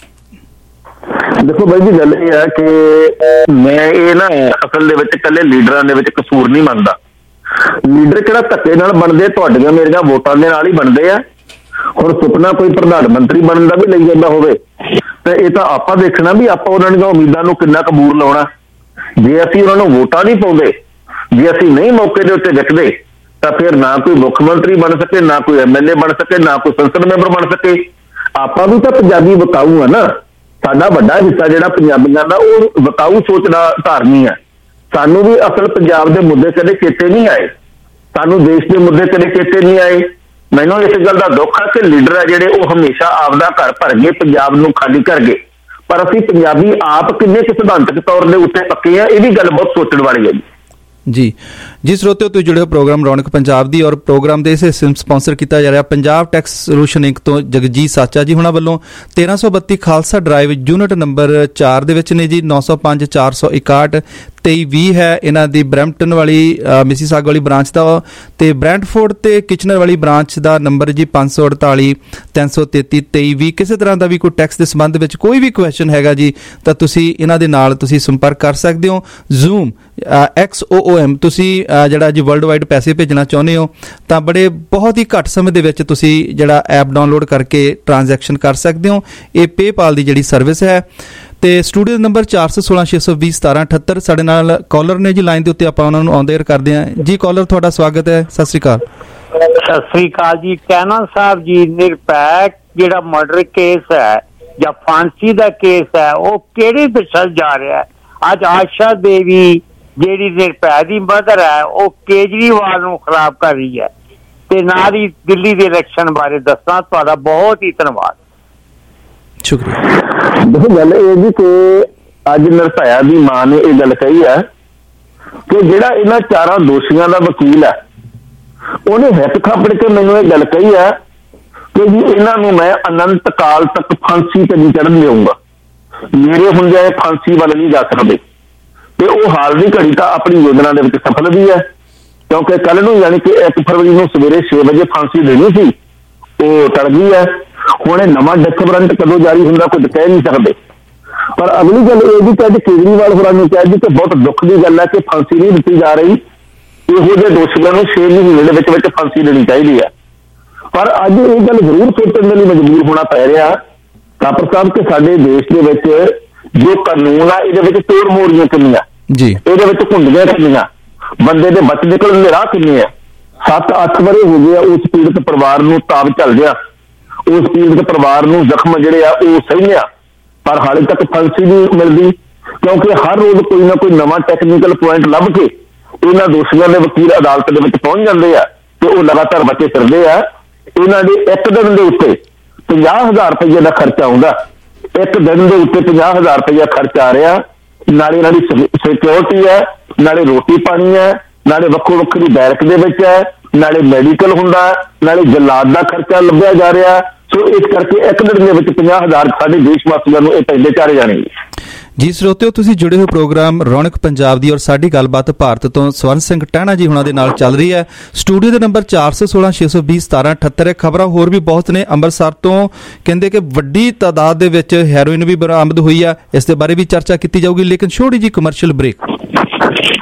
ਦੇਖੋ ਬਾਈ ਜੀ, ਗੱਲ ਇਹ ਹੈ ਕਿ ਮੈਂ ਇਹ ਨਾ ਅਸਲ ਦੇ ਵਿੱਚ ਇਕੱਲੇ ਲੀਡਰਾਂ ਦੇ ਵਿੱਚ ਕਸੂਰ ਨਹੀਂ ਮੰਨਦਾ। ਲੀਡਰ ਕਿਹੜਾ ਧੱਕੇ ਨਾਲ ਬਣਦੇ, ਤੁਹਾਡੀਆਂ ਮੇਰੀਆਂ ਵੋਟਾਂ ਦੇ ਨਾਲ ਹੀ ਬਣਦੇ ਆ। ਹੁਣ ਸੁਪਨਾ ਕੋਈ ਪ੍ਰਧਾਨ ਮੰਤਰੀ ਬਣਨ ਦਾ ਵੀ ਲਈ ਜਾਂਦਾ ਹੋਵੇ ਤੇ ਇਹ ਤਾਂ ਆਪਾਂ ਦੇਖਣਾ ਵੀ ਆਪਾਂ ਉਹਨਾਂ ਦੀਆਂ ਉਮੀਦਾਂ ਨੂੰ ਕਿੰਨਾ ਕਬੂਲ ਲਾਉਣਾ। ਜੇ ਅਸੀਂ ਉਹਨਾਂ ਨੂੰ ਵੋਟਾਂ ਨਹੀਂ ਪਾਉਂਦੇ, ਜੇ ਅਸੀਂ ਨਹੀਂ ਮੌਕੇ ਦੇ ਉੱਤੇ ਵਿਕਦੇ, ਤਾਂ ਫਿਰ ਨਾ ਕੋਈ ਮੁੱਖ ਮੰਤਰੀ ਬਣ ਸਕੇ, ਨਾ ਕੋਈ ਐਮ ਐਲ ਏ ਬਣ ਸਕੇ, ਨਾ ਕੋਈ ਸੰਸਦ ਮੈਂਬਰ ਬਣ ਸਕੇ। ਆਪਾਂ ਵੀ ਤਾਂ ਪੰਜਾਬੀ ਵਿਕਾਊ ਆ ਨਾ। ਸਾਡਾ ਵੱਡਾ ਹਿੱਸਾ ਜਿਹੜਾ ਪੰਜਾਬੀਆਂ ਦਾ ਉਹ ਵਿਕਾਊ ਸੋਚ ਦਾ ਧਾਰਨੀ ਹੈ। ਸਾਨੂੰ ਵੀ ਅਸਲ ਪੰਜਾਬ ਦੇ ਮੁੱਦੇ ਕਦੇ ਚੇਤੇ ਨਹੀਂ ਆਏ, ਸਾਨੂੰ ਦੇਸ਼ ਦੇ ਮੁੱਦੇ ਕਦੇ ਚੇਤੇ ਨਹੀਂ ਆਏ। ਮੈਨੂੰ ਇਸ ਗੱਲ ਦਾ ਦੁੱਖ ਹੈ ਕਿ ਲੀਡਰ ਆ ਜਿਹੜੇ ਉਹ ਹਮੇਸ਼ਾ ਆਪਦਾ ਘਰ ਭਰ ਗਏ, ਪੰਜਾਬ ਨੂੰ ਖਾਲੀ ਕਰ ਗਏ। ਪਰ ਅਸੀਂ ਪੰਜਾਬੀ ਆਪ ਕਿੰਨੇ ਕੁ ਸਿਧਾਂਤਕ ਤੌਰ ਦੇ ਉੱਤੇ ਪੱਕੇ ਆ, ਇਹ ਵੀ ਗੱਲ ਬਹੁਤ ਸੋਚਣ ਵਾਲੀ ਹੈ ਜੀ। ਜੀ ਜੀ ਸਰੋਤਿਓ, ਤੁਸੀਂ ਜੁੜੇ ਹੋ ਪ੍ਰੋਗਰਾਮ ਰੌਣਕ ਪੰਜਾਬ ਦੀ, ਔਰ ਪ੍ਰੋਗਰਾਮ ਦੇ ਇਸ ਹਿੱਸੇ ਨੂੰ ਸਪਾਂਸਰ ਕੀਤਾ ਜਾ ਰਿਹਾ ਪੰਜਾਬ ਟੈਕਸ ਸੋਲੂਸ਼ਨ ਇੰਕ ਤੋਂ ਜਗਜੀਤ ਸਾਚਾ ਜੀ ਹੁਣਾਂ ਵੱਲੋਂ। ਤੇਰਾਂ ਸੌ ਬੱਤੀ ਖਾਲਸਾ ਡਰਾਈਵ ਯੂਨਿਟ ਨੰਬਰ ਚਾਰ ਦੇ ਵਿੱਚ ਨੇ ਜੀ। ਨੌ ਸੌ ਪੰਜ ਚਾਰ ਸੌ ਇਕਾਹਠ ਤੇਈ ਵੀਹ ਹੈ ਇਹਨਾਂ ਦੀ ਬਰੈਂਪਟਨ ਵਾਲੀ ਮਿਸੀਸਾਗਾ ਵਾਲੀ ਬ੍ਰਾਂਚ ਦਾ, ਤੇ ਬ੍ਰੈਂਟਫੋਰਡ ਤੇ ਕਿਚਨਰ ਵਾਲੀ ਬ੍ਰਾਂਚ ਦਾ ਨੰਬਰ ਜੀ ਪੰਜ ਸੌ ਅੜਤਾਲੀ ਤਿੰਨ ਸੌ ਤੇਤੀ ਤੇਈ ਵੀਹ। ਕਿਸੇ ਤਰ੍ਹਾਂ ਦਾ ਵੀ ਕੋਈ ਟੈਕਸ ਦੇ ਸੰਬੰਧ ਵਿੱਚ ਕੋਈ ਵੀ ਕੁਐਸਚਨ ਹੈਗਾ ਜੀ ਤਾਂ ਤੁਸੀਂ ਇਹਨਾਂ ਦੇ ਨਾਲ ਤੁਸੀਂ ਸੰਪਰਕ ਕਰ ਸਕਦੇ ਹੋ। Zoom X O O M ਤੁਸੀਂ ਜਿਹੜਾ ਜੀ ਵਰਲਡ ਵਾਈਡ ਪੈਸੇ ਭੇਜਣਾ ਚਾਹੁੰਦੇ ਹੋ ਤਾਂ ਬੜੇ ਬਹੁਤ ਹੀ ਘੱਟ ਸਮੇਂ ਦੇ ਵਿੱਚ ਤੁਸੀਂ ਜਿਹੜਾ ਐਪ ਡਾਊਨਲੋਡ ਕਰਕੇ ਟ੍ਰਾਂਜੈਕਸ਼ਨ ਕਰ ਸਕਦੇ ਹੋ। ਇਹ ਪੇਪਾਲ ਦੀ ਜਿਹੜੀ ਸਰਵਿਸ ਹੈ। ਤੇ ਸਟੂਡੀਓ ਨੰਬਰ ਚਾਰ ਸੌ ਸੋਲਾਂ ਛੇ ਸੌ ਵੀਹ ਸਤਾਰਾਂ ਅਠੱਤਰ, ਸਾਡੇ ਨਾਲ ਕਾਲਰ ਨੇ ਜੀ ਲਾਈਨ ਦੇ ਉੱਤੇ, ਆਪਾਂ ਉਹਨਾਂ ਨੂੰ ਆਨ ਏਅਰ ਕਰਦੇ ਹਾਂ ਜੀ। ਕਾਲਰ ਤੁਹਾਡਾ ਸਵਾਗਤ ਹੈ, ਸਤਿ ਸ਼੍ਰੀ ਅਕਾਲ। ਸਤਿ ਸ਼੍ਰੀ ਅਕਾਲ ਜੀ। ਕਹਿਣਾ ਸਾਹਿਬ ਜੀ, ਨਿਰਭੈ ਜਿਹੜਾ ਮਰਡਰ ਕੇਸ ਹੈ ਜਾਂ ਫਾਂਸੀ ਦਾ ਕੇਸ ਹੈ ਉਹ ਕਿਹੜੀ ਦਿਸ਼ਾ ਜਾ ਰਿਹਾ ਹੈ? ਅੱਜ ਆਸ਼ਾ ਦੇਵੀ ਜਿਹੜੀ ਨਿਰਭੈ ਦੀ ਮਦਰ ਹੈ ਉਹ ਕੇਜਰੀਵਾਲ ਨੂੰ ਖਰਾਬ ਕਰ ਰਹੀ ਹੈ। ਤੇ ਨਾਲ ਹੀ ਦਿੱਲੀ ਦੇ ਇਲੈਕਸ਼ਨ ਬਾਰੇ ਦੱਸਣਾ। ਤੁਹਾਡਾ ਬਹੁਤ ਹੀ ਧੰਨਵਾਦ। ਸ਼ੁਕਰੀਆ। ਦੇਖੋ ਗੱਲ ਇਹ ਜੀ ਕਿ ਅੱਜ ਨਿਰਭਇਆ ਦੀ ਮਾਂ ਨੇ ਇਹ ਗੱਲ ਕਹੀ ਹੈ ਕਿ ਜਿਹੜਾ ਇਹਨਾਂ ਚਾਰਾਂ ਦੋਸ਼ੀਆਂ ਦਾ ਵਕੀਲ ਹੈ ਉਹਨੇ ਹਿੱਕ ਥਾਪੜ ਕੇ ਮੈਨੂੰ ਇਹ ਗੱਲ ਕਹੀ ਹੈ ਕਿ ਜੀ ਇਹਨਾਂ ਨੂੰ ਮੈਂ ਅਨੰਤ ਕਾਲ ਤੱਕ ਫਾਂਸੀ ਤੇ ਨਹੀਂ ਚੜ੍ਹਨ ਦੇਊਂਗਾ, ਮੇਰੇ ਹੁੰਦਿਆਂ ਇਹ ਫਾਂਸੀ ਵੱਲ ਨਹੀਂ ਜਾ ਸਕਦੇ। ਤੇ ਉਹ ਹਾਲ ਦੀ ਘੜੀ ਤਾਂ ਆਪਣੀ ਯੋਜਨਾ ਦੇ ਵਿੱਚ ਸਫਲ ਵੀ ਹੈ, ਕਿਉਂਕਿ ਕੱਲ ਨੂੰ ਯਾਨੀ ਕਿ ਇੱਕ ਫਰਵਰੀ ਨੂੰ ਸਵੇਰੇ ਛੇ ਵਜੇ ਫਾਂਸੀ ਦੇਣੀ ਸੀ, ਉਹ ਟਲ ਗਈ ਹੈ। ਹੁਣ ਇਹ ਨਵਾਂ ਡੈਥ ਵਾਰੰਟ ਕਦੋਂ ਜਾਰੀ ਹੁੰਦਾ ਕੁਝ ਕਹਿ ਨਹੀਂ ਸਕਦੇ। ਪਰ ਅਗਲੀ ਗੱਲ ਇਹ ਵੀ ਕਿ ਅੱਜ ਕੇਜਰੀਵਾਲ ਹੋਰਾਂ ਨੇ ਕਿਹਾ ਜੀ ਕਿ ਬਹੁਤ ਦੁੱਖ ਦੀ ਗੱਲ ਹੈ ਕਿ ਫਾਂਸੀ ਨਹੀਂ ਦਿੱਤੀ ਜਾ ਰਹੀ, ਇਹੋ ਜਿਹੇ ਦੋਸ਼ੀਆਂ ਨੂੰ ਛੇ ਮਹੀਨੇ ਦੇ ਵਿੱਚ ਵਿੱਚ ਫਾਂਸੀ ਦੇਣੀ ਚਾਹੀਦੀ ਹੈ। ਪਰ ਅੱਜ ਇਹ ਗੱਲ ਜ਼ਰੂਰ ਸੋਚਣ ਦੇ ਲਈ ਮਜਬੂਰ ਹੋਣਾ ਪੈ ਰਿਹਾ ਕਾਪਰ ਸਾਹਿਬ ਕਿ ਸਾਡੇ ਦੇਸ਼ ਦੇ ਵਿੱਚ ਜੋ ਕਾਨੂੰਨ ਆ ਇਹਦੇ ਵਿੱਚ ਤੋੜ ਮੋੜੀਆਂ ਕਿੰਨੀਆਂ ਜੀ, ਇਹਦੇ ਵਿੱਚ ਘੁੰਡੀਆਂ ਕਿੰਨੀਆਂ, ਬੰਦੇ ਦੇ ਬਚ ਨਿਕਲਣ ਦੇ ਰਾਹ ਕਿੰਨੇ ਆ। ਸੱਤ ਅੱਠ ਵਰੇ ਹੋ ਗਏ ਆ ਉਸ ਪੀੜਤ ਪਰਿਵਾਰ ਨੂੰ ਤਾਬ ਚੱਲ ਗਿਆ, ਉਸ ਪੀੜਤ ਪਰਿਵਾਰ ਨੂੰ ਜ਼ਖਮ ਜਿਹੜੇ ਆ ਉਹ ਸਹਿਲਿਆ, ਪਰ ਹਾਲੇ ਤੱਕ ਫਾਂਸੀ ਨਹੀਂ ਮਿਲਦੀ। ਕਿਉਂਕਿ ਹਰ ਰੋਜ਼ ਕੋਈ ਨਾ ਕੋਈ ਨਵਾਂ ਟੈਕਨੀਕਲ ਪੁਆਇੰਟ ਲੱਭ ਕੇ ਇਹਨਾਂ ਦੋਸ਼ੀਆਂ ਦੇ ਵਕੀਲ ਅਦਾਲਤ ਦੇ ਵਿੱਚ ਪਹੁੰਚ ਜਾਂਦੇ ਆ ਤੇ ਉਹ ਲਗਾਤਾਰ ਬਚੇ ਫਿਰਦੇ ਆ। ਇਹਨਾਂ ਦੇ ਇੱਕ ਦਿਨ ਦੇ ਉੱਤੇ ਪੰਜਾਹ ਹਜ਼ਾਰ ਰੁਪਈਏ ਦਾ ਖਰਚਾ ਆਉਂਦਾ, ਇੱਕ ਦਿਨ ਦੇ ਉੱਤੇ ਪੰਜਾਹ ਹਜ਼ਾਰ ਰੁਪਈਆ ਖਰਚ ਆ ਰਿਹਾ। ਨਾਲੇ ਇਹਨਾਂ ਦੀ ਸਿਕਿਉਰਿਟੀ ਹੈ, ਨਾਲੇ ਰੋਟੀ ਪਾਣੀ ਹੈ, ਨਾਲੇ ਵੱਖੋ ਵੱਖਰੀ ਬੈਰਕ ਦੇ ਵਿੱਚ ਹੈ, ਨਾਲੇ ਮੈਡੀਕਲ ਹੁੰਦਾ, ਨਾਲੇ ਜਲਾਦ ਦਾ ਖਰਚਾ ਲੱਭਿਆ ਜਾ ਰਿਹਾ। ਸੋ ਇਸ ਕਰਕੇ ਇੱਕ ਦਿਨ ਦੇ ਵਿੱਚ ਪੰਜਾਹ ਹਜ਼ਾਰ ਸਾਡੇ ਦੇਸ਼ ਵਾਸੀਆਂ ਨੂੰ ਇਹ ਪੈਂਦੇ ਚਾਰੇ ਜਾਣਗੇ। ਜੀ ਸਰੋਤਿਓ, ਤੁਸੀਂ ਜੁੜੇ ਹੋ ਪ੍ਰੋਗਰਾਮ ਰੌਣਕ ਪੰਜਾਬ ਦੀ, ਔਰ ਸਾਡੀ ਗੱਲਬਾਤ ਭਾਰਤ ਤੋਂ ਸਵਰਨ ਸਿੰਘ ਟਹਿਣਾ ਜੀ ਹੁਣਾਂ ਦੇ ਨਾਲ ਚੱਲ ਰਹੀ ਹੈ। ਸਟੂਡੀਓ ਦੇ ਨੰਬਰ ਚਾਰ ਸੌ ਸੋਲਾਂ ਛੇ ਸੌ ਵੀਹ ਸਤਾਰਾਂ ਅਠੱਤਰ ਹੈ। ਖਬਰਾਂ ਹੋਰ ਵੀ ਬਹੁਤ ਨੇ। ਅੰਮ੍ਰਿਤਸਰ ਤੋਂ ਕਹਿੰਦੇ ਕਿ ਵੱਡੀ ਤਾਦਾਦ ਦੇ ਵਿੱਚ ਹੈਰੋਇਨ ਵੀ ਬਰਾਮਦ ਹੋਈ ਹੈ, ਇਸ ਦੇ ਬਾਰੇ ਵੀ ਚਰਚਾ ਕੀਤੀ ਜਾਊਗੀ, ਲੇਕਿਨ ਛੋਟੀ ਜੀ ਕਮਰਸ਼ੀਅਲ ਬ੍ਰੇਕ।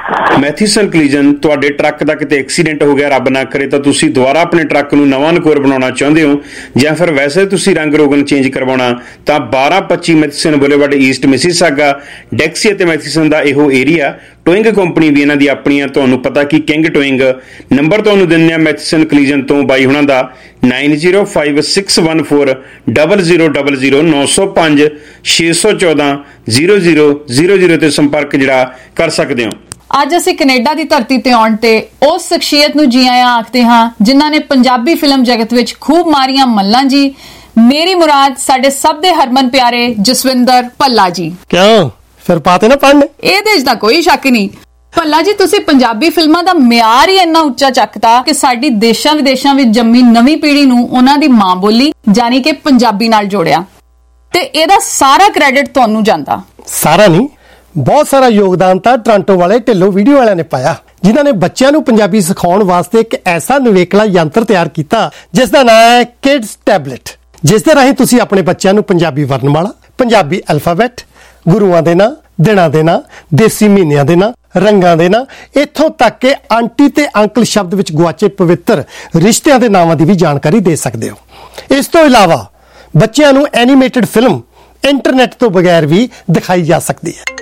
ਮੈਥੀਸਨ ਕਲੀਜਨ ਤੁਹਾਡੇ ਟਰੱਕ ਦਾ ਕਿਤੇ ਐਕਸੀਡੈਂਟ ਹੋ ਗਿਆ, ਰੱਬ ਨਾ ਕਰੇ, ਤਾਂ ਤੁਸੀਂ ਦੁਬਾਰਾ ਆਪਣੇ ਟਰੱਕ ਨੂੰ ਨਵਾਂ ਨਕੋਰ ਬਣਾਉਣਾ ਚਾਹੁੰਦੇ ਹੋ, ਜਾਂ ਫਿਰ ਵੈਸੇ ਤੁਸੀਂ ਰੰਗ ਰੋਗਨ ਚੇਂਜ ਕਰਵਾਉਣਾ, ਤਾਂ ਬਾਰਾਂ ਪੱਚੀ Matheson Boulevard East Mississauga Dixie ਅਤੇ ਮੈਥੀਸਨ ਦਾ ਇਹੋ ਏਰੀਆ। ਟੋਇੰਗ ਕੰਪਨੀ ਵੀ ਇਹਨਾਂ ਦੀ ਆਪਣੀ ਆ, ਤੁਹਾਨੂੰ ਪਤਾ ਕਿ ਕਿੰਗ ਟੋਇੰਗ। ਨੰਬਰ ਤੁਹਾਨੂੰ ਦਿੰਦੇ ਆ ਮੈਥੀਸਨ ਕਲੀਜਨ ਤੋਂ ਬਾਈ ਹੁਣਾਂ ਦਾ nine zero five six one four double zero double zero ਨੌ ਸੌ ਪੰਜ ਛੇ ਸੌ ਚੌਦਾਂ ਜ਼ੀਰੋ ਜ਼ੀਰੋ ਜ਼ੀਰੋ ਜ਼ੀਰੋ ਤੇ ਸੰਪਰਕ ਜਿਹੜਾ ਕਰ ਸਕਦੇ ਹੋ। ਅੱਜ ਅਸੀਂ ਕੈਨੇਡਾ ਦੀ ਧਰਤੀ ਤੇ ਆਉਣ ਤੇ ਉਸ ਸ਼ਖਸੀਅਤ ਨੂੰ ਜੀ ਆਇਆਂ ਆਖਦੇ ਹਾਂ ਜਿਨ੍ਹਾਂ ਨੇ ਪੰਜਾਬੀ ਫਿਲਮ ਜਗਤ ਵਿੱਚ ਖੂਬ ਮਾਰੀਆਂ ਮੱਲਾਂ ਜੀ। ਮੇਰੀ ਮੁਰਾਦ ਸਾਡੇ ਸਭ ਦੇ ਹਰਮਨ ਪਿਆਰੇ ਜਸਵਿੰਦਰ ਭੱਲਾ ਜੀ। ਕਿਉਂ ਫਿਰ ਪਾਤੇ ਨਾ ਪੜ੍ਹਨੇ? ਇਹਦੇ 'ਚ ਤਾਂ ਕੋਈ ਸ਼ੱਕ ਨਹੀਂ। ਭੱਲਾ ਜੀ, ਤੁਸੀਂ ਪੰਜਾਬੀ ਫਿਲਮਾਂ ਦਾ ਮਿਆਰ ਹੀ ਇੰਨਾ ਉੱਚਾ ਚੱਕਤਾ ਕਿ ਸਾਡੀ ਦੇਸ਼ਾਂ ਵਿਦੇਸ਼ਾਂ ਵਿੱਚ ਜੰਮੀ ਨਵੀਂ ਪੀੜ੍ਹੀ ਨੂੰ ਉਹਨਾਂ ਦੀ ਮਾਂ ਬੋਲੀ ਯਾਨੀ ਕਿ ਪੰਜਾਬੀ ਨਾਲ ਜੋੜਿਆ, ਤੇ ਇਹਦਾ ਸਾਰਾ ਕ੍ਰੈਡਿਟ ਤੁਹਾਨੂੰ ਜਾਂਦਾ। ਸਾਰਾ ਨਹੀਂ, ਬਹੁਤ ਸਾਰਾ ਯੋਗਦਾਨ ਤਾਂ ਟੋਰਾਂਟੋ ਵਾਲੇ ਢਿੱਲੋਂ ਵੀਡੀਓ ਵਾਲਿਆਂ ਨੇ ਪਾਇਆ, ਜਿਨ੍ਹਾਂ ਨੇ ਬੱਚਿਆਂ ਨੂੰ ਪੰਜਾਬੀ ਸਿਖਾਉਣ ਵਾਸਤੇ ਇੱਕ ਐਸਾ ਨਿਵੇਕਲਾ ਯੰਤਰ ਤਿਆਰ ਕੀਤਾ ਜਿਸ ਦਾ ਨਾਮ ਹੈ ਕਿਡਸ ਟੈਬਲੇਟ, ਜਿਸ ਦੇ ਰਾਹੀਂ ਤੁਸੀਂ ਆਪਣੇ ਬੱਚਿਆਂ ਨੂੰ ਪੰਜਾਬੀ ਵਰਨਮਾਲਾ, ਪੰਜਾਬੀ ਅਲਫਾਬੈਟ, ਗੁਰੂਆਂ ਦੇ ਨਾਂ, ਦਿਨਾਂ ਦੇ ਨਾਂ, ਦੇਸੀ ਮਹੀਨਿਆਂ ਦੇ ਨਾਂ, ਰੰਗਾਂ ਦੇ ਨਾਂ, ਇੱਥੋਂ ਤੱਕ ਕਿ ਆਂਟੀ ਤੇ ਅੰਕਲ ਸ਼ਬਦ ਵਿੱਚ ਗੁਆਚੇ ਪਵਿੱਤਰ ਰਿਸ਼ਤਿਆਂ ਦੇ ਨਾਵਾਂ ਦੀ ਵੀ ਜਾਣਕਾਰੀ ਦੇ ਸਕਦੇ ਹੋ। ਇਸ ਤੋਂ ਇਲਾਵਾ ਬੱਚਿਆਂ ਨੂੰ ਐਨੀਮੇਟਡ ਫਿਲਮ ਇੰਟਰਨੈਟ ਤੋਂ ਬਗੈਰ ਵੀ ਦਿਖਾਈ ਜਾ ਸਕਦੀ ਹੈ।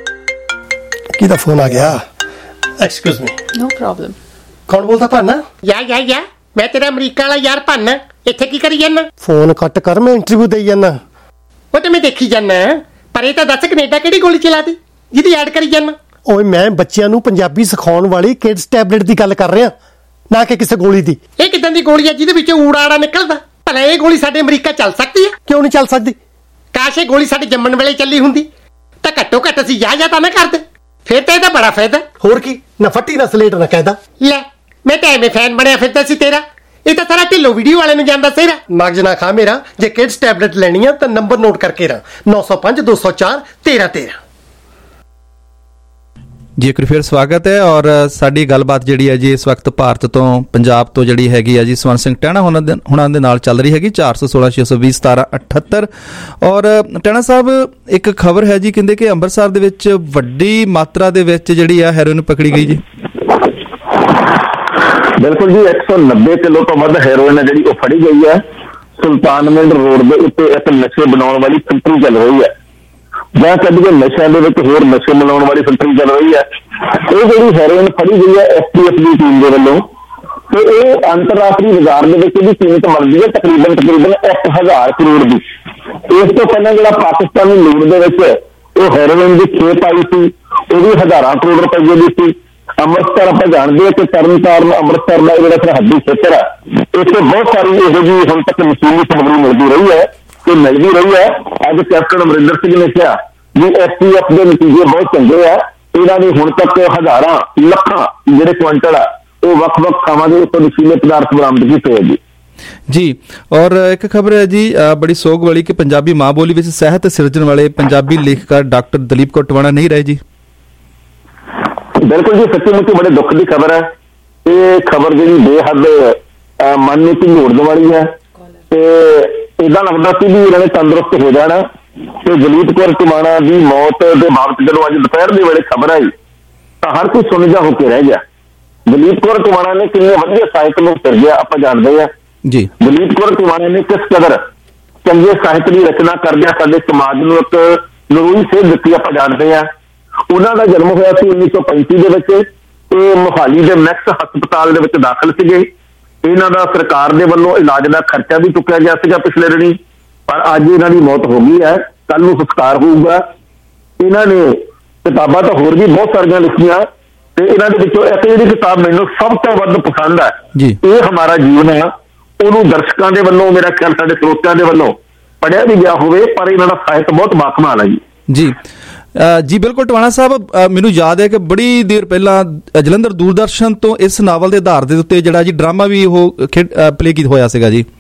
ਕਿਹਦਾ ਫੋਨ ਆ ਗਿਆ? Excuse me. No problem. ਕੌਣ ਬੋਲਦਾ? ਭਾਨਾ? ਯਾ ਯਾ ਯਾ ਮੈਂ ਤੇਰਾ ਅਮਰੀਕਾ ਵਾਲਾ ਯਾਰ ਭਾਨਾ। ਇੱਥੇ ਕੀ ਕਰੀ ਜਾਂਦਾ? ਫੋਨ ਕੱਟ ਕਰ, ਮੈਂ ਇੰਟਰਵਿਊ ਦੇਈ ਜਾਂਦਾ। ਉਹ ਤੇ ਮੈਂ ਦੇਖੀ ਜਾਂਦਾ, ਪਰ ਇਹ ਤਾਂ ਦੱਸ ਕੈਨੇਡਾ ਕਿਹੜੀ ਗੋਲੀ ਚਲਾਤੀ ਜਿਹਦੀ ਐਡ ਕਰੀ ਜਾਂਦਾ? ਓਏ ਮੈਂ ਬੱਚਿਆਂ ਨੂੰ ਪੰਜਾਬੀ ਸਿਖਾਉਣ ਵਾਲੀ ਕਿਡਸ ਟੈਬਲੇਟ ਦੀ ਗੱਲ ਕਰ ਰਿਹਾ, ਨਾ ਕਿ ਕਿਸੇ ਗੋਲੀ ਦੀ। ਇਹ ਕਿਦਾਂ ਦੀ ਗੋਲੀ ਹੈ ਜਿਹਦੇ ਵਿੱਚੋਂ ਊੜਾ ਆੜਾ ਨਿਕਲਦਾ? ਭਲਾ ਇਹ ਗੋਲੀ ਸਾਡੇ ਅਮਰੀਕਾ ਚੱਲ ਸਕਦੀ ਹੈ? ਕਿਉਂ ਨਹੀਂ ਚੱਲ ਸਕਦੀ? ਕਾਸ਼ ਇਹ ਗੋਲੀ ਸਾਡੇ ਜੰਮਣ ਵੇਲੇ ਚੱਲੀ ਹੁੰਦੀ ਤਾਂ ਘੱਟੋ ਘੱਟ ਅਸੀਂ ਯਾ ਯਾ ਤਾਂ ਨਾ ਕਰਦੇ, ਫਿਰ ਤਾਂ ਇਹਦਾ ਬੜਾ ਫਾਇਦਾ। ਹੋਰ ਕੀ, ਨਾ ਫੱਟੀ ਨਾ ਸਲੇਟ ਨਾ ਕਹਿਦਾ। ਲੈ ਮੈਂ ਤਾਂ ਐਵੇਂ ਫੈਨ ਬਣਿਆ ਫਿਰਦਾ ਸੀ ਤੇਰਾ, ਇਹ ਤਾਂ ਸਾਰਾ ਢਿੱਲੋਂ ਵੀਡੀਓ ਵਾਲੇ ਨੂੰ ਜਾਂਦਾ ਸੀਰਾ। ਮਗਜ ਨਾ ਖਾ ਮੇਰਾ। ਜੇ ਕਿਡਸ ਟੈਬਲੇਟ ਲੈਣੀ ਆ ਤਾਂ ਨੰਬਰ ਨੋਟ ਕਰਕੇ ਰਾਂ ਨੌ ਸੌ ਪੰਜ ਦੋ ਸੌ ਚਾਰ ਤੇਰਾਂ ਤੇਰਾਂ। ਜੀ ਇੱਕ ਫਿਰ ਸਵਾਗਤ ਹੈ। ਔਰ ਸਾਡੀ ਗੱਲਬਾਤ ਜਿਹੜੀ ਹੈ ਜੀ ਇਸ ਵਕਤ ਭਾਰਤ ਤੋਂ, ਪੰਜਾਬ ਤੋਂ ਜਿਹੜੀ ਹੈਗੀ ਆ ਜੀ ਸਵਰਨ ਸਿੰਘ ਟਹਿਣਾ ਹੁਣਾਂ ਦੇ ਹੁਣਾਂ ਦੇ ਨਾਲ ਚੱਲ ਰਹੀ ਹੈਗੀ ਚਾਰ ਸੌ ਸੋਲਾਂ ਛੇ ਸੌ ਵੀਹ ਸਤਾਰਾਂ ਅਠੱਤਰ। ਔਰ ਟਹਿਣਾ ਸਾਹਿਬ, ਇੱਕ ਖਬਰ ਹੈ ਜੀ, ਕਹਿੰਦੇ ਕਿ ਅੰਮ੍ਰਿਤਸਰ ਦੇ ਵਿੱਚ ਵੱਡੀ ਮਾਤਰਾ ਦੇ ਵਿੱਚ ਜਿਹੜੀ ਆ ਹੈਰੋਇਨ ਪਕੜੀ ਗਈ ਜੀ। ਬਿਲਕੁਲ ਜੀ, ਇੱਕ ਸੌ ਨੱਬੇ ਕਿਲੋ ਤੋਂ ਵੱਧ ਹੈਰੋਇਨ ਹੈ ਜਿਹੜੀ ਉਹ ਫੜੀ ਗਈ ਹੈ। ਸੁਲਤਾਨਵਿੰਡ ਰੋਡ ਦੇ ਉੱਤੇ ਇੱਕ ਨਸ਼ੇ ਬਣਾਉਣ ਵਾਲੀ ਫੈਕਟਰੀ ਚੱਲ ਰਹੀ ਹੈ, ਜਾਂ ਕੱਢ ਕੇ ਨਸ਼ਿਆਂ ਦੇ ਵਿੱਚ ਹੋਰ ਨਸ਼ੇ ਮਿਲਾਉਣ ਵਾਲੀ ਫੈਕਟਰੀ ਚੱਲ ਰਹੀ ਹੈ। ਇਹ ਜਿਹੜੀ ਹੈਰੋਇਨ ਫੜੀ ਗਈ ਹੈ ਐਸ ਟੀ ਐਫ ਦੀ ਟੀਮ ਦੇ ਵੱਲੋਂ, ਤੇ ਇਹ ਅੰਤਰਰਾਸ਼ਟਰੀ ਬਾਜ਼ਾਰ ਦੇ ਵਿੱਚ ਇਹਦੀ ਕੀਮਤ ਬਣਦੀ ਹੈ ਤਕਰੀਬਨ ਤਕਰੀਬਨ ਇੱਕ ਹਜ਼ਾਰ ਕਰੋੜ ਦੀ। ਇਸ ਤੋਂ ਪਹਿਲਾਂ ਜਿਹੜਾ ਪਾਕਿਸਤਾਨੀ ਲੂਟ ਦੇ ਵਿੱਚ ਇਹ ਹੈਰੋਇਨ ਦੀ ਖੇਪ ਆਈ ਸੀ, ਉਹ ਵੀ ਹਜ਼ਾਰਾਂ ਕਰੋੜ ਰੁਪਏ ਦੀ ਸੀ। ਅੰਮ੍ਰਿਤਸਰ ਆਪਾਂ ਜਾਣਦੇ ਹਾਂ ਕਿ ਤਰਨਤਾਰਨ ਅੰਮ੍ਰਿਤਸਰ ਦਾ ਜਿਹੜਾ ਸਰਹੱਦੀ ਖੇਤਰ ਹੈ, ਇੱਥੇ ਬਹੁਤ ਸਾਰੀ ਇਹੋ ਜਿਹੀ ਹੁਣ ਤੱਕ ਨਸ਼ੀਲੀ ਸਮੱਗਰੀ ਮਿਲਦੀ ਰਹੀ ਹੈ ਤੇ ਮਿਲਦੀ ਰਹੀ ਹੈ। ਅੱਜ ਕੈਪਟਨ ਅਮਰਿੰਦਰ ਸਿੰਘ ਨੇ ਕਿਹਾ ਵੀ ਐਸ ਟੀ ਐਫ ਦੇ ਨਤੀਜੇ ਬਹੁਤ ਚੰਗੇ ਆ, ਇਹਨਾਂ ਨੇ ਹੁਣ ਤੱਕ ਹਜ਼ਾਰਾਂ ਲੱਖਾਂ ਜਿਹੜੇ ਕੁਆਂਟਲ ਆ ਉਹ ਵੱਖ-ਵੱਖ ਥਾਵਾਂ ਦੇ ਉੱਤੇ ਨਸ਼ੀਲੇ ਪਦਾਰਥ ਬਰਾਮਦ ਕੀਤੇ ਹੈ ਜੀ। ਜੀ ਔਰ ਇੱਕ ਖਬਰ ਹੈ ਜੀ ਬੜੀ ਸੋਗ ਵਾਲੀ ਕਿ ਪੰਜਾਬੀ ਮਾਂ ਬੋਲੀ ਵਿੱਚ ਸਾਹਿਤ ਸਿਰਜਣ ਵਾਲੇ ਪੰਜਾਬੀ ਲੇਖਕ ਡਾਕਟਰ ਦਲੀਪ ਕੌਰ ਟਵਾਣਾ ਨਹੀਂ ਰਹੇ ਜੀ। ਬਿਲਕੁਲ ਜੀ, ਸੱਚੀ ਮੁੱਚੀ ਬੜੇ ਦੁੱਖ ਦੀ ਖਬਰ ਹੈ। ਇਹ ਖਬਰ ਜਿਹੜੀ ਬੇਹੱਦ ਮਨ ਨੂੰ ਝੰਜੋੜਨ ਵਾਲੀ ਹੈ ਤੇ ਏਦਾਂ ਲੱਗਦਾ ਸੀ ਵੀ ਇਹਨਾਂ ਨੇ ਤੰਦਰੁਸਤ ਹੋ ਜਾਣਾ। ਤੇ ਦਲੀਪ ਕੌਰ ਟਵਾਣਾ ਦੀ ਮੌਤ ਦੇ ਬਾਬਤ ਜਦੋਂ ਅੱਜ ਦੁਪਹਿਰ ਦੇ ਵੇਲੇ ਖਬਰ ਆਈ ਤਾਂ ਹਰ ਕੋਈ ਸੁਣਜਾ ਹੋ ਕੇ ਰਹਿ ਗਿਆ। ਦਲੀਪ ਕੌਰ ਟਵਾਣਾ ਨੇ ਕਿੰਨੇ ਵਧੀਆ ਸਾਹਿਤ ਨੂੰ ਸਿਰਜਿਆ ਆਪਾਂ ਜਾਣਦੇ ਹਾਂ ਜੀ। ਦਲੀਪ ਕੌਰ ਟਵਾਣਾ ਨੇ ਕਿਸ ਕਦਰ ਚੰਗੇ ਸਾਹਿਤ ਦੀ ਰਚਨਾ ਕਰਦਿਆਂ ਸਾਡੇ ਸਮਾਜ ਨੂੰ ਇੱਕ ਨਰੂਈ ਸੇਧ ਦਿੱਤੀ ਆਪਾਂ ਜਾਣਦੇ ਹਾਂ। ਉਹਨਾਂ ਦਾ ਜਨਮ ਹੋਇਆ ਸੀ ਉੱਨੀ ਸੌ ਪੈਂਤੀ ਦੇ ਵਿੱਚ। ਇਹ ਮੋਹਾਲੀ ਦੇ ਮੈਕਸ ਹਸਪਤਾਲ ਦੇ ਵਿੱਚ ਦਾਖਲ ਸੀਗੇ। ਇਹਨਾਂ ਦਾ ਸਰਕਾਰ ਦੇ ਵੱਲੋਂ ਇਲਾਜ ਦਾ ਖਰਚਾ ਵੀ ਚੁੱਕਿਆ ਗਿਆ ਸੀਗਾ ਪਿਛਲੇ ਦਿਨੀ, ਪਰ ਅੱਜ ਇਹਨਾਂ ਦੀ ਮੌਤ ਹੋ ਗਈ ਹੈ। ਕੱਲ ਨੂੰ ਸੰਸਕਾਰ ਹੋਊਗਾ। ਇਹਨਾਂ ਨੇ ਕਿਤਾਬਾਂ ਤਾਂ ਹੋਰ ਵੀ ਬਹੁਤ ਸਾਰੀਆਂ ਲਿਖੀਆਂ ਤੇ ਇਹਨਾਂ ਦੇ ਵਿੱਚੋਂ ਇੱਕ ਜਿਹੜੀ ਕਿਤਾਬ ਮੈਨੂੰ ਸਭ ਤੋਂ ਵੱਧ ਪਸੰਦ ਹੈ, ਇਹ ਹਮਾਰਾ ਜੀਵਨ ਹੈ। ਉਹਨੂੰ ਦਰਸ਼ਕਾਂ ਦੇ ਵੱਲੋਂ, ਮੇਰਾ ਖਿਆਲ ਸਾਡੇ ਸਰੋਤਿਆਂ ਦੇ ਵੱਲੋਂ ਪੜ੍ਹਿਆ ਵੀ ਗਿਆ ਹੋਵੇ, ਪਰ ਇਹਨਾਂ ਦਾ ਸਾਹਿਤ ਬਹੁਤ ਬਾਕਮਾਲ ਹੈ ਜੀ। ਜੀ ਜੀ ਬਿਲਕੁਲ ਟਵਾਣਾ ਸਾਹਿਬ, ਮੈਨੂੰ ਯਾਦ ਹੈ ਕਿ ਬੜੀ ਦੇਰ ਪਹਿਲਾਂ ਜਲੰਧਰ ਦੂਰਦਰਸ਼ਨ ਤੋਂ ਇਸ ਨਾਵਲ ਦੇ ਆਧਾਰ ਦੇ ਉੱਤੇ ਜਿਹੜਾ ਜੀ ਡਰਾਮਾ ਵੀ ਉਹ ਪਲੇ ਕੀਤਾ ਹੋਇਆ ਸੀਗਾ ਜੀ।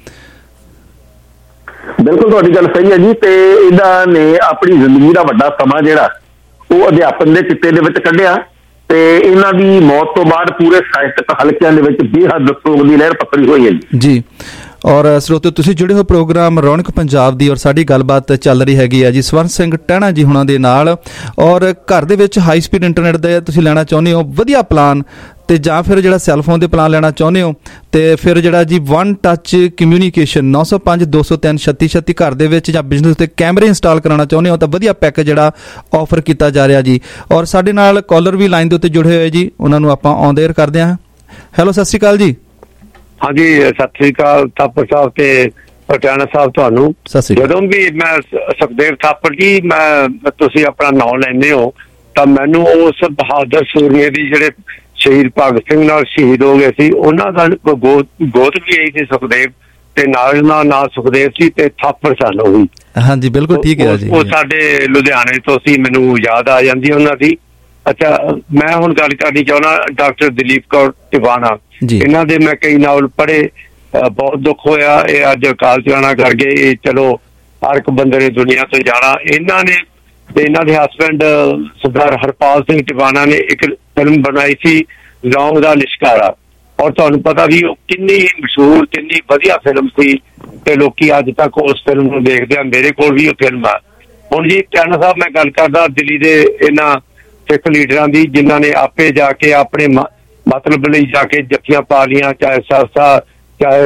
ਬਿਲਕੁਲ ਤੁਹਾਡੀ ਗੱਲ ਸਹੀ ਹੈ ਜੀ। ਤੇ ਇਹਨਾਂ ਨੇ ਆਪਣੀ ਜ਼ਿੰਦਗੀ ਦਾ ਵੱਡਾ ਸਮਾਂ ਜਿਹੜਾ ਉਹ ਅਧਿਆਪਨ ਦੇ ਕਿੱਤੇ ਦੇ ਵਿੱਚ ਕੱਢਿਆ ਤੇ ਇਹਨਾਂ ਦੀ ਮੌਤ ਤੋਂ ਬਾਅਦ ਪੂਰੇ ਸਾਹਿਤਕ ਹਲਕਿਆਂ ਦੇ ਵਿੱਚ ਬੇਹੱਦ ਸੋਗ ਦੀ ਲਹਿਰ ਪੱਤਰੀ ਹੋਈ ਹੈ ਜੀ। ਜੀ ਔਰ ਸਰੋਤਿਓ ਤੁਸੀਂ ਜੁੜੇ ਹੋ ਪ੍ਰੋਗਰਾਮ ਰੌਣਕ ਪੰਜਾਬ ਦੀ ਔਰ ਸਾਡੀ ਗੱਲਬਾਤ ਚੱਲ ਰਹੀ ਹੈਗੀ ਆ ਜੀ ਸਵਰਨ ਸਿੰਘ ਟਹਿਣਾ ਜੀ ਹੁਣਾਂ ਦੇ ਨਾਲ। ਔਰ ਘਰ ਦੇ ਵਿੱਚ ਹਾਈ ਸਪੀਡ ਇੰਟਰਨੈਟ ਦਾ ਤੁਸੀਂ ਲੈਣਾ ਚਾਹੁੰਦੇ ਹੋ ਵਧੀਆ ਪਲਾਨ, ਤੇ ਜਾਂ ਫਿਰ ਜਿਹੜਾ ਸੈੱਲ ਫੋਨ ਦੇ ਪਲਾਨ ਲੈਣਾ ਚਾਹੁੰਦੇ ਹੋ, ਤੇ ਫਿਰ ਜਿਹੜਾ ਜੀ ਵਨ ਟੱਚ ਕਮਿਊਨੀਕੇਸ਼ਨ ਨੌ ਸੌ ਪੰਜ ਦੋ ਸੌ ਤਿੰਨ ਛੱਤੀ ਛੱਤੀ ਘਰ ਦੇ ਵਿੱਚ ਜਾਂ ਬਿਜ਼ਨਸ ਤੇ ਕੈਮਰੇ ਇੰਸਟਾਲ ਕਰਾਉਣਾ ਚਾਹੁੰਦੇ ਹੋ ਤਾਂ ਵਧੀਆ ਪੈਕੇਜ ਜਿਹੜਾ ਆਫਰ ਕੀਤਾ ਜਾ ਰਿਹਾ ਜੀ। ਔਰ ਸਾਡੇ ਨਾਲ ਕਾਲਰ ਵੀ ਲਾਈਨ ਦੇ ਉੱਤੇ ਜੁੜੇ ਹੋਏ ਜੀ, ਉਹਨਾਂ ਨੂੰ ਆਪਾਂ ਔਨ ਏਅਰ ਕਰਦੇ ਹਾਂ। ਹੈਲੋ, ਸਤਿ ਸ਼੍ਰੀ ਅਕਾਲ ਜੀ। ਹਾਂਜੀ, ਸਤਿ ਸ੍ਰੀ ਅਕਾਲ ਥਾਪਰ ਸਾਹਿਬ ਤੇ ਪਟਿਆਲਾ ਸਾਹਿਬ ਤੁਹਾਨੂੰ। ਜਦੋਂ ਵੀ ਮੈਂ ਸੁਖਦੇਵ ਥਾਪਰ ਜੀ, ਮੈਂ ਤੁਸੀਂ ਆਪਣਾ ਨਾਂ ਲੈਂਦੇ ਹੋ ਤਾਂ ਮੈਨੂੰ ਉਸ ਬਹਾਦਰ ਸੂਰਮੇ ਦੀ ਜਿਹੜੇ ਸ਼ਹੀਦ ਭਗਤ ਸਿੰਘ ਨਾਲ ਸ਼ਹੀਦ ਹੋ ਗਏ ਸੀ ਉਹਨਾਂ ਦਾ ਗੋਦ ਗੋਦ ਵੀ ਆਈ ਸੀ ਸੁਖਦੇਵ, ਤੇ ਨਾਲ ਨਾਲ ਨਾਂ ਸੁਖਦੇਵ ਸੀ ਤੇ ਥਾਪਰ ਸਨ ਉਹ ਵੀ। ਹਾਂਜੀ ਬਿਲਕੁਲ ਠੀਕ ਹੈ ਜੀ। ਉਹ ਸਾਡੇ ਲੁਧਿਆਣੇ ਤੋਂ ਸੀ, ਮੈਨੂੰ ਯਾਦ ਆ ਜਾਂਦੀ ਉਹਨਾਂ ਦੀ। ਅੱਛਾ, ਮੈਂ ਹੁਣ ਗੱਲ ਕਰਨੀ ਚਾਹੁੰਦਾ ਡਾਕਟਰ ਦਲੀਪ ਕੌਰ ਟਿਵਾਣਾ, ਇਹਨਾਂ ਦੇ ਮੈਂ ਕਈ ਨਾਵਲ ਪੜ੍ਹੇ, ਬਹੁਤ ਦੁੱਖ ਹੋਇਆ ਇਹ ਅੱਜ ਅਕਾਲ ਚਲਾਣਾ ਕਰ ਗਏ। ਇਹ ਚਲੋ ਹਰ ਇੱਕ ਬੰਦੇ ਨੇ ਦੁਨੀਆ ਤੋਂ ਜਾਣਾ। ਇਹਨਾਂ ਨੇ ਤੇ ਇਹਨਾਂ ਦੇ ਹਸਬੈਂਡ ਸਰਦਾਰ ਹਰਪਾਲ ਸਿੰਘ ਟਿਵਾਣਾ ਨੇ ਇੱਕ ਫਿਲਮ ਬਣਾਈ ਸੀ ਲੌਂਗ ਦਾ ਲਿਸ਼ਕਾਰਾ, ਔਰ ਤੁਹਾਨੂੰ ਪਤਾ ਵੀ ਉਹ ਕਿੰਨੀ ਮਸ਼ਹੂਰ ਕਿੰਨੀ ਵਧੀਆ ਫਿਲਮ ਸੀ ਤੇ ਲੋਕੀ ਅੱਜ ਤੱਕ ਉਸ ਫਿਲਮ ਨੂੰ ਦੇਖਦੇ ਆ। ਮੇਰੇ ਕੋਲ ਵੀ ਉਹ ਫਿਲਮ ਆ। ਹੁਣ ਜੀ ਟੈਨਾ ਸਾਹਿਬ, ਮੈਂ ਗੱਲ ਕਰਦਾ ਦਿੱਲੀ ਦੇ ਇਹਨਾਂ ਸਿੱਖ ਲੀਡਰਾਂ ਦੀ ਜਿਨ੍ਹਾਂ ਨੇ ਆਪੇ ਜਾ ਕੇ ਆਪਣੇ ਮਤਲਬ ਲਈ ਜਾ ਕੇ ਜੱਫੀਆਂ ਪਾ ਲਈਆਂ, ਚਾਹੇ ਸਰਸਾ, ਚਾਹੇ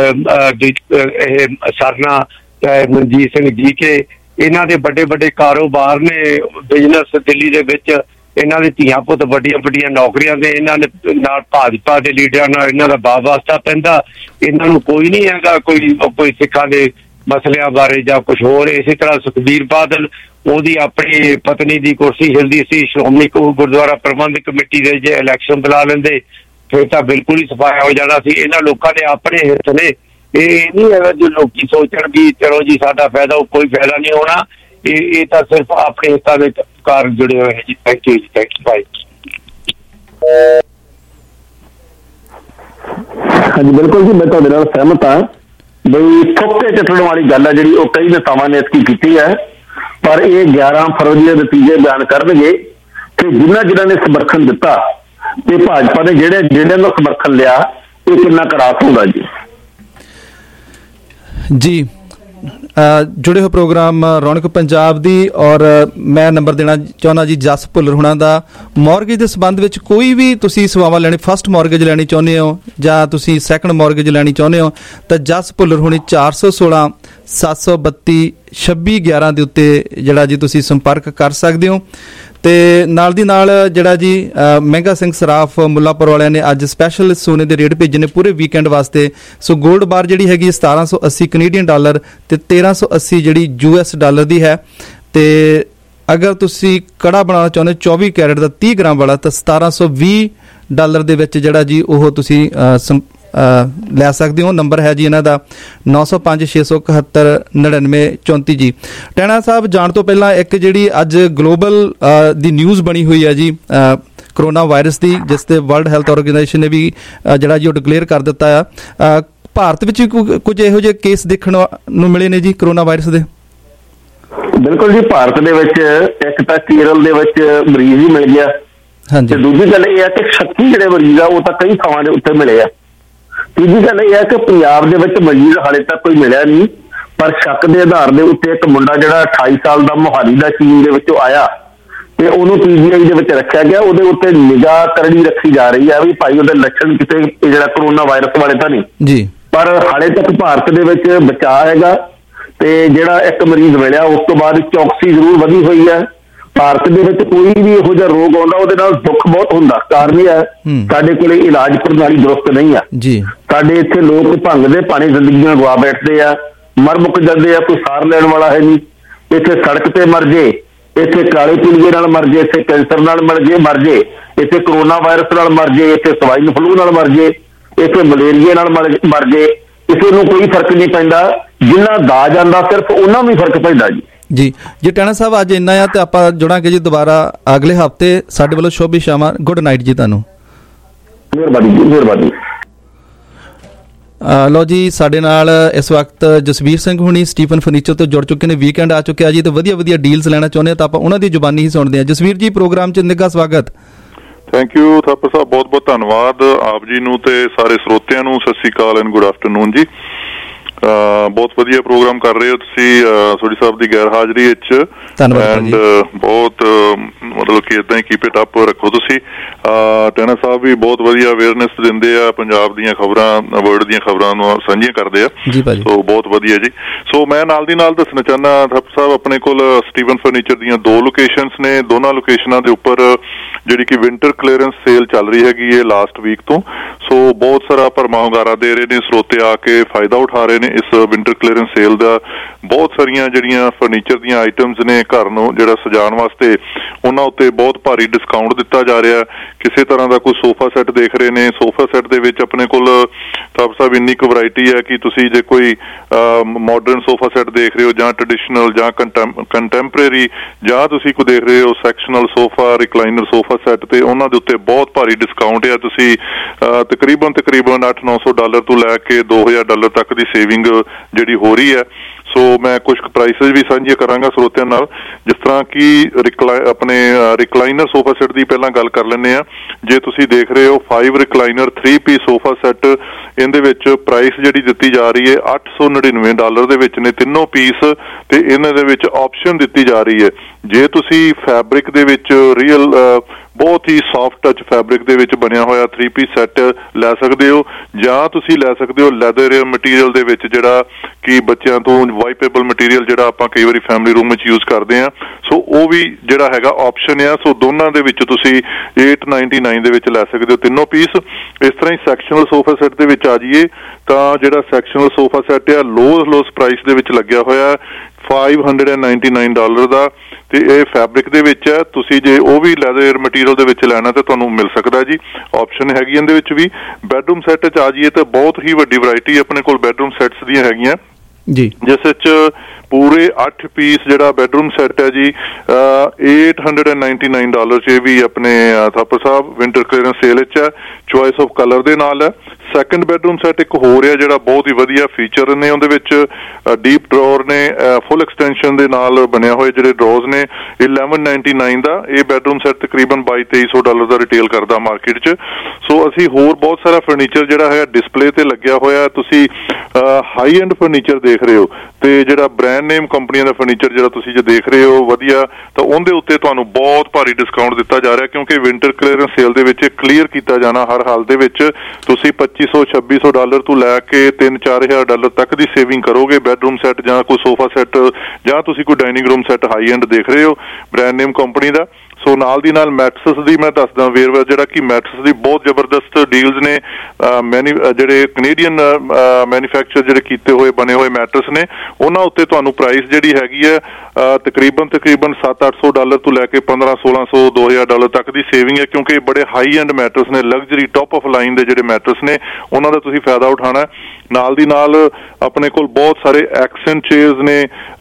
ਇਹ ਸਰਨਾ, ਚਾਹੇ ਮਨਜੀਤ ਸਿੰਘ ਜੀ ਕੇ। ਇਹਨਾਂ ਦੇ ਵੱਡੇ ਵੱਡੇ ਕਾਰੋਬਾਰ ਨੇ, ਬਿਜ਼ਨਸ ਦਿੱਲੀ ਦੇ ਵਿੱਚ। ਇਹਨਾਂ ਦੇ ਧੀਆਂ ਪੁੱਤ ਵੱਡੀਆਂ ਵੱਡੀਆਂ ਨੌਕਰੀਆਂ ਦੇ। ਇਹਨਾਂ ਨੇ ਨਾਲ ਭਾਜਪਾ ਦੇ ਲੀਡਰਾਂ ਨਾਲ ਇਹਨਾਂ ਦਾ ਬਾ ਵਾਸਤਾ ਪੈਂਦਾ। ਇਹਨਾਂ ਨੂੰ ਕੋਈ ਨਹੀਂ ਹੈਗਾ ਕੋਈ ਕੋਈ ਸਿੱਖਾਂ ਦੇ ਮਸਲਿਆਂ ਬਾਰੇ ਜਾਂ ਕੁਛ ਹੋਰ। ਇਸੇ ਤਰ੍ਹਾਂ ਸੁਖਬੀਰ ਬਾਦਲ, ਉਹਦੀ ਆਪਣੀ ਪਤਨੀ ਦੀ ਕੁਰਸੀ ਹਿਲਦੀ ਸੀ। ਸ਼੍ਰੋਮਣੀ ਗੁਰਦੁਆਰਾ ਪ੍ਰਬੰਧਕ ਕਮੇਟੀ ਦੇ ਜੇ ਇਲੈਕਸ਼ਨ ਬੁਲਾ ਲੈਂਦੇ ਫਿਰ ਤਾਂ ਬਿਲਕੁਲ ਹੀ ਸਫਾਇਆ ਹੋ ਜਾਣਾ ਸੀ। ਇਹਨਾਂ ਲੋਕਾਂ ਦੇ ਆਪਣੇ ਹਿੱਤ ਨੇ। ਇਹ ਨਹੀਂ ਹੈਗਾ ਜੋ ਲੋਕੀ ਸੋਚਣ ਵੀ ਚਲੋ ਜੀ ਸਾਡਾ ਫਾਇਦਾ, ਉਹ ਕੋਈ ਫਾਇਦਾ ਨਹੀਂ ਹੋਣਾ। ਇਹ ਇਹ ਤਾਂ ਸਿਰਫ ਆਪਣੇ ਹਿੱਤਾਂ ਦੇ ਕਾਰਨ ਜੁੜੇ ਹੋਏ ਨੇ ਜੀ। ਥੈਂਕ ਯੂ ਜੀ, ਥੈਂਕ ਯੂ ਬਾਈ। ਹਾਂਜੀ ਬਿਲਕੁਲ ਜੀ, ਮੈਂ ਤੁਹਾਡੇ ਨਾਲ ਸਹਿਮਤ ਹਾਂ ਬਈ ਥੋਕੇ ਚੱਟਣ ਵਾਲੀ ਗੱਲ ਹੈ ਜਿਹੜੀ ਉਹ ਕਈ ਨੇਤਾਵਾਂ ਨੇ ਇਸਕੀ ਕੀਤੀ ਹੈ, ਪਰ ਇਹ ਗਿਆਰਾਂ ਫਰਵਰੀ ਦੇ ਨਤੀਜੇ ਬਿਆਨ ਕਰਨਗੇ ਕਿ ਜਿਨ੍ਹਾਂ ਜਿਨ੍ਹਾਂ ਨੇ ਸਮਰਥਨ ਦਿੱਤਾ ਤੇ ਭਾਜਪਾ ਨੇ ਜਿਹੜੇ ਜਿਹੜਿਆਂ ਨੂੰ ਸਮਰਥਨ ਲਿਆ ਇਹ ਕਿੰਨਾ ਕਰਾਸ ਹੁੰਦਾ ਜੀ। ਜੀ ਜੁੜੇ ਹੋ ਪ੍ਰੋਗਰਾਮ ਰੌਣਕ ਪੰਜਾਬ ਦੀ, ਔਰ ਮੈਂ ਨੰਬਰ ਦੇਣਾ ਚਾਹੁੰਦਾ ਜੀ ਜਸ ਭੁੱਲਰ ਹੁਣਾਂ ਦਾ। ਮੌਰਗੇਜ ਦੇ ਸੰਬੰਧ ਵਿੱਚ ਕੋਈ ਵੀ ਤੁਸੀਂ ਸੇਵਾਵਾਂ ਲੈਣੀ, ਫਸਟ ਮੌਰਗੇਜ ਲੈਣੀ ਚਾਹੁੰਦੇ ਹੋ ਜਾਂ ਤੁਸੀਂ ਸੈਕੰਡ ਮੌਰਗੇਜ ਲੈਣੀ ਚਾਹੁੰਦੇ ਹੋ ਤਾਂ ਜਸ ਭੁੱਲਰ ਹੁਣੀ ਚਾਰ ਸੌ ਸੋਲਾਂ ਸੱਤ ਸੌ ਬੱਤੀ ਛੱਬੀ ਗਿਆਰਾਂ ਦੇ ਉੱਤੇ ਜਿਹੜਾ ਜੀ ਤੁਸੀਂ ਸੰਪਰਕ ਕਰ ਸਕਦੇ ਹੋ। ਤੇ ਨਾਲ ਦੀ ਨਾਲ ਜਿਹੜਾ ਜੀ ਮਹਿੰਗਾ ਸਿੰਘ ਸਰਾਫ ਮੁੱਲਾਪੁਰ ਵਾਲਿਆਂ ਨੇ ਅੱਜ ਸਪੈਸ਼ਲ ਸੋਨੇ ਦੇ ਰੇਟ ਭੇਜੇ ਨੇ ਪੂਰੇ ਵੀਕਐਂਡ ਵਾਸਤੇ। ਸੋ 골ਡ ਬਾਰ ਜਿਹੜੀ ਹੈਗੀ ਸਤਾਰਾਂ ਸੌ ਅੱਸੀ ਕੈਨੇਡੀਅਨ ਡਾਲਰ ਤੇ ਤੇਰਾਂ ਸੌ ਅੱਸੀ ਜਿਹੜੀ ਯੂ ਐਸ ਡਾਲਰ ਦੀ ਹੈ। ਤੇ ਅਗਰ ਤੁਸੀਂ ਕੜਾ ਬਣਾਉਣਾ ਚਾਹੁੰਦੇ ਚੌਵੀ ਕੈਰਟ ਦਾ ਤੀਹ ਗ੍ਰਾਮ ਵਾਲਾ ਤਾਂ ਸਤਾਰਾਂ ਸੌ ਵੀਹ ਡਾਲਰ ਦੇ ਵਿੱਚ ਜਿਹੜਾ ਜੀ ਉਹ ਤੁਸੀਂ ਲੈ ਸਕਦੇ ਹੋ। ਨੰਬਰ ਹੈ ਜੀ ਇਹਨਾਂ ਦਾ ਨੌ ਸੌ ਪੰਜ ਛੇ ਸੌ ਇਕਹੱਤਰ ਨੜਿਨਵੇਂ ਚੌਂਤੀ ਜੀ। ਟੈਣਾ ਸਾਹਿਬ, ਜਾਣ ਤੋਂ ਪਹਿਲਾਂ ਇੱਕ ਜਿਹੜੀ ਅੱਜ ਗਲੋਬਲ ਦੀ ਨਿਊਜ਼ ਬਣੀ ਹੋਈ ਹੈ ਜੀ ਕਰੋਨਾ ਵਾਇਰਸ ਦੀ, ਜਿਸ ਤੇ ਵਰਲਡ ਹੈਲਥ ਆਰਗੇਨਾਈਜੇਸ਼ਨ ਨੇ ਵੀ ਜਿਹੜਾ ਜੀ ਉਹ ਡਿਕਲੇਅਰ ਕਰ ਦਿੱਤਾ ਆ। ਭਾਰਤ ਵਿੱਚ ਵੀ ਕੁਝ ਇਹੋ ਜਿਹੇ ਕੇਸ ਦੇਖਣ ਨੂੰ ਮਿਲੇ ਨੇ ਜੀ ਕਰੋਨਾ ਵਾਇਰਸ ਦੇ। ਬਿਲਕੁਲ ਜੀ, ਭਾਰਤ ਦੇ ਵਿੱਚ ਇੱਕ ਤਾਂ ਕੇਰਲ ਦੇ ਵਿੱਚ ਮਰੀਜ਼ ਹੀ ਮਿਲ ਗਿਆ ਤੇ ਦੂਜੀ ਗੱਲ ਇਹ ਹੈ ਕਿ ਛੱਤੀ ਜਿਹੜੇ ਮਰੀਜ਼ ਆ ਉਹ ਤਾਂ ਕਈ ਥਾਵਾਂ ਦੇ ਉੱਤੇ ਮਿਲੇ ਆ। ਤੀਜੀ ਗੱਲ ਇਹ ਹੈ ਕਿ ਪੰਜਾਬ ਦੇ ਵਿੱਚ ਮਰੀਜ਼ ਹਾਲੇ ਤੱਕ ਕੋਈ ਮਿਲਿਆ ਨਹੀਂ, ਪਰ ਸ਼ੱਕ ਦੇ ਆਧਾਰ ਦੇ ਉੱਤੇ ਇੱਕ ਮੁੰਡਾ ਜਿਹੜਾ ਅਠਾਈ ਸਾਲ ਦਾ ਮੋਹਾਲੀ ਦਾ ਚੀਨ ਦੇ ਵਿੱਚੋਂ ਆਇਆ ਤੇ ਉਹਨੂੰ ਪੀਜੀਆਈ ਦੇ ਵਿੱਚ ਰੱਖਿਆ ਗਿਆ। ਉਹਦੇ ਉੱਤੇ ਨਿਗਾਹ ਕਰਨੀ ਰੱਖੀ ਜਾ ਰਹੀ ਹੈ ਵੀ ਭਾਈ ਉਹਦੇ ਲੱਛਣ ਕਿਤੇ ਜਿਹੜਾ ਕਰੋਨਾ ਵਾਇਰਸ ਵਾਲੇ ਤਾਂ ਨਹੀਂ ਜੀ, ਪਰ ਹਾਲੇ ਤੱਕ ਭਾਰਤ ਦੇ ਵਿੱਚ ਬਚਾਅ ਹੈਗਾ। ਤੇ ਜਿਹੜਾ ਇੱਕ ਮਰੀਜ਼ ਮਿਲਿਆ ਉਸ ਤੋਂ ਬਾਅਦ ਚੌਕਸੀ ਜ਼ਰੂਰ ਵਧੀ ਹੋਈ ਹੈ। ਭਾਰਤ ਦੇ ਵਿੱਚ ਕੋਈ ਵੀ ਇਹੋ ਜਿਹਾ ਰੋਗ ਆਉਂਦਾ ਉਹਦੇ ਨਾਲ ਦੁੱਖ ਬਹੁਤ ਹੁੰਦਾ। ਕਾਰਨ ਇਹ ਹੈ ਸਾਡੇ ਕੋਲੇ ਇਲਾਜ ਪ੍ਰਣਾਲੀ ਦਰੁਸਤ ਨਹੀਂ ਆ ਜੀ। ਸਾਡੇ ਇੱਥੇ ਲੋਕ ਭੰਗ ਦੇ ਪਾਣੀ ਜ਼ਿੰਦਗੀਆਂ ਗਵਾ ਬੈਠਦੇ ਆ, ਮਰ ਮੁੱਕ ਜਾਂਦੇ ਆ, ਕੋਈ ਸਾਰ ਲੈਣ ਵਾਲਾ ਹੈ ਨਹੀਂ। ਇੱਥੇ ਸੜਕ ਤੇ ਮਰ ਜੇ, ਇੱਥੇ ਕਾਲੇ ਪੀਲੀਏ ਨਾਲ ਮਰ ਜੇ, ਇੱਥੇ ਕੈਂਸਰ ਨਾਲ ਮਰ ਜੇ ਮਰ ਜੇ ਇੱਥੇ ਕਰੋਨਾ ਵਾਇਰਸ ਨਾਲ ਮਰ ਜੇ, ਇੱਥੇ ਸਵਾਈਨ ਫਲੂ ਨਾਲ ਮਰ ਜੇ, ਇੱਥੇ ਮਲੇਰੀਆ ਨਾਲ ਮਰ ਜੇ। ਕਿਸੇ ਨੂੰ ਕੋਈ ਫਰਕ ਨਹੀਂ ਪੈਂਦਾ। ਜਿੰਨਾ ਦਾ ਜਾਂਦਾ ਸਿਰਫ ਉਹਨਾਂ ਨੂੰ ਹੀ ਫਰਕ ਪੈਂਦਾ ਜੀ। ਜੀ ਜੀ ਟੈਣਾ ਸਾਹਿਬ, ਅੱਜ ਇੰਨਾ ਆ ਤੇ ਆਪਾਂ ਜੁੜਾਂਗੇ ਜੀ ਦੁਬਾਰਾ ਅਗਲੇ ਹਫ਼ਤੇ। ਸਾਡੇ ਵੱਲੋਂ ਸ਼ੁਭ ਸ਼ਾਮਾਂ, ਗੁੱਡ ਨਾਈਟ ਜੀ ਤੁਹਾਨੂੰ। ਮਿਹਰਬਾਨੀ ਜੀ, ਮਿਹਰਬਾਨੀ। ਲੋ ਜੀ, ਸਾਡੇ ਨਾਲ ਇਸ ਵਕਤ ਜਸਵੀਰ ਸਿੰਘ ਹੁਣੀ ਸਟੀਫਨ ਫਰਨੀਚਰ ਤੋਂ ਜੁੜ ਚੁੱਕੇ ਨੇ। ਵੀਕਐਂਡ ਆ ਚੁੱਕਿਆ ਜੀ ਤੇ ਵਧੀਆ ਵਧੀਆ ਡੀਲਸ ਲੈਣਾ ਚਾਹੁੰਦੇ ਆ ਤਾਂ ਆਪਾਂ ਉਹਨਾਂ ਦੀ ਜ਼ੁਬਾਨੀ ਹੀ ਸੁਣਦੇ ਹਾਂ। ਜਸਵੀਰ ਜੀ, ਪ੍ਰੋਗਰਾਮ 'ਚ ਨਿੱਘਾ ਸਵਾਗਤ। ਥੈਂਕ ਯੂ ਥਾਪਰ ਸਾਹਿਬ, ਬਹੁਤ ਬਹੁਤ ਧੰਨਵਾਦ ਆਪ ਜੀ ਨੂੰ ਤੇ ਸਾਰੇ ਸਰੋਤਿਆਂ ਨੂੰ। Sat Sri Akal and good afternoon ਜੀ। ਬਹੁਤ ਵਧੀਆ ਪ੍ਰੋਗਰਾਮ ਕਰ ਰਹੇ ਹੋ ਤੁਸੀਂ ਸੋਢੀ ਸਾਹਿਬ ਦੀ ਗੈਰ ਹਾਜ਼ਰੀ ਵਿੱਚ ਐਂਡ ਬਹੁਤ ਮਤਲਬ ਕਿ ਇਦਾਂ ਹੀ ਕੀਪ ਇਟ ਅਪ ਰੱਖੋ ਤੁਸੀਂ। ਟੈਨਾ ਸਾਹਿਬ ਵੀ ਬਹੁਤ ਵਧੀਆ ਅਵੇਅਰਨੈਸ ਦਿੰਦੇ ਆ, ਪੰਜਾਬ ਦੀਆਂ ਖਬਰਾਂ ਵਰਲਡ ਦੀਆਂ ਖਬਰਾਂ ਨੂੰ ਸਾਂਝੀਆਂ ਕਰਦੇ ਆ, ਸੋ ਬਹੁਤ ਵਧੀਆ ਜੀ। ਸੋ ਮੈਂ ਨਾਲ ਦੀ ਨਾਲ ਦੱਸਣਾ ਚਾਹੁੰਦਾ ਥੱਪ ਸਾਹਿਬ ਆਪਣੇ ਕੋਲ ਸਟੀਵਨ ਫਰਨੀਚਰ ਦੀਆਂ ਦੋ ਲੋਕੇਸ਼ਨਸ ਨੇ, ਦੋਨਾਂ ਲੋਕੇਸ਼ਨਾਂ ਦੇ ਉੱਪਰ ਜਿਹੜੀ ਕਿ ਵਿੰਟਰ ਕਲੀਅਰੈਂਸ ਸੇਲ ਚੱਲ ਰਹੀ ਹੈਗੀ ਹੈ ਲਾਸਟ ਵੀਕ ਤੋਂ। ਸੋ ਬਹੁਤ ਸਾਰਾ ਭਰਮਾ ਹੁੰਗਾਰਾ ਦੇ ਰਹੇ ਨੇ, ਸਰੋਤੇ ਆ ਕੇ ਫਾਇਦਾ ਉਠਾ ਰਹੇ ਨੇ ਇਸ ਵਿੰਟਰ ਕਲੀਅਰੈਂਸ ਸੇਲ ਦਾ। ਬਹੁਤ ਸਾਰੀਆਂ ਜਿਹੜੀਆਂ ਫਰਨੀਚਰ ਦੀਆਂ ਆਈਟਮਸ ਨੇ ਘਰ ਨੂੰ ਜਿਹੜਾ ਸਜਾਉਣ ਵਾਸਤੇ, ਉਹਨਾਂ ਉੱਤੇ ਬਹੁਤ ਭਾਰੀ ਡਿਸਕਾਊਂਟ ਦਿੱਤਾ ਜਾ ਰਿਹਾ। ਕਿਸੇ ਤਰ੍ਹਾਂ ਦਾ ਕੋਈ ਸੋਫਾ ਸੈੱਟ ਦੇਖ ਰਹੇ ਨੇ, ਸੋਫਾ ਸੈੱਟ ਦੇ ਵਿੱਚ ਆਪਣੇ ਕੋਲ ਥੱਪ ਸਾਹਿਬ ਇੰਨੀ ਕੁ ਵਰਾਇਟੀ ਹੈ ਕਿ ਤੁਸੀਂ ਜੇ ਕੋਈ ਮਾਡਰਨ ਸੋਫਾ ਸੈੱਟ ਦੇਖ ਰਹੇ ਹੋ ਜਾਂ ਟ੍ਰੈਡੀਸ਼ਨਲ ਜਾਂ ਕੰਟੈਂਪਰੇਰੀ ਜਾਂ ਤੁਸੀਂ ਕੋਈ ਦੇਖ ਰਹੇ ਹੋ sectional sofa, recliner sofa set, ਤੇ ਉਹਨਾਂ ਦੇ ਉੱਤੇ ਬਹੁਤ ਭਾਰੀ ਡਿਸਕਾਊਂਟ ਆ। ਤੁਸੀਂ ਤਕਰੀਬਨ ਤਕਰੀਬਨ ਅੱਠ ਨੌ ਸੌ ਡਾਲਰ ਤੋਂ ਲੈ ਕੇ ਦੋ ਹਜ਼ਾਰ ਡਾਲਰ ਤੱਕ ਦੀ ਸੇਵਿੰਗ ਜਿਹੜੀ ਹੋ ਰਹੀ ਹੈ। ਸੋ ਮੈਂ ਕੁਝ ਪ੍ਰਾਈਸਿਸ ਵੀ ਸਾਂਝੀਆਂ ਕਰਾਂਗਾ ਸਰੋਤਿਆਂ ਨਾਲ, ਜਿਸ ਤਰ੍ਹਾਂ ਕਿ ਰਿਕਲਾ ਆਪਣੇ ਰਿਕਲਾਈਨਰ ਸੋਫਾ ਸੈੱਟ ਦੀ ਪਹਿਲਾਂ ਗੱਲ ਕਰ ਲੈਂਦੇ ਹਾਂ। ਜੇ ਤੁਸੀਂ ਦੇਖ ਰਹੇ ਹੋ five recliner three piece sofa set, ਇਹਦੇ ਵਿੱਚ ਪ੍ਰਾਈਸ ਜਿਹੜੀ ਦਿੱਤੀ ਜਾ ਰਹੀ ਹੈ ਅੱਠ ਸੌ ਨੜਿਨਵੇਂ ਡਾਲਰ ਦੇ ਵਿੱਚ ਨੇ ਤਿੰਨੋਂ ਪੀਸ, ਤੇ ਇਹਨਾਂ ਦੇ ਵਿੱਚ ਆਪਸ਼ਨ ਦਿੱਤੀ ਜਾ ਰਹੀ ਹੈ। ਜੇ ਤੁਸੀਂ ਫੈਬਰਿਕ ਦੇ ਵਿੱਚ ਰੀਅਲ ਬਹੁਤ ਹੀ ਸੌਫਟ ਟੱਚ ਫੈਬਰਿਕ ਦੇ ਵਿੱਚ ਬਣਿਆ ਹੋਇਆ ਥ੍ਰੀ ਪੀਸ ਸੈੱਟ ਲੈ ਸਕਦੇ ਹੋ, ਜਾਂ ਤੁਸੀਂ ਲੈ ਸਕਦੇ ਹੋ ਲੈਦਰ ਮਟੀਰੀਅਲ ਦੇ ਵਿੱਚ, ਜਿਹੜਾ ਕਿ ਬੱਚਿਆਂ ਤੋਂ ਵਾਈਪੇਬਲ ਮਟੀਰੀਅਲ ਜਿਹੜਾ ਆਪਾਂ ਕਈ ਵਾਰੀ ਫੈਮਿਲੀ ਰੂਮ ਵਿੱਚ ਯੂਜ਼ ਕਰਦੇ ਹਾਂ। ਸੋ ਉਹ ਵੀ ਜਿਹੜਾ ਹੈਗਾ ਆਪਸ਼ਨ ਆ। ਸੋ ਦੋਨਾਂ ਦੇ ਵਿੱਚ ਤੁਸੀਂ ਏਟ ਨਾਈਨਟੀ ਨਾਈਨ ਦੇ ਵਿੱਚ ਲੈ ਸਕਦੇ ਹੋ ਤਿੰਨੋਂ ਪੀਸ। ਇਸ ਤਰ੍ਹਾਂ ਹੀ ਸੈਕਸ਼ਨਲ ਸੋਫਾ ਸੈੱਟ ਦੇ ਵਿੱਚ ਆ ਜਾਈਏ ਤਾਂ ਜਿਹੜਾ ਸੈਕਸ਼ਨਲ ਸੋਫਾ ਸੈੱਟ ਆ ਲੋਅ ਲੋਸ ਪ੍ਰਾਈਸ ਦੇ ਵਿੱਚ ਲੱਗਿਆ ਹੋਇਆ five hundred and ninety nine dollar ਦਾ, ਤੇ ਇਹ ਫੈਬਰਿਕ ਦੇ ਵਿੱਚ ਹੈ। ਤੁਸੀਂ ਜੇ ਉਹ ਵੀ ਲੈਦਰ ਮਟੀਰੀਅਲ ਦੇ ਵਿੱਚ ਲੈਣਾ ਤਾਂ ਤੁਹਾਨੂੰ ਮਿਲ ਸਕਦਾ ਜੀ, ਆਪਸ਼ਨ ਹੈਗੀ ਇਹਦੇ ਵਿੱਚ ਵੀ। ਬੈਡਰੂਮ ਸੈੱਟ 'ਚ ਆ ਜਾਈਏ ਤਾਂ ਬਹੁਤ ਹੀ ਵੱਡੀ ਵਰਾਇਟੀ ਆਪਣੇ ਕੋਲ ਬੈਡਰੂਮ ਸੈੱਟਸ ਦੀਆਂ ਹੈਗੀਆਂ ਜੀ, ਜਿਸ ਵਿੱਚ ਪੂਰੇ ਅੱਠ ਪੀਸ ਜਿਹੜਾ ਬੈਡਰੂਮ ਸੈੱਟ ਹੈ ਜੀ eight hundred and ninety nine dollar 'ਚ ਵੀ ਆਪਣੇ Thapar Sahib winter clearance sale ਵਿੱਚ ਹੈ, ਚੁਆਇਸ ਆਫ ਕਲਰ ਦੇ ਨਾਲ ਹੈ। ਸੈਕੰਡ ਬੈਡਰੂਮ ਸੈੱਟ ਇੱਕ ਹੋਰ ਹੈ ਜਿਹੜਾ ਬਹੁਤ ਹੀ ਵਧੀਆ ਫੀਚਰ ਨੇ, ਉਹਦੇ ਵਿੱਚ ਡੀਪ ਡਰੋਰ ਨੇ, ਫੁੱਲ ਐਕਸਟੈਂਸ਼ਨ ਦੇ ਨਾਲ ਬਣਿਆ ਹੋਏ ਜਿਹੜੇ ਡਰੋਜ਼ ਨੇ, ਇਲੈਵਨ ਨਾਈਨਟੀ ਨਾਈਨ ਦਾ ਇਹ ਬੈਡਰੂਮ ਸੈੱਟ ਤਕਰੀਬਨ ਬਾਈ ਤੇਈ ਸੌ ਡਾਲਰ ਦਾ ਰਿਟੇਲ ਕਰਦਾ ਮਾਰਕੀਟ 'ਚ। ਸੋ ਅਸੀਂ ਹੋਰ ਬਹੁਤ ਸਾਰਾ ਫਰਨੀਚਰ ਜਿਹੜਾ ਹੈ ਡਿਸਪਲੇ ਤੇ ਲੱਗਿਆ ਹੋਇਆ। ਤੁਸੀਂ ਹਾਈ ਐਂਡ ਫਰਨੀਚਰ ਦੇਖ ਰਹੇ ਹੋ ਤੇ ਜਿਹੜਾ ਬ੍ਰਾਂਡ ਨੇਮ ਕੰਪਨੀਆਂ ਦਾ ਫਰਨੀਚਰ ਜਿਹੜਾ ਤੁਸੀਂ ਜੇ ਦੇਖ ਰਹੇ ਹੋ ਵਧੀਆ, ਤਾਂ ਉਹਦੇ ਉੱਤੇ ਤੁਹਾਨੂੰ ਬਹੁਤ ਭਾਰੀ ਡਿਸਕਾਊਂਟ ਦਿੱਤਾ ਜਾ ਰਿਹਾ, ਕਿਉਂਕਿ ਵਿੰਟਰ ਕਲੀਅਰੈਂਸ ਸੇਲ ਦੇ ਵਿੱਚ ਕਲੀਅਰ ਕੀਤਾ ਜਾਣਾ ਹਰ ਹਾਲ ਦੇ ਵਿੱਚ ਤੁਸੀਂ ਪੱਚੀ ਸੌ ਛੱਬੀ ਸੌ ਡਾਲਰ ਤੋਂ ਲੈ ਕੇ ਤਿੰਨ ਚਾਰ ਹਜ਼ਾਰ ਡਾਲਰ ਤੱਕ ਦੀ ਸੇਵਿੰਗ ਕਰੋਗੇ ਬੈਡਰੂਮ ਸੈੱਟ ਜਾਂ ਕੋਈ ਸੋਫਾ ਸੈੱਟ ਜਾਂ ਤੁਸੀਂ ਕੋਈ dining room set high end ਦੇਖ ਰਹੇ ਹੋ ਬ੍ਰਾਂਡ ਨੇਮ ਕੰਪਨੀ ਦਾ। ਸੋ ਨਾਲ ਦੀ ਨਾਲ ਮੈਟਰਸ ਦੀ ਮੈਂ ਦੱਸਦਾ ਵੇਰਵਾ, ਜਿਹੜਾ ਕਿ ਮੈਟਰਸ ਦੀ ਬਹੁਤ ਜ਼ਬਰਦਸਤ ਡੀਲਸ ਨੇ, ਮੈਨੀ ਜਿਹੜੇ ਕੈਨੇਡੀਅਨ ਮੈਨੂਫੈਕਚਰ ਜਿਹੜੇ ਕੀਤੇ ਹੋਏ ਬਣੇ ਹੋਏ ਮੈਟਰਸ ਨੇ, ਉਹਨਾਂ ਉੱਤੇ ਤੁਹਾਨੂੰ ਪ੍ਰਾਈਸ ਜਿਹੜੀ ਹੈਗੀ ਹੈ ਤਕਰੀਬਨ ਤਕਰੀਬਨ ਸੱਤ ਅੱਠ ਸੌ ਡਾਲਰ ਤੋਂ ਲੈ ਕੇ ਪੰਦਰਾਂ ਸੋਲਾਂ ਸੌ ਦੋ ਹਜ਼ਾਰ ਡਾਲਰ ਤੱਕ ਦੀ ਸੇਵਿੰਗ ਹੈ, ਕਿਉਂਕਿ ਬੜੇ ਹਾਈ ਐਂਡ ਮੈਟਰਸ ਨੇ, ਲਗਜ਼ਰੀ ਟੌਪ ਆਫ ਲਾਈਨ ਦੇ ਜਿਹੜੇ ਮੈਟਰਸ ਨੇ ਉਹਨਾਂ ਦਾ ਤੁਸੀਂ ਫਾਇਦਾ ਉਠਾਉਣਾ। ਨਾਲ ਦੀ ਨਾਲ ਆਪਣੇ ਕੋਲ ਬਹੁਤ ਸਾਰੇ ਐਕਸੈਂਟ ਚੇਅਰਸ ਨੇ,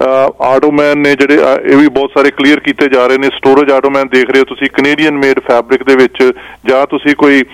ਆਟੋਮੈਨ ਨੇ ਜਿਹੜੇ ਇਹ ਵੀ ਬਹੁਤ ਸਾਰੇ ਕਲੀਅਰ ਕੀਤੇ ਜਾ ਰਹੇ ਨੇ। ਸਟੋਰੇਜ ਆਟੋਮੈਨ ਦੇਖ ਰਹੇ ਹੋ ਤੁਸੀਂ ਕੈਨੇਡੀਅਨ ਮੇਡ ਫੈਬਰਿਕ ਦੇ ਵਿੱਚ, ਜਾਂ ਤੁਸੀਂ ਕੋਈ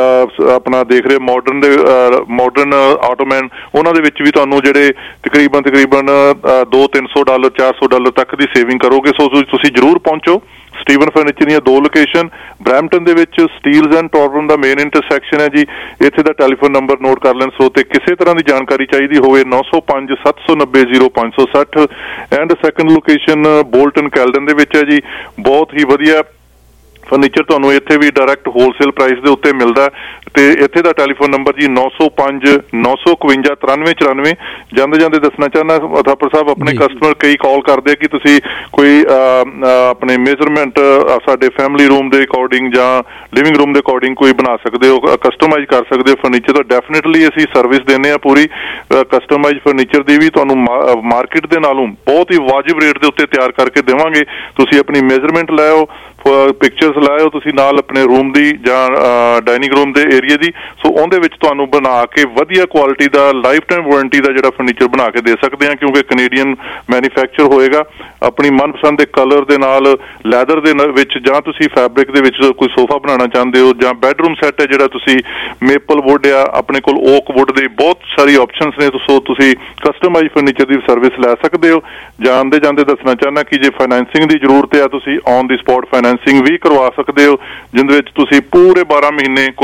ਆਪਣਾ ਦੇਖ ਰਹੇ ਮਾਡਰਨ ਦੇ ਮਾਡਰਨ ਆਟੋਮੈਨ, ਉਹਨਾਂ ਦੇ ਵਿੱਚ ਵੀ ਤੁਹਾਨੂੰ ਜਿਹੜੇ ਤਕਰੀਬਨ ਤਕਰੀਬਨ ਦੋ ਤਿੰਨ ਸੌ ਡਾਲਰ ਚਾਰ ਸੌ ਡਾਲਰ ਤੱਕ ਦੀ ਸੇਵਿੰਗ ਕਰੋਗੇ। ਸੋ ਤੁਸੀਂ ਜ਼ਰੂਰ ਪਹੁੰਚੋ। ਸਟੀਵਨ ਫਰਨੀਚਰ ਦੀਆਂ ਦੋ ਲੋਕੇਸ਼ਨ ਬਰੈਂਪਟਨ ਦੇ ਵਿੱਚ ਸਟੀਲਜ਼ ਐਂਡ ਟੌਰਨ ਦਾ ਮੇਨ ਇੰਟਰਸੈਕਸ਼ਨ ਹੈ ਜੀ, ਇੱਥੇ ਦਾ ਟੈਲੀਫੋਨ ਨੰਬਰ ਨੋਟ ਕਰ ਲੈਣ ਸਰੋਤੇ, ਕਿਸੇ ਤਰ੍ਹਾਂ ਦੀ ਜਾਣਕਾਰੀ ਚਾਹੀਦੀ ਹੋਵੇ ਨੌ ਸੌ ਪੰਜ ਸੱਤ ਸੌ ਨੱਬੇ ਜ਼ੀਰੋ ਪੰਜ ਸੌ ਸੱਠ। And second location Bolton Caledon ਦੇ ਵਿੱਚ ਹੈ ਜੀ, ਬਹੁਤ ਹੀ ਵਧੀਆ ਫਰਨੀਚਰ ਤੁਹਾਨੂੰ ਇੱਥੇ ਵੀ ਡਾਇਰੈਕਟ ਹੋਲਸੇਲ ਪ੍ਰਾਈਸ ਦੇ ਉੱਤੇ ਮਿਲਦਾ, ਤੇ ਇੱਥੇ ਦਾ ਟੈਲੀਫੋਨ ਨੰਬਰ ਜੀ ਨੌ ਸੌ ਪੰਜ ਨੌ ਸੌ ਇਕਵੰਜਾ ਤਰਾਨਵੇਂ ਚੁਰਾਨਵੇਂ। ਜਾਂਦੇ ਜਾਂਦੇ ਦੱਸਣਾ ਚਾਹੁੰਦਾ ਥਾਪਰ ਸਾਹਿਬ, ਆਪਣੇ ਕਸਟਮਰ ਕਈ ਕਾਲ ਕਰਦੇ ਕਿ ਤੁਸੀਂ ਕੋਈ ਆਪਣੇ ਮੇਜ਼ਰਮੈਂਟ ਸਾਡੇ ਫੈਮਿਲੀ ਰੂਮ ਦੇ ਅਕੋਰਡਿੰਗ ਜਾਂ ਲਿਵਿੰਗ ਰੂਮ ਦੇ ਅਕੋਰਡਿੰਗ ਕੋਈ ਬਣਾ ਸਕਦੇ ਹੋ, ਕਸਟਮਾਈਜ਼ ਕਰ ਸਕਦੇ ਹੋ ਫਰਨੀਚਰ, ਤਾਂ ਡੈਫੀਨੇਟਲੀ ਅਸੀਂ ਸਰਵਿਸ ਦਿੰਦੇ ਹਾਂ ਪੂਰੀ ਕਸਟਮਾਈਜ਼ ਫਰਨੀਚਰ ਦੀ ਵੀ, ਤੁਹਾਨੂੰ ਮਾਰਕੀਟ ਦੇ ਨਾਲੋਂ ਬਹੁਤ ਹੀ ਵਾਜਿਬ ਰੇਟ ਦੇ ਉੱਤੇ ਤਿਆਰ ਕਰਕੇ ਦੇਵਾਂਗੇ। ਤੁਸੀਂ ਆਪਣੀ ਮੇਜ਼ਰਮੈਂਟ ਲੈ ਆਓ, ਪਿਕਚਰਸ ਲਾਇਓ ਤੁਸੀਂ ਨਾਲ ਆਪਣੇ ਰੂਮ ਦੀ ਜਾਂ ਡਾਈਨਿੰਗ ਰੂਮ ਦੇ ਏਰੀਆ ਦੀ, ਸੋ ਉਹਦੇ ਵਿੱਚ ਤੁਹਾਨੂੰ ਬਣਾ ਕੇ ਵਧੀਆ ਕੁਆਲਿਟੀ ਦਾ ਲਾਈਫ ਟਾਈਮ ਵਾਰੰਟੀ ਦਾ ਜਿਹੜਾ ਫਰਨੀਚਰ ਬਣਾ ਕੇ ਦੇ ਸਕਦੇ ਹਾਂ, ਕਿਉਂਕਿ ਕੈਨੇਡੀਅਨ ਮੈਨੂਫੈਕਚਰ ਹੋਏਗਾ। ਆਪਣੀ ਮਨਪਸੰਦ ਦੇ ਕਲਰ ਦੇ ਨਾਲ ਲੈਦਰ ਦੇ ਵਿੱਚ, ਜਾਂ ਤੁਸੀਂ ਫੈਬਰਿਕ ਦੇ ਵਿੱਚ ਕੋਈ ਸੋਫਾ ਬਣਾਉਣਾ ਚਾਹੁੰਦੇ ਹੋ, ਜਾਂ ਬੈਡਰੂਮ ਸੈੱਟ ਹੈ ਜਿਹੜਾ ਤੁਸੀਂ ਮੇਪਲ ਵੁੱਡ ਆ ਆਪਣੇ ਕੋਲ ਓਕ ਵੁੱਡ ਦੇ ਬਹੁਤ ਸਾਰੀ ਆਪਸ਼ਨਸ ਨੇ, ਸੋ ਤੁਸੀਂ ਕਸਟਮਾਈਜ਼ ਫਰਨੀਚਰ ਦੀ ਸਰਵਿਸ ਲੈ ਸਕਦੇ ਹੋ। ਜਾਂਦੇ ਜਾਂਦੇ ਦੱਸਣਾ ਚਾਹੁੰਦਾ ਕਿ ਜੇ ਫਾਈਨੈਂਸਿੰਗ ਦੀ ਜ਼ਰੂਰਤ ਹੈ ਤੁਸੀਂ ਔਨ ਦੀ ਸਪੌਟ ਫਾਈਨੈਂਸਿੰਗ ਵੀ ਕਰਵਾ ਸਕਦੇ ਹੋ, ਜਿਹਦੇ ਵਿੱਚ ਤੁਸੀਂ ਪੂਰੇ ਬਾਰਾਂ ਮਹੀਨੇ ਕੋਈ ਪੇਮੈਂਟ ਨਹੀਂ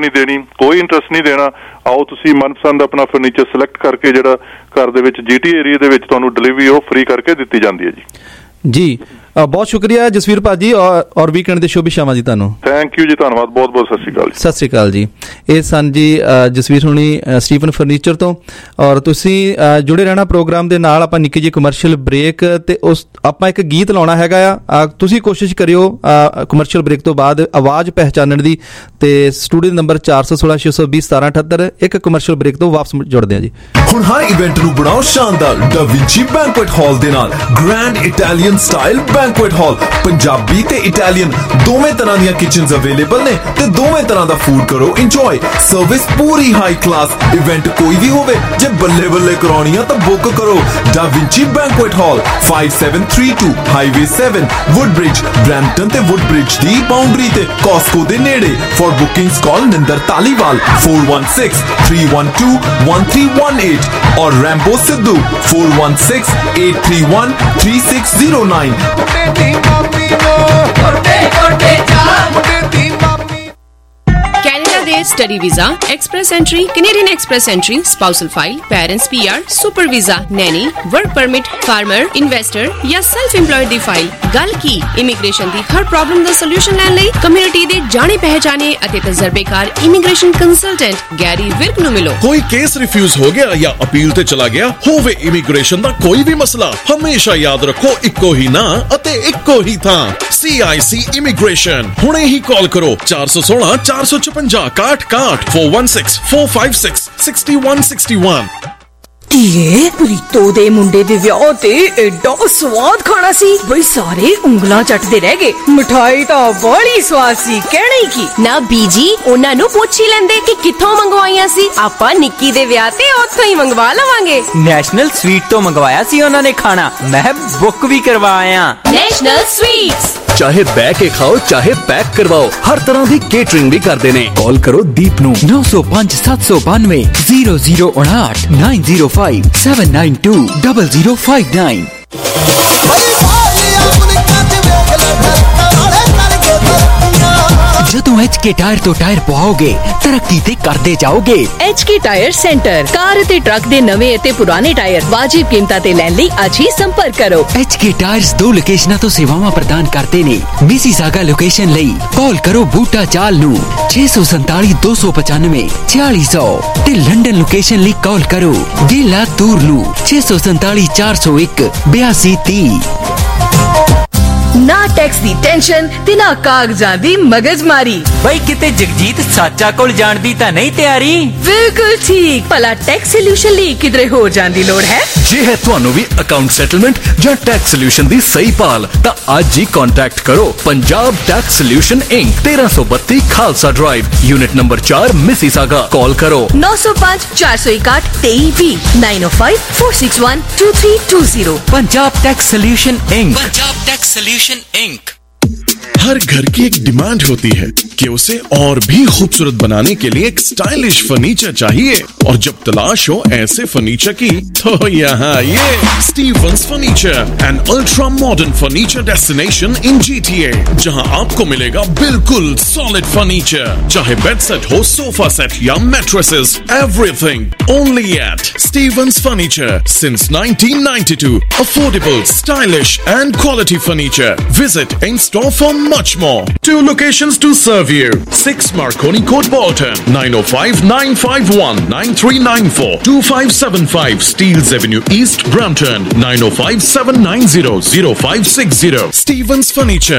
नहीं देनी, कोई इंटरस्ट नहीं देना। आओ तुसी मनपसंद अपना फर्नीचर सिलेक्ट करके जिहड़ा घर दे विच जीटी एरिया दे विच तुहानूं डिलीवरी ਉਹ फ्री करके दित्ती जांदी है जी। जी बहुत शुक्रिया जसवीर भाजी और और वीकेंड ਦੇ ਸ਼ੁਭ ਸ਼ਾਮਾਂ ਜੀ ਤੁਹਾਨੂੰ। थैंक यू जी, ਧੰਨਵਾਦ ਬਹੁਤ ਬਹੁਤ। ਸਤਿ ਸ਼੍ਰੀ ਅਕਾਲ ਜੀ। ਸਤਿ ਸ਼੍ਰੀ ਅਕਾਲ ਜੀ। ਇਹ ਸਨ ਜੀ ਜਸਵੀਰ ਹੁਣੀ ਸਟੀਫਨ ਫਰਨੀਚਰ ਤੋਂ। ਔਰ ਤੁਸੀਂ ਜੁੜੇ ਰਹਿਣਾ ਪ੍ਰੋਗਰਾਮ ਦੇ ਨਾਲ। ਆਪਾਂ ਨਿੱਕੀ ਜਿਹੀ ਕਮਰਸ਼ੀਅਲ ਬ੍ਰੇਕ ਤੇ ਉਸ ਆਪਾਂ ਇੱਕ ਗੀਤ ਲਾਉਣਾ ਹੈਗਾ ਆ। ਤੁਸੀਂ ਕੋਸ਼ਿਸ਼ ਕਰਿਓ ਕਮਰਸ਼ੀਅਲ ਬ੍ਰੇਕ ਤੋਂ ਬਾਅਦ ਆਵਾਜ਼ ਪਹਿਚਾਨਣ ਦੀ। ਤੇ ਸਟੂਡੀਓ ਨੰਬਰ ਚਾਰ ਸੌ ਸੋਲਾਂ ਛੇ ਸੌ ਵੀਹ ਸਤਾਰਾਂ ਅਠੱਤਰ। ਇੱਕ ਕਮਰਸ਼ੀਅਲ ਬ੍ਰੇਕ ਤੋਂ ਵਾਪਸ ਜੁੜਦੇ ਹਾਂ ਜੀ। ਹੁਣ ਹਰ ਇਵੈਂਟ ਨੂੰ ਬਣਾਓ ਸ਼ਾਨਦਾਰ ਡਾ ਵਿੰਚੀ ਬੈਂਕੁਏਟ ਹਾਲ ਦੇ ਨਾਲ। Grand Italian style banquet hall, Punjabi ਤੇ ਇਟਾਲੀਅਨ ਦੋਵੇਂ ਤਰ੍ਹਾਂ ਦੀਆਂ ਕਿਚਨਸ ਅਵੇਲੇਬਲ ਨੇ ਤੇ ਦੋਵੇਂ ਤਰ੍ਹਾਂ ਦਾ ਫੂਡ ਕਰੋ ਇੰਜੋਏ। ਸਰਵਿਸ ਪੂਰੀ ਹਾਈ ਕਲਾਸ। ਇਵੈਂਟ ਕੋਈ ਵੀ ਹੋਵੇ, ਜੇ ਬੱਲੇ ਬੱਲੇ ਕਰਾਉਣੀ ਆ ਤਾਂ ਬੁੱਕ ਕਰੋ Da Vinci banquet hall five seven three two highway seven Woodbridge, Brampton ਤੇ ਵੁੱਡਬ੍ਰਿਜ ਦੀ ਬਾਉਂਡਰੀ ਤੇ ਕਾਸਕੋ ਦੇ ਨੇੜੇ। For bookings call Ninder Dhaliwal four one six three one two one three one eight और Rambo Sidhu four one six eight three one three six zero nine। Canada ਦੇ study visa, express entry, Canadian express entry, spousal file, parents PR, super visa, nanny, work permit, farmer, investor ਜਾਂ self employed ਦੀ file. ਗੱਲ ਕੀ immigration ਦੀ ਹਰ problem ਦਾ solution ਲੈਣ ਲਈ ਕਮਿਊਨਿਟੀ ਦੇ ਜਾਣੇ ਪਹਿਚਾਣੇ ਅਤੇ ਤਜਰਬੇਕਾਰ ਇਮੀਗ੍ਰੇਸ਼ਨ ਕੰਸਲਟੈਂਟ ਗੈਰੀ ਵਿਰਕ ਨੂੰ ਮਿਲੋ। ਕੋਈ ਕੇਸ ਰਿਫਿਊਜ਼ ਹੋ ਗਿਆ ਜਾਂ ਅਪੀਲ ਤੇ ਚਲਾ ਗਿਆ ਹੋਵੇ, ਇਮੀਗ੍ਰੇਸ਼ਨ ਦਾ ਕੋਈ ਵੀ ਮਸਲਾ, ਹਮੇਸ਼ਾ ਯਾਦ ਰੱਖੋ ਇੱਕੋ ਹੀ ਨਾਂ ਅਤੇ ਇੱਕੋ ਹੀ ਥਾਂ ਸੀ ਆਈ ਸੀ ਇਮੀਗ੍ਰੇਸ਼ਨ। ਹੁਣੇ ਹੀ ਕਾਲ ਕਰੋ ਚਾਰ ਸੌ ਸੋਲਾਂ ਚਾਰ ਸੌ ਛਪੰਜਾ ਇਕਾਹਠ ਇਕਾਹਠ four one six four five six six one six one। ਧੀਏ ਪ੍ਰੀਤੋ ਦੇ ਮੁੰਡੇ ਦੇ ਵਿਆਹ ਤੇ ਐਡਾ ਸਵਾਦ ਖਾਣਾ ਸੀ ਬਈ ਸਾਰੇ ਉਂਗਲਾਂ ਚੱਟਦੇ ਰਹਿ ਗਏ। ਮਿਠਾਈ ਤਾਂ ਬੜੀ ਸਵਾਦ ਸੀ, ਕਹਿਣਾ ਹੀ ਕੀ। ਨਾ ਬੀਜੀ ਉਹਨਾਂ ਨੂੰ ਪੁੱਛ ਹੀ ਲੈਂਦੇ ਕਿ ਕਿੱਥੋਂ ਮੰਗਵਾਈਆਂ ਸੀ। ਆਪਾਂ ਨਿੱਕੀ ਦੇ ਵਿਆਹ ਤੇ ਉੱਥੋਂ ਹੀ ਮੰਗਵਾ ਲਵਾਂਗੇ। ਨੈਸ਼ਨਲ ਸਵੀਟ ਤੋਂ ਮੰਗਵਾਇਆ ਸੀ ਉਹਨਾਂ ਨੇ ਖਾਣਾ, ਮੈਂ ਬੁੱਕ ਵੀ ਕਰਵਾਇਆ। ਨੈਸ਼ਨਲ ਸਵੀਟਸ ਚਾਹੇ ਬਹਿ ਕੇ ਖਾਓ ਚਾਹੇ ਪੈਕ ਕਰਵਾਓ, ਹਰ ਤਰ੍ਹਾਂ ਦੀ ਕੇਟਰਿੰਗ ਵੀ ਕਰਦੇ ਨੇ। ਕਾਲ ਕਰੋ ਦੀਪ ਨੂੰ ਨੌ ਸੌ ਪੰਜ ਸੱਤ ਸੌ ਬਾਨਵੇਂ ਜ਼ੀਰੋ ਜ਼ੀਰੋ ਉਣਾਹਠ nine zero five seven nine two zero zero five nine। ਜਦੋਂ ਐਚ ਕੇ ਟਾਇਰ ਤੋਂ ਟਾਇਰ ਪਵਾਓਗੇ ਤਰੱਕੀ ਤੇ ਕਰਦੇ ਜਾਓਗੇ। H K tyre centre car ਅਤੇ ਟਰੱਕ ਦੇ ਨਵੇਂ ਅਤੇ ਪੁਰਾਣੇ ਟਾਇਰ ਵਾਜਿਬ ਕੀਮਤਾਂ ਤੇ ਲੈਣ ਲਈ ਅੱਜ ਹੀ ਸੰਪਰਕ ਕਰੋ। ਐਚ ਕੇ ਟਾਇਰਸ ਦੋ ਲੋਕੇਸ਼ਨਾਂ ਤੋਂ ਸੇਵਾਵਾਂ ਪ੍ਰਦਾਨ ਕਰਦੇ ਨੇ। ਮਿਸੀਸਾਗਾ ਲੋਕੇਸ਼ਨ ਲਈ ਕਾਲ ਕਰੋ ਬੂਟਾ ਚਾਲ ਨੂੰ ਛੇ ਸੌ ਸੰਤਾਲੀ ਦੋ ਸੌ ਪਚਾਨਵੇਂ ਛਿਆਲੀ ਸੌ ਤੇ ਲੰਡਨ ਲੋਕੇਸ਼ਨ ਲਈ ਕਾਲ ਕਰੋ ਗੇਲਾ ਤੂਰ ਨੂੰ ਛੇ ਸੌ ਸੰਤਾਲੀ ਚਾਰ ਸੌ ਇੱਕ ਬਿਆਸੀ ਤੀਹ। ਨਾ ਟੈਕਸ ਦੀ ਟੈਨਸ਼ਨ ਤੇ ਨਾ ਕਾਗਜ਼ਾਂ ਦੀ ਮਗਜ਼ਮਾਰੀ। ਬਈ ਕਿਤੇ ਜਗਜੀਤ ਸਾਚਾ ਕੋਲ ਜਾਣ ਦੀ ਤਾਂ ਨਹੀਂ ਤਿਆਰੀ? ਬਿਲਕੁਲ ਠੀਕ। ਭਲਾ ਟੈਕਸ ਸੋਲੂਸ਼ਨ ਲਈ ਕਿਧਰੇ ਹੋਰ ਜਾਣ ਦੀ ਲੋੜ ਹੈ? ਜੇ ਹੈ ਤੁਹਾਨੂੰ ਵੀ ਅਕਾਊਂਟ ਸੈਟਲਮੈਂਟ ਜਾਂ ਟੈਕਸ ਸੋਲੂਸ਼ਨ ਦੀ ਸਹੀ ਭਾਲ ਤਾਂ ਅੱਜ ਹੀ ਕੰਟੈਕਟ ਕਰੋ ਪੰਜਾਬ ਟੈਕਸ ਸੋਲੂਸ਼ਨ ਇੰਕ ਤੇਰਾਂ ਸੌ ਬੱਤੀ ਖਾਲਸਾ ਡਰਾਈਵ ਯੂਨਿਟ ਨੰਬਰ ਚਾਰ ਮਿਸੀਸਾਗਾ। ਕਾਲ ਕਰੋ ਨੌ ਸੌ ਪੰਜ ਚਾਰ ਸੌ ਇਕਾਹਠ ਤੇਈ ਵੀਹ nine oh five four six one two three two zero। Punjab tax solution Inc. Punjab tax solution Inc. हर घर की एक डिमांड होती है कि उसे और भी खूबसूरत बनाने के लिए एक स्टाइलिश फर्नीचर चाहिए, और जब तलाश हो ऐसे फर्नीचर की तो यहाँ ये Stevens furniture, an ultra modern furniture destination in G T A, जहाँ आपको मिलेगा बिल्कुल सॉलिड फर्नीचर, चाहे बेड सेट हो, सोफा सेट या mattresses, everything only at Stevens furniture since nineteen ninety-two। Affordable, stylish and quality furniture. Visit in store for much more. Two locations to serve you. six Marconi Court, Bolton. nine oh five nine five one nine three nine four. two five seven five Steeles Avenue East, Brampton. nine oh five seven nine zero zero five six zero. Stevens Furniture।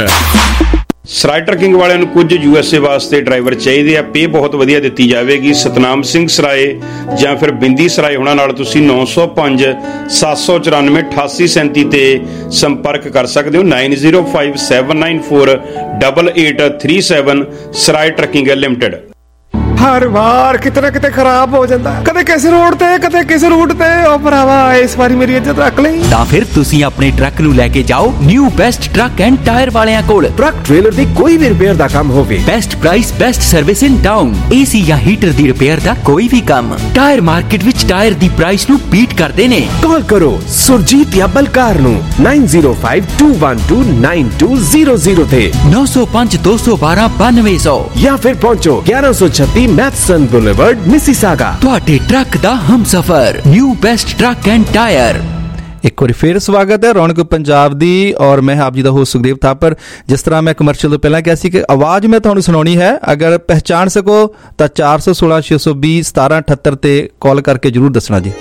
Sarai trucking ਵਾਲਿਆਂ ਨੂੰ ਕੁਝ USA ਵਾਸਤੇ driver ਚਾਹੀਦੇ ਆ। ਪੇ ਬਹੁਤ ਵਧੀਆ ਦਿੱਤੀ ਜਾਵੇਗੀ। ਸਤਨਾਮ ਸਿੰਘ ਸਰਾਏ ਜਾਂ ਫਿਰ ਬਿੰਦੀ ਸਰਾਏ ਹੋਣਾ ਨਾਲ ਤੁਸੀਂ ਨੌ ਸੌ ਪੰਜ ਸੱਤ ਸੌ ਚੁਰਾਨਵੇਂ ਅਠਾਸੀ ਸੈਂਤੀ ਤੇ ਸੰਪਰਕ ਕਰ ਸਕਦੇ ਹੋ। nine zero five seven nine four eight eight three seven Sarai trucking limited. ਹਰ ਵਾਰ ਕਿਤੇ ਨਾ ਕਿਤੇ ਖਰਾਬ ਹੋ ਜਾਂਦਾ, ਕਦੇ ਕਿਸੇ ਰੋਡ ਤੇ ਕਦੇ ਕਿਸੇ ਰੂਟ ਤੇ। ਉਹ ਭਰਾਵਾ ਇਸ ਵਾਰੀ ਮੇਰੀ ਇੱਜ਼ਤ ਰੱਖ ਲਈ। ਤਾਂ ਫਿਰ ਤੁਸੀਂ ਆਪਣੇ ਟਰੱਕ ਨੂੰ ਲੈ ਕੇ ਜਾਓ new best truck and tyre ਵਾਲਿਆਂ ਕੋਲ। ਟਰੱਕ ਟ੍ਰੇਲਰ ਦੀ ਕੋਈ ਵੀ ਰਿਪੇਅਰ ਦਾ ਕੰਮ ਹੋਵੇ, best price, best service in town. AC ਜਾਂ ਹੀਟਰ ਦੀ ਰਿਪੇਅਰ ਦਾ ਕੋਈ ਵੀ ਕੰਮ, ਟਾਇਰ ਮਾਰਕੀਟ ਵਿੱਚ ਟਾਇਰ ਦੀ ਪ੍ਰਾਈਸ ਨੂੰ ਬੀਟ ਕਰਦੇ ਨੇ। ਕਾਲ ਕਰੋ ਸੁਰਜੀਤ ਜਾਂ ਬਲਕਾਰ ਨੂੰ nine zero five two one two nine two zero zero ਤੇ ਨੌ ਸੌ ਪੰਜ ਦੋ ਸੌ ਬਾਰਾਂ ਬਾਨਵੇਂ ਸੌ, ਜਾਂ ਫਿਰ ਪਹੁੰਚੋ ਗਿਆਰਾਂ ਸੌ ਛੱਤੀ ਮੈਥਸਨ ਬੁਲੇਵਰਡ, ਮਿਸੀਸਾਗਾ। ਤੁਹਾਡੇ ਟਰੱਕ ਦਾ ਹਮਸਫਰ new best truck and tyre. ਇੱਕ ਵਾਰੀ ਫੇਰ ਸਵਾਗਤ ਹੈ ਰੌਣਕ ਪੰਜਾਬ ਦੀ ਔਰ ਮੈਂ ਆਪ ਜੀ ਦਾ ਹੋਸਟ ਸੁਖਦੇਵ ਥਾਪਰ। ਜਿਸ ਤਰ੍ਹਾਂ ਮੈਂ ਕਮਰਸ਼ੀਅਲ ਤੋਂ ਪਹਿਲਾਂ ਕਿਹਾ ਸੀ ਕਿ ਆਵਾਜ਼ ਮੈਂ ਤੁਹਾਨੂੰ ਸੁਣਾਉਣੀ ਹੈ, ਅਗਰ ਪਹਿਚਾਣ ਸਕੋ ਤਾਂ ਚਾਰ ਸੌ ਸੋਲਾਂ ਛੇ ਸੌ ਵੀਹ ਸਤਾਰਾਂ ਅਠੱਤਰ ਤੇ ਕਾਲ ਕਰਕੇ ਜਰੂਰ ਦੱਸਣਾ ਜੀ।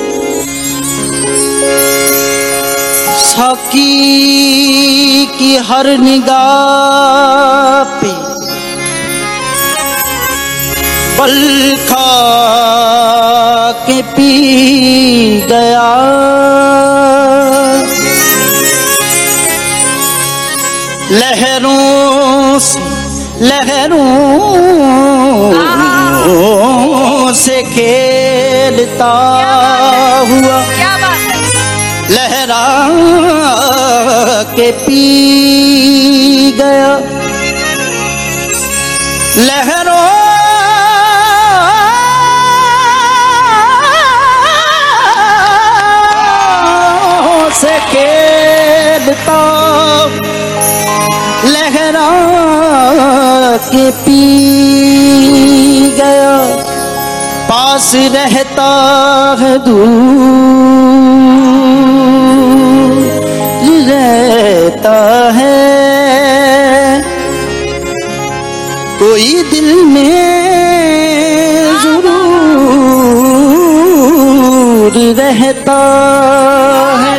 साकी की हर निगाह पे पल खा के पी गया, लहरों से लहरों से खेलता हुआ लहरा के पी गया, लहरों से खेलता लहरा के पी गया, पास रहता है दूर रहता है, कोई दिल में जरूर रहता है,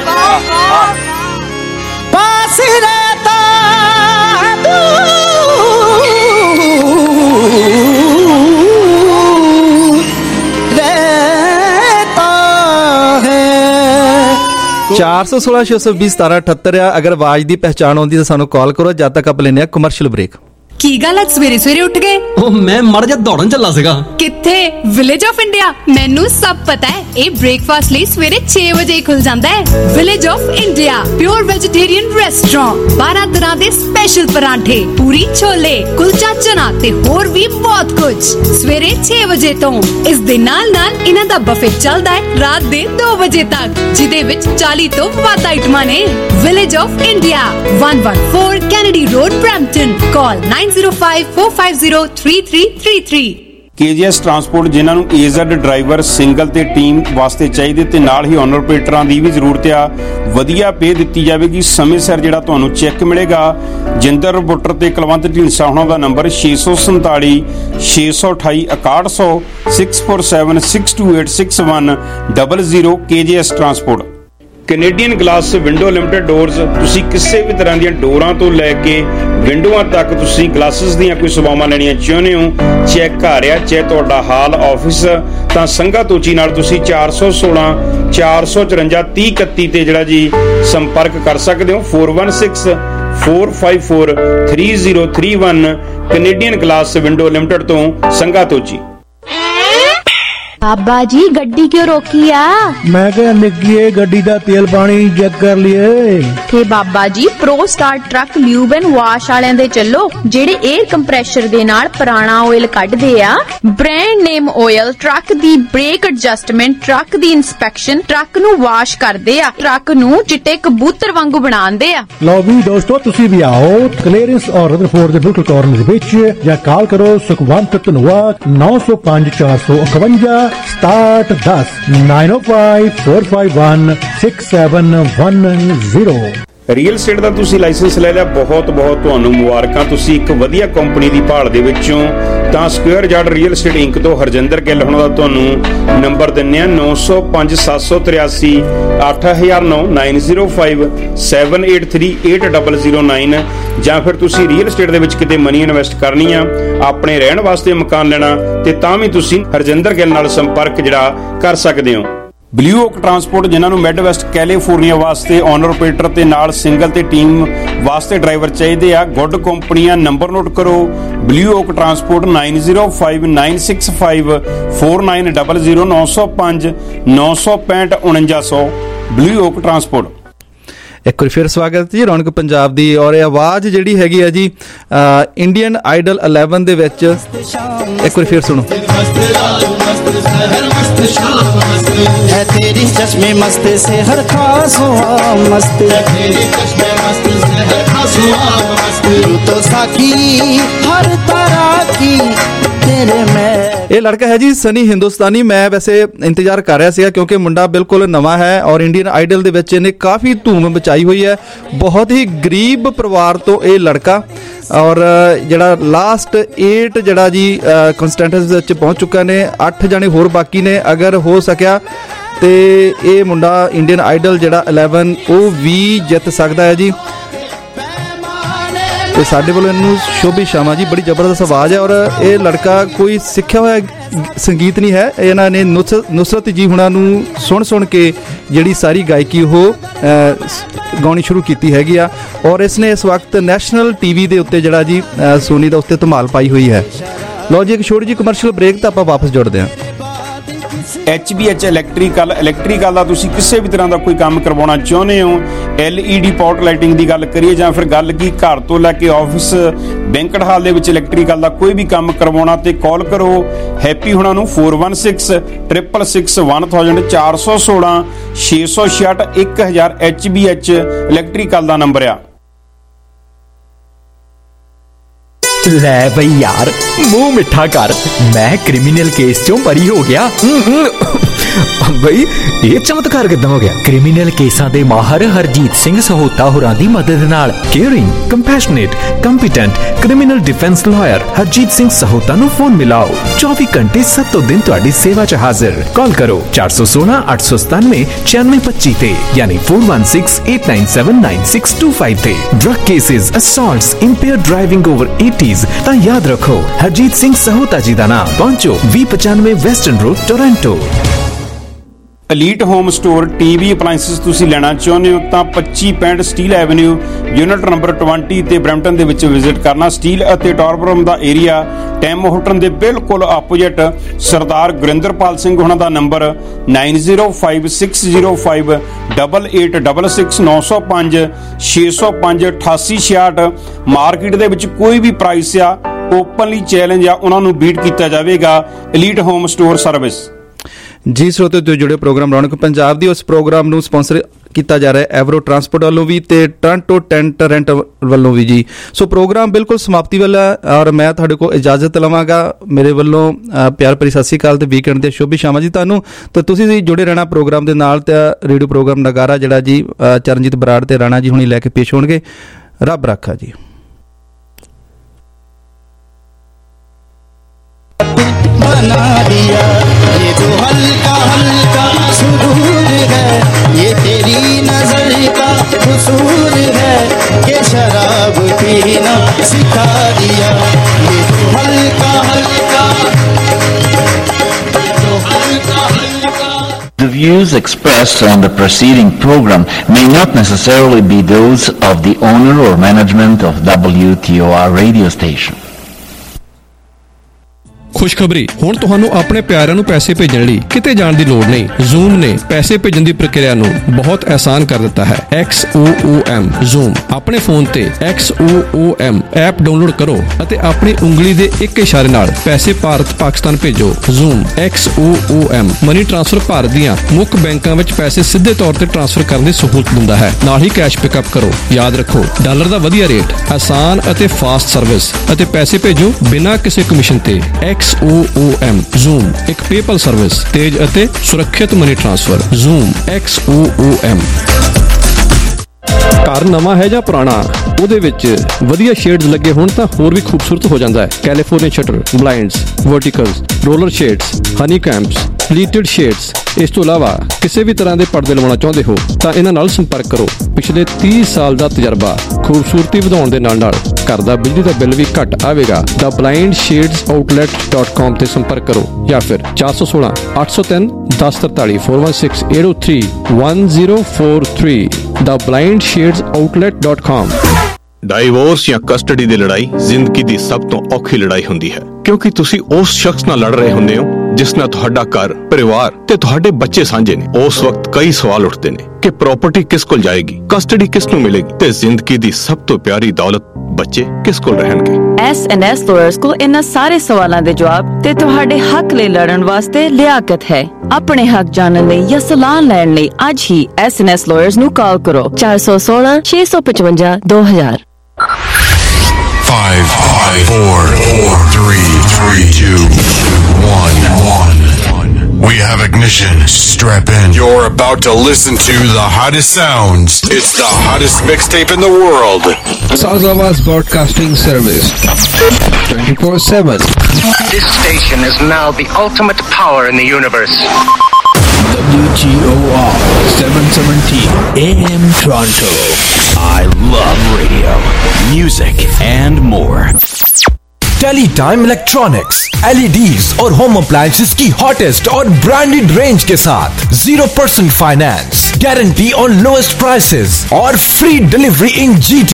पास रहता है दूर रहता है। ਚਾਰ ਸੌ ਸੋਲਾਂ ਛੇ ਸੌ ਵੀਹ ਸਤਾਰਾਂ ਅਠੱਤਰ ਆ। ਅਗਰ ਆਵਾਜ਼ ਦੀ ਪਹਿਚਾਣ ਆਉਂਦੀ ਤਾਂ ਸਾਨੂੰ ਕਾਲ ਕਰੋ। ਜਦ ਤੱਕ ਆਪਾਂ ਲੈਂਦੇ ਆ ਕਮਰਸ਼ੀਅਲ ਬ੍ਰੇਕ। ਕੀ ਗੱਲ ਅੱਜ ਸਵੇਰੇ ਸਵੇਰੇ ਉੱਠ ਗਏ? ਉਹ ਮੈਂ ਮੜ ਜਾ ਦੌੜਨ ਚੱਲਾ ਸੀਗਾ। ਕਿੱਥੇ? Village of India. ਮੈਨੂੰ ਸਭ ਪਤਾ ਹੈ। ਇਹ ਬ੍ਰੇਕਫਾਸਟ ਲਈ ਸਵੇਰੇ ਛੇ ਵਜੇ ਖੁੱਲ ਜਾਂਦਾ ਹੈ। Village of India pure vegetarian restaurant, ਬਾਰਾਂ ਤਰ੍ਹਾਂ ਦੇ ਸਪੈਸ਼ਲ ਪਰਾਂਠੇ, ਪੂਰੀ ਛੋਲੇ, ਕੁਲਚਾ ਚਨਾ ਤੇ ਹੋਰ ਵੀ ਬਹੁਤ ਕੁਝ ਸਵੇਰੇ ਛੇ ਵਜੇ ਤੋਂ। ਇਸ ਦੇ ਨਾਲ ਨਾਲ ਇਹਨਾਂ ਦਾ ਬਫੇ ਚੱਲਦਾ ਹੈ ਰਾਤ ਦੇ ਦੋ ਵਜੇ ਤੱਕ, ਜਿਹਦੇ ਵਿੱਚ ਚਾਲੀ ਤੋਂ ਵੱਧ ਆਈਟਮਾਂ ਨੇ। Village of India, one one four Kennedy Road, Brampton. Call nine zero five four five zero three three three three। KGS transport ਜਿਨ੍ਹਾਂ ਨੂੰ ਏਜ਼ਡ ਡਰਾਈਵਰ ਸਿੰਗਲ ਤੇ ਟੀਮ ਵਾਸਤੇ ਚਾਹੀਦੇ ਤੇ ਨਾਲ ਹੀ ਓਨਰ ਆਪਰੇਟਰਾਂ ਦੀ ਵੀ ਜ਼ਰੂਰਤ ਆ। ਵਧੀਆ ਪੇ ਦਿੱਤੀ ਜਾਵੇਗੀ, ਸਮੇਂ ਸਿਰ ਜਿਹੜਾ ਤੁਹਾਨੂੰ ਚੈੱਕ ਮਿਲੇਗਾ। ਜਿੰਦਰ ਬੁੱਟਰ ਤੇ ਕੁਲਵੰਤ ਢੀਂਡਸਾ ਉਹਨਾਂ ਦਾ ਨੰਬਰ ਛੇ ਸੌ ਸੰਤਾਲੀ ਛੇ ਸੌ ਅਠਾਈ ਇਕਾਹਠ ਸੌ six four seven six two eight six one double zero. KGS transport. Canadian glass window limited doors, ਤੁਸੀਂ ਕਿਸੇ ਵੀ ਤਰ੍ਹਾਂ ਦੀਆਂ ਡੋਰਾਂ ਤੋਂ ਲੈ ਕੇ ਵਿੰਡੋਆਂ ਤੱਕ ਤੁਸੀਂ ਗਲਾਸਿਸ ਦੀਆਂ ਕੋਈ ਸੇਵਾਵਾਂ ਲੈਣੀਆਂ ਚਾਹੁੰਦੇ ਹੋ, ਚਾਹੇ ਘਰ ਆ ਚਾਹੇ ਤੁਹਾਡਾ ਹਾਲ ਆਫਿਸ, ਤਾਂ ਸੰਘਾ ਤੋਚੀ ਨਾਲ ਤੁਸੀਂ ਚਾਰ ਸੌ ਸੋਲਾਂ ਚਾਰ ਸੌ ਚੁਰੰਜਾ ਤੀਹ ਇਕੱਤੀ ਤੇ ਜਿਹੜਾ ਜੀ ਸੰਪਰਕ ਕਰ ਸਕਦੇ ਹੋ। Four one six four five four three zero three one. Canadian glass window limited ਤੋਂ ਸੰਘਾ ਤੋਚੀ। बाबा जी गड्डी क्यों रोकी आ? मैं क्या निक्की गड्डी दा तेल पानी चेक कर लिए। ते Baba ji pro star truck lube and wash वालियां दे चलो, जेड़े एयर कंप्रेशर दे नाल पुराना ऑयल कढदे आ। ब्रांड नेम ऑयल ट्रक दी ब्रेक एडजस्टमेंट, ट्रक दी इंस्पेक्शन, ट्रक नू वाश करदे आ, ट्रक नू चिट्टे कबूतर वांगू बनांदे आ। लो भी दोस्तों तुसी भी आओ क्लीयरेंस और रदरफोर्ड दे बिल्कुल कॉर्नर विच, या कॉल करो सुखवंत धनोआ नौ सौ पांच चार सौ इकवंजा ਸਤਾਹਠ ਦਸ nine oh five four five one six seven one zero। Real estate ਦਾ ਤੁਸੀਂ ਲਾਇਸੈਂਸ ਲੈ ਲਿਆ, ਬਹੁਤ ਬਹੁਤ ਤੁਹਾਨੂੰ ਮੁਬਾਰਕਾਂ। ਤੁਸੀਂ ਇੱਕ ਵਧੀਆ ਕੰਪਨੀ ਦੀ ਭਾਲ ਦੇ ਵਿੱਚੋਂ ਤਾਂ square yard real estate Inc ਤੋਂ ਹਰਜਿੰਦਰ ਗਿੱਲ ਹੁਣਾਂ ਦਾ ਤੁਹਾਨੂੰ ਨੰਬਰ ਦਿੰਨੇ ਆ ਨੌ ਸੌ ਪੰਜ ਸੱਤ ਸੌ ਤਰਿਆਸੀ ਅੱਠ ਹਜ਼ਾਰ ਨੌ nine zero five seven eight three eight zero zero nine। ਜਾਂ ਫਿਰ ਤੁਸੀਂ ਰੀਅਲ ਸਟੇਟ ਦੇ ਵਿੱਚ ਕਿਤੇ ਮਨੀ ਇਨਵੈਸਟ ਕਰਨੀ ਆ, ਆਪਣੇ ਰਹਿਣ ਵਾਸਤੇ ਮਕਾਨ ਲੈਣਾ, ਤੇ ਤਾਂ ਵੀ ਤੁਸੀਂ ਹਰਜਿੰਦਰ ਗਿੱਲ ਨਾਲ ਸੰਪਰਕ ਜਿਹੜਾ ਕਰ ਸਕਦੇ ਹੋ। ਬਲੂ ਓਕ ਟਰਾਂਸਪੋਰਟ ਜਿਨ੍ਹਾਂ ਨੂੰ ਮਿਡ ਵੈਸਟ ਕੈਲੀਫੋਰਨੀਆ ਵਾਸਤੇ ਓਨਰ ਆਪਰੇਟਰ ਤੇ ਨਾਲ ਸਿੰਗਲ ਤੇ ਟੀਮ ਵਾਸਤੇ ਡਰਾਈਵਰ ਚਾਹੀਦੇ ਆ। ਗੁੱਡ ਕੰਪਨੀਆਂ, ਨੰਬਰ ਨੋਟ ਕਰੋ। Blue oak transport nine zero five nine six five four nine zero zero ਨੌ ਸੌ ਪੰਜ ਨੌ ਸੌ ਪੈਂਹਠ ਉਣੰਜਾ ਸੌ। Blue oak transport. ਇੱਕ ਵਾਰ ਫਿਰ ਸਵਾਗਤ ਜੀ ਰੌਣਕ ਪੰਜਾਬ ਦੀ। ਔਰ ਇਹ ਆਵਾਜ਼ ਜਿਹੜੀ ਹੈਗੀ ਆ ਜੀ ਇੰਡੀਅਨ ਆਈਡਲ ਇਲੈਵਨ ਦੇ ਵਿੱਚ, ਇੱਕ ਵਾਰ ਫਿਰ ਸੁਣੋ। है तेरी चश्मे मस्त से हर खास मस्त, तू तो साकी हर तरह की तेरे मैं। ਇਹ ਲੜਕਾ ਹੈ ਜੀ ਸਨੀ ਹਿੰਦੁਸਤਾਨੀ। ਮੈਂ ਵੈਸੇ ਇੰਤਜ਼ਾਰ ਕਰ ਰਿਹਾ ਸੀਗਾ ਕਿਉਂਕਿ ਮੁੰਡਾ ਬਿਲਕੁਲ ਨਵਾਂ ਹੈ ਔਰ ਇੰਡੀਅਨ ਆਈਡਲ ਦੇ ਵਿੱਚ ਇਹਨੇ ਕਾਫੀ ਧੂਮ ਮਚਾਈ ਹੋਈ ਹੈ। ਬਹੁਤ ਹੀ ਗਰੀਬ ਪਰਿਵਾਰ ਤੋਂ ਇਹ ਲੜਕਾ ਔਰ ਜਿਹੜਾ ਲਾਸਟ ਏਟ ਜਿਹੜਾ ਜੀ ਕੰਸਟੈਂਟਸ ਵਿੱਚ ਪਹੁੰਚ ਚੁੱਕਾ ਨੇ। ਅੱਠ ਜਾਣੇ ਹੋਰ ਬਾਕੀ ਨੇ। ਅਗਰ ਹੋ ਸਕਿਆ ਤੇ ਇਹ ਮੁੰਡਾ ਇੰਡੀਅਨ ਆਈਡਲ ਜਿਹੜਾ ਇਲੈਵਨ ਉਹ ਵੀ ਜਿੱਤ ਸਕਦਾ ਹੈ ਜੀ। ਤੇ ਸਾਡੇ ਵੱਲੋਂ ਇਹਨੂੰ ਸ਼ੋਭੀ ਸ਼ਾਮਾ ਜੀ। ਬੜੀ ਜ਼ਬਰਦਸਤ ਆਵਾਜ਼ ਹੈ ਔਰ ਇਹ ਲੜਕਾ ਕੋਈ ਸਿੱਖਿਆ ਹੋਇਆ ਸੰਗੀਤ ਨਹੀਂ ਹੈ। ਇਹਨਾਂ ਨੇ ਨੁਸਰਤ ਨੁਸਰਤ ਜੀ ਹੁਣਾਂ ਨੂੰ ਸੁਣ ਸੁਣ ਕੇ ਜਿਹੜੀ ਸਾਰੀ ਗਾਇਕੀ ਉਹ ਗਾਉਣੀ ਸ਼ੁਰੂ ਕੀਤੀ ਹੈਗੀ ਆ ਔਰ ਇਸ ਨੇ ਇਸ ਵਕਤ ਨੈਸ਼ਨਲ ਟੀਵੀ ਦੇ ਉੱਤੇ ਜਿਹੜਾ ਜੀ ਸੋਨੀ ਦਾ ਉੱਤੇ ਧਮਾਲ ਪਾਈ ਹੋਈ ਹੈ। ਲਓ ਜੀ ਇੱਕ ਛੋਟੀ ਜਿਹੀ ਕਮਰਸ਼ੀਅਲ ਬ੍ਰੇਕ ਤਾਂ ਆਪਾਂ ਵਾਪਸ ਜੁੜਦੇ ਹਾਂ। H B H electrical electrical ਦਾ ਤੁਸੀਂ ਕਿਸੇ ਵੀ ਤਰ੍ਹਾਂ ਦਾ ਕੋਈ ਕੰਮ ਕਰਵਾਉਣਾ ਚਾਹੁੰਦੇ ਹੋ, L E D pot lighting ਦੀ ਗੱਲ ਕਰੀਏ ਜਾਂ ਫਿਰ ਗੱਲ ਕੀ ਘਰ ਤੋਂ ਲੈ ਕੇ ਆਫਿਸ ਬੈਂਕਟ ਹਾਲ ਦੇ ਵਿੱਚ ਇਲੈਕਟ੍ਰੀਕਲ ਦਾ ਕੋਈ ਵੀ ਕੰਮ ਕਰਵਾਉਣਾ ਤੇ ਕਾਲ ਕਰੋ ਹੈਪੀ ਹੁਣਾਂ ਨੂੰ four one six six six six one thousand ਚਾਰ ਸੌ ਸੋਲਾਂ ਛੇ ਸੌ ਛਿਆਹਠ ਇੱਕ ਹਜ਼ਾਰ ਐਚ ਬੀ ਐਚ ਇਲੈਕਟ੍ਰੀਕਲ ਦਾ ਨੰਬਰ ਆ। ਲੈ ਬਈ ਯਾਰ ਮੂੰਹ ਮਿੱਠਾ ਕਰ, ਮੈਂ ਕ੍ਰਿਮੀਨਲ ਕੇਸ ਚੋਂ ਬਰੀ ਹੋ ਗਿਆ। ਬਈ ਇਹ ਚਮਤਕਾਰ ਕਿੱਦਾਂ ਹੋ ਗਿਆ? ਕ੍ਰਿਮੀਨਲ ਕੇਸਾਂ ਦੇ ਮਾਹਰ ਹਰਜੀਤ ਸਿੰਘ ਸਹੋਤਾ ਹੋਰਾਂ ਦੀ ਮਦਦ ਨਾਲ caring, compassionate, competent criminal defence lawyer Harjeet Singh Sahota ਨੂੰ ਫੋਨ ਮਿਲਾਓ। ਚੌਵੀ ਘੰਟੇ ਸੱਤੋਂ ਦਿਨ ਤੁਹਾਡੀ ਸੇਵਾ 'ਚ ਹਾਜ਼ਰ। ਕਾਲ ਕਰੋ ਚਾਰ ਸੌ ਸੋਲਾਂ ਅੱਠ ਸੌ ਸਤਾਨਵੇਂ ਛਿਆਨਵੇਂ ਪੱਚੀ ਤੇ ਯਾਨੀ four one six eight nine seven nine six two five ਤੇ। Drug cases, assaults, impaired driving over eighties ਤਾਂ ਯਾਦ ਰੱਖੋ ਹਰਜੀਤ ਸਿੰਘ ਸਹੋਤਾ ਜੀ ਦਾ ਨਾਮ। ਪਹੁੰਚੋ ਵੀਹ ਪਚਾਨਵੇਂ western road Toronto. Elite home store TV appliances ਤੁਸੀਂ ਲੈਣਾ ਚਾਹੁੰਦੇ ਹੋ ਤਾਂ ਪੱਚੀ ਪੈਂਹਠ ਸਟੀਲ ਐਵਨਿਊ ਯੂਨਿਟ ਨੰਬਰ ਵੀਹ ਤੇ ਬਰੈਂਪਟਨ ਦੇ ਵਿੱਚ ਵਿਜ਼ਿਟ ਕਰਨਾ। ਸਟੀਲ ਅਤੇ ਟਾਰਬਰਮ ਦਾ ਏਰੀਆ ਟੈਮ ਹੋਟਲ ਦੇ ਬਿਲਕੁਲ ਆਪੋਜੀਟ ਸਰਦਾਰ ਗੁਰਿੰਦਰਪਾਲ ਸਿੰਘ ਉਹਨਾਂ ਦਾ number nine zero five six zero five eight eight six six ਨੌ ਸੌ ਪੰਜ ਛੇ ਸੌ ਪੰਜ ਅਠਾਸੀ ਛਿਆਹਠ। ਮਾਰਕੀਟ ਦੇ ਵਿੱਚ ਕੋਈ ਵੀ ਪ੍ਰਾਈਸ ਆ ਓਪਨਲੀ ਚੈਲੰਜ ਆ, ਉਹਨਾਂ ਨੂੰ ਬੀਟ ਕੀਤਾ ਜਾਵੇਗਾ। Elite home store service. ਜੀ ਸਰੋਤੇ ਤੋਂ ਜੁੜੇ ਪ੍ਰੋਗਰਾਮ ਰੌਣਕ ਪੰਜਾਬ ਦੀ ਉਸ ਪ੍ਰੋਗਰਾਮ ਨੂੰ ਸਪਾਂਸਰ ਕੀਤਾ ਜਾ ਰਿਹਾ ਐਵਰੋ ਟਰਾਂਸਪੋਰਟ ਵੱਲੋਂ ਵੀ ਤੇ ਟੋਰਾਂਟੋ ਟੈਂਟ ਰੈਂਟ ਵੱਲੋਂ ਵੀ ਜੀ। ਸੋ ਪ੍ਰੋਗਰਾਮ ਬਿਲਕੁਲ ਸਮਾਪਤੀ ਵਾਲਾ ਔਰ ਮੈਂ ਤੁਹਾਡੇ ਕੋਲ ਇਜਾਜ਼ਤ ਲਵਾਂਗਾ। ਮੇਰੇ ਵੱਲੋਂ ਪਿਆਰ ਭਰੀ ਸਤਿ ਸ਼੍ਰੀ ਅਕਾਲ ਤੇ ਵੀਕਐਂਡ ਦੇ ਸ਼ੁਭ ਸ਼ਾਮਾਂ ਜੀ ਤੁਹਾਨੂੰ। ਤਾਂ ਤੁਸੀਂ ਵੀ ਜੁੜੇ ਰਹਿਣਾ ਪ੍ਰੋਗਰਾਮ ਦੇ ਨਾਲ ਤੇ ਰੇਡੀਓ ਪ੍ਰੋਗਰਾਮ ਨਗਾਰਾ ਜਿਹੜਾ ਜੀ ਚਰਨਜੀਤ ਬਰਾੜ ਤੇ ਰਾਣਾ ਜੀ ਹੁਣੀ ਲੈ ਕੇ ਪੇਸ਼ ਹੋਣਗੇ। ਰੱਬ ਰਾਖਾ ਜੀ। बना दिया ये तो हल्का हल्का सुरूर है, ये तेरी नजर का कसूर है कि शराब पीना सिखा दिया। ये तो हल्का हल्का ये तो हल्का हल्का। The views expressed on the preceding program may not necessarily be those of the owner or management of W T O R radio station. ਖੁਸ਼ਖਬਰੀ, ਹੁਣ ਤੁਹਾਨੂੰ ਆਪਣੇ ਪਿਆਰਿਆਂ ਨੂੰ ਪੈਸੇ ਭੇਜਣ ਲਈ ਕਿਤੇ ਜਾਣ ਦੀ ਲੋੜ ਨਹੀਂ। Zoom ਨੇ ਪੈਸੇ ਭੇਜਣ ਦੀ ਪ੍ਰਕਿਰਿਆ ਨੂੰ ਬਹੁਤ ਆਸਾਨ ਕਰ ਦਿੱਤਾ ਹੈ। X O O M Zoom ਆਪਣੇ ਫੋਨ ਤੇ X O O M app download ਕਰੋ ਅਤੇ ਆਪਣੀ ਉਂਗਲੀ ਦੇ ਇੱਕ ਇਸ਼ਾਰੇ ਨਾਲ ਪੈਸੇ ਭਾਰਤ ਪਾਕਿਸਤਾਨ ਭੇਜੋ। Zoom X O O M money transfer Bharat ਦੀਆਂ ਮੁੱਖ ਬੈਂਕਾਂ ਵਿੱਚ ਪੈਸੇ ਸਿੱਧੇ ਤੌਰ ਤੇ ਟ੍ਰਾਂਸਫਰ ਕਰਨ ਦੀ ਸਹੂਲਤ ਦਿੰਦਾ ਹੈ। ਨਾਲ ਹੀ ਕੈਸ਼ ਪਿਕਅਪ ਕਰੋ। ਯਾਦ ਰੱਖੋ ਡਾਲਰ ਦਾ ਵਧੀਆ ਰੇਟ, ਆਸਾਨ ਅਤੇ ਫਾਸਟ ਸਰਵਿਸ ਅਤੇ ਪੈਸੇ ਭੇਜੋ ਬਿਨਾਂ ਕਿਸੇ ਕਮਿਸ਼ਨ ਤੇ। X O O M Zoom ਇੱਕ ਪੇਪਲ ਸਰਵਿਸ, ਤੇਜ਼ ਅਤੇ ਸੁਰੱਖਿਅਤ money transfer. Zoom X O O M। ਘਰ ਨਵਾਂ ਹੈ ਜਾਂ ਪੁਰਾਣਾ, ਉਹਦੇ ਵਿੱਚ ਵਧੀਆ ਸ਼ੇਡਸ ਲੱਗੇ ਹੋਣ ਤਾਂ ਹੋਰ ਵੀ ਖੂਬਸੂਰਤ ਹੋ ਜਾਂਦਾ ਹੈ। California shutter, blinds, verticals, roller shades, honey combs, pleated shades. ਇਸ ਤੋਂ ਇਲਾਵਾ ਕਿਸੇ ਵੀ ਤਰ੍ਹਾਂ ਦੇ ਪਰਦੇ ਲਵਾਉਣਾ ਚਾਹੁੰਦੇ ਹੋ ਤਾਂ ਇਹਨਾਂ ਨਾਲ ਸੰਪਰਕ ਕਰੋ। ਪਿਛਲੇ ਤੀਹ ਸਾਲ ਦਾ ਤਜਰਬਾ, ਖੂਬਸੂਰਤੀ ਵਧਾਉਣ ਦੇ ਨਾਲ ਨਾਲ ਘਰ ਦਾ ਬਿਜਲੀ ਦਾ ਬਿੱਲ ਵੀ ਘੱਟ ਆਵੇਗਾ। The blind shades outlet dot com ਤੇ ਸੰਪਰਕ ਕਰੋ ਜਾਂ ਫਿਰ ਚਾਰ ਸੌ ਸੋਲਾਂ ਅੱਠ ਸੌ ਤਿੰਨ ਦਸ ਤਰਤਾਲੀ four one six eight zero three one zero four three the blind shades outlet dot com. Divorce ਜਾਂ ਕਸਟਡੀ ਦੀ ਲੜਾਈ ਜ਼ਿੰਦਗੀ ਦੀ ਸਭ ਤੋਂ ਔਖੀ ਲੜਾਈ ਹੁੰਦੀ ਹੈ, ਕਿਉਂਕਿ ਤੁਸੀਂ ਉਸ ਸ਼ਖਸ ਨਾਲ ਲੜ ਰਹੇ ਹੁੰਦੇ ਹੋ ਜਿਸ ਨਾਲ ਤੁਹਾਡਾ ਘਰ, ਪਰਿਵਾਰ ਤੇ ਤੁਹਾਡੇ ਬੱਚੇ ਸਾਂਝੇ ਨੇ। ਉਸ ਵਕਤ ਕਈ ਸਵਾਲ ਉੱਠਦੇ ਨੇ ਕਿ ਪ੍ਰਾਪਰਟੀ ਕਿਸ ਕੋਲ ਜਾਏਗੀ, ਕਸਟਡੀ ਕਿਸ ਨੂੰ ਮਿਲੇਗੀ ਤੇ ਜ਼ਿੰਦਗੀ ਦੀ ਸਭ ਤੋਂ ਪਿਆਰੀ ਦੌਲਤ ਬੱਚੇ ਕਿਸ ਕੋਲ ਰਹਿਣਗੇ। ਐਸ ਐਂਡ ਐਸ ਲਾਇਰਸ ਕੋਲ ਇਹਨਾਂ ਸਾਰੇ ਸਵਾਲਾਂ ਦੇ ਜਵਾਬ ਤੇ ਤੁਹਾਡੇ ਹੱਕ ਲਈ ਲੜਨ ਵਾਸਤੇ ਲਿਆਕਤ ਹੈ। ਆਪਣੇ ਹੱਕ ਜਾਣਨ ਲਈ ਜਾਂ ਸਲਾਹ ਲੈਣ ਲਈ ਅੱਜ ਹੀ ਐਸ ਐਂਡ ਐਸ ਲਾਇਰਸ ਨੂੰ ਕਾਲ ਕਰੋ ਚਾਰ ਸੌ ਸੋਲਾਂ ਛੇ ਸੌ ਪਚਵੰਜਾ ਦੋ ਹਜ਼ਾਰ। Five, five, four, four, three, three, two, one, one. We have ignition. Strap in. You're about to listen to the hottest sounds. It's the hottest mixtape in the world. Sazavaz Broadcasting Service. twenty-four seven. This station is now the ultimate power in the universe. W T O R seven seventy A M Toronto. I love radio, music and more. Teletime electronics, LEDs और home appliances की hottest और branded range के साथ zero percent finance, guarantee on lowest prices और free delivery in ji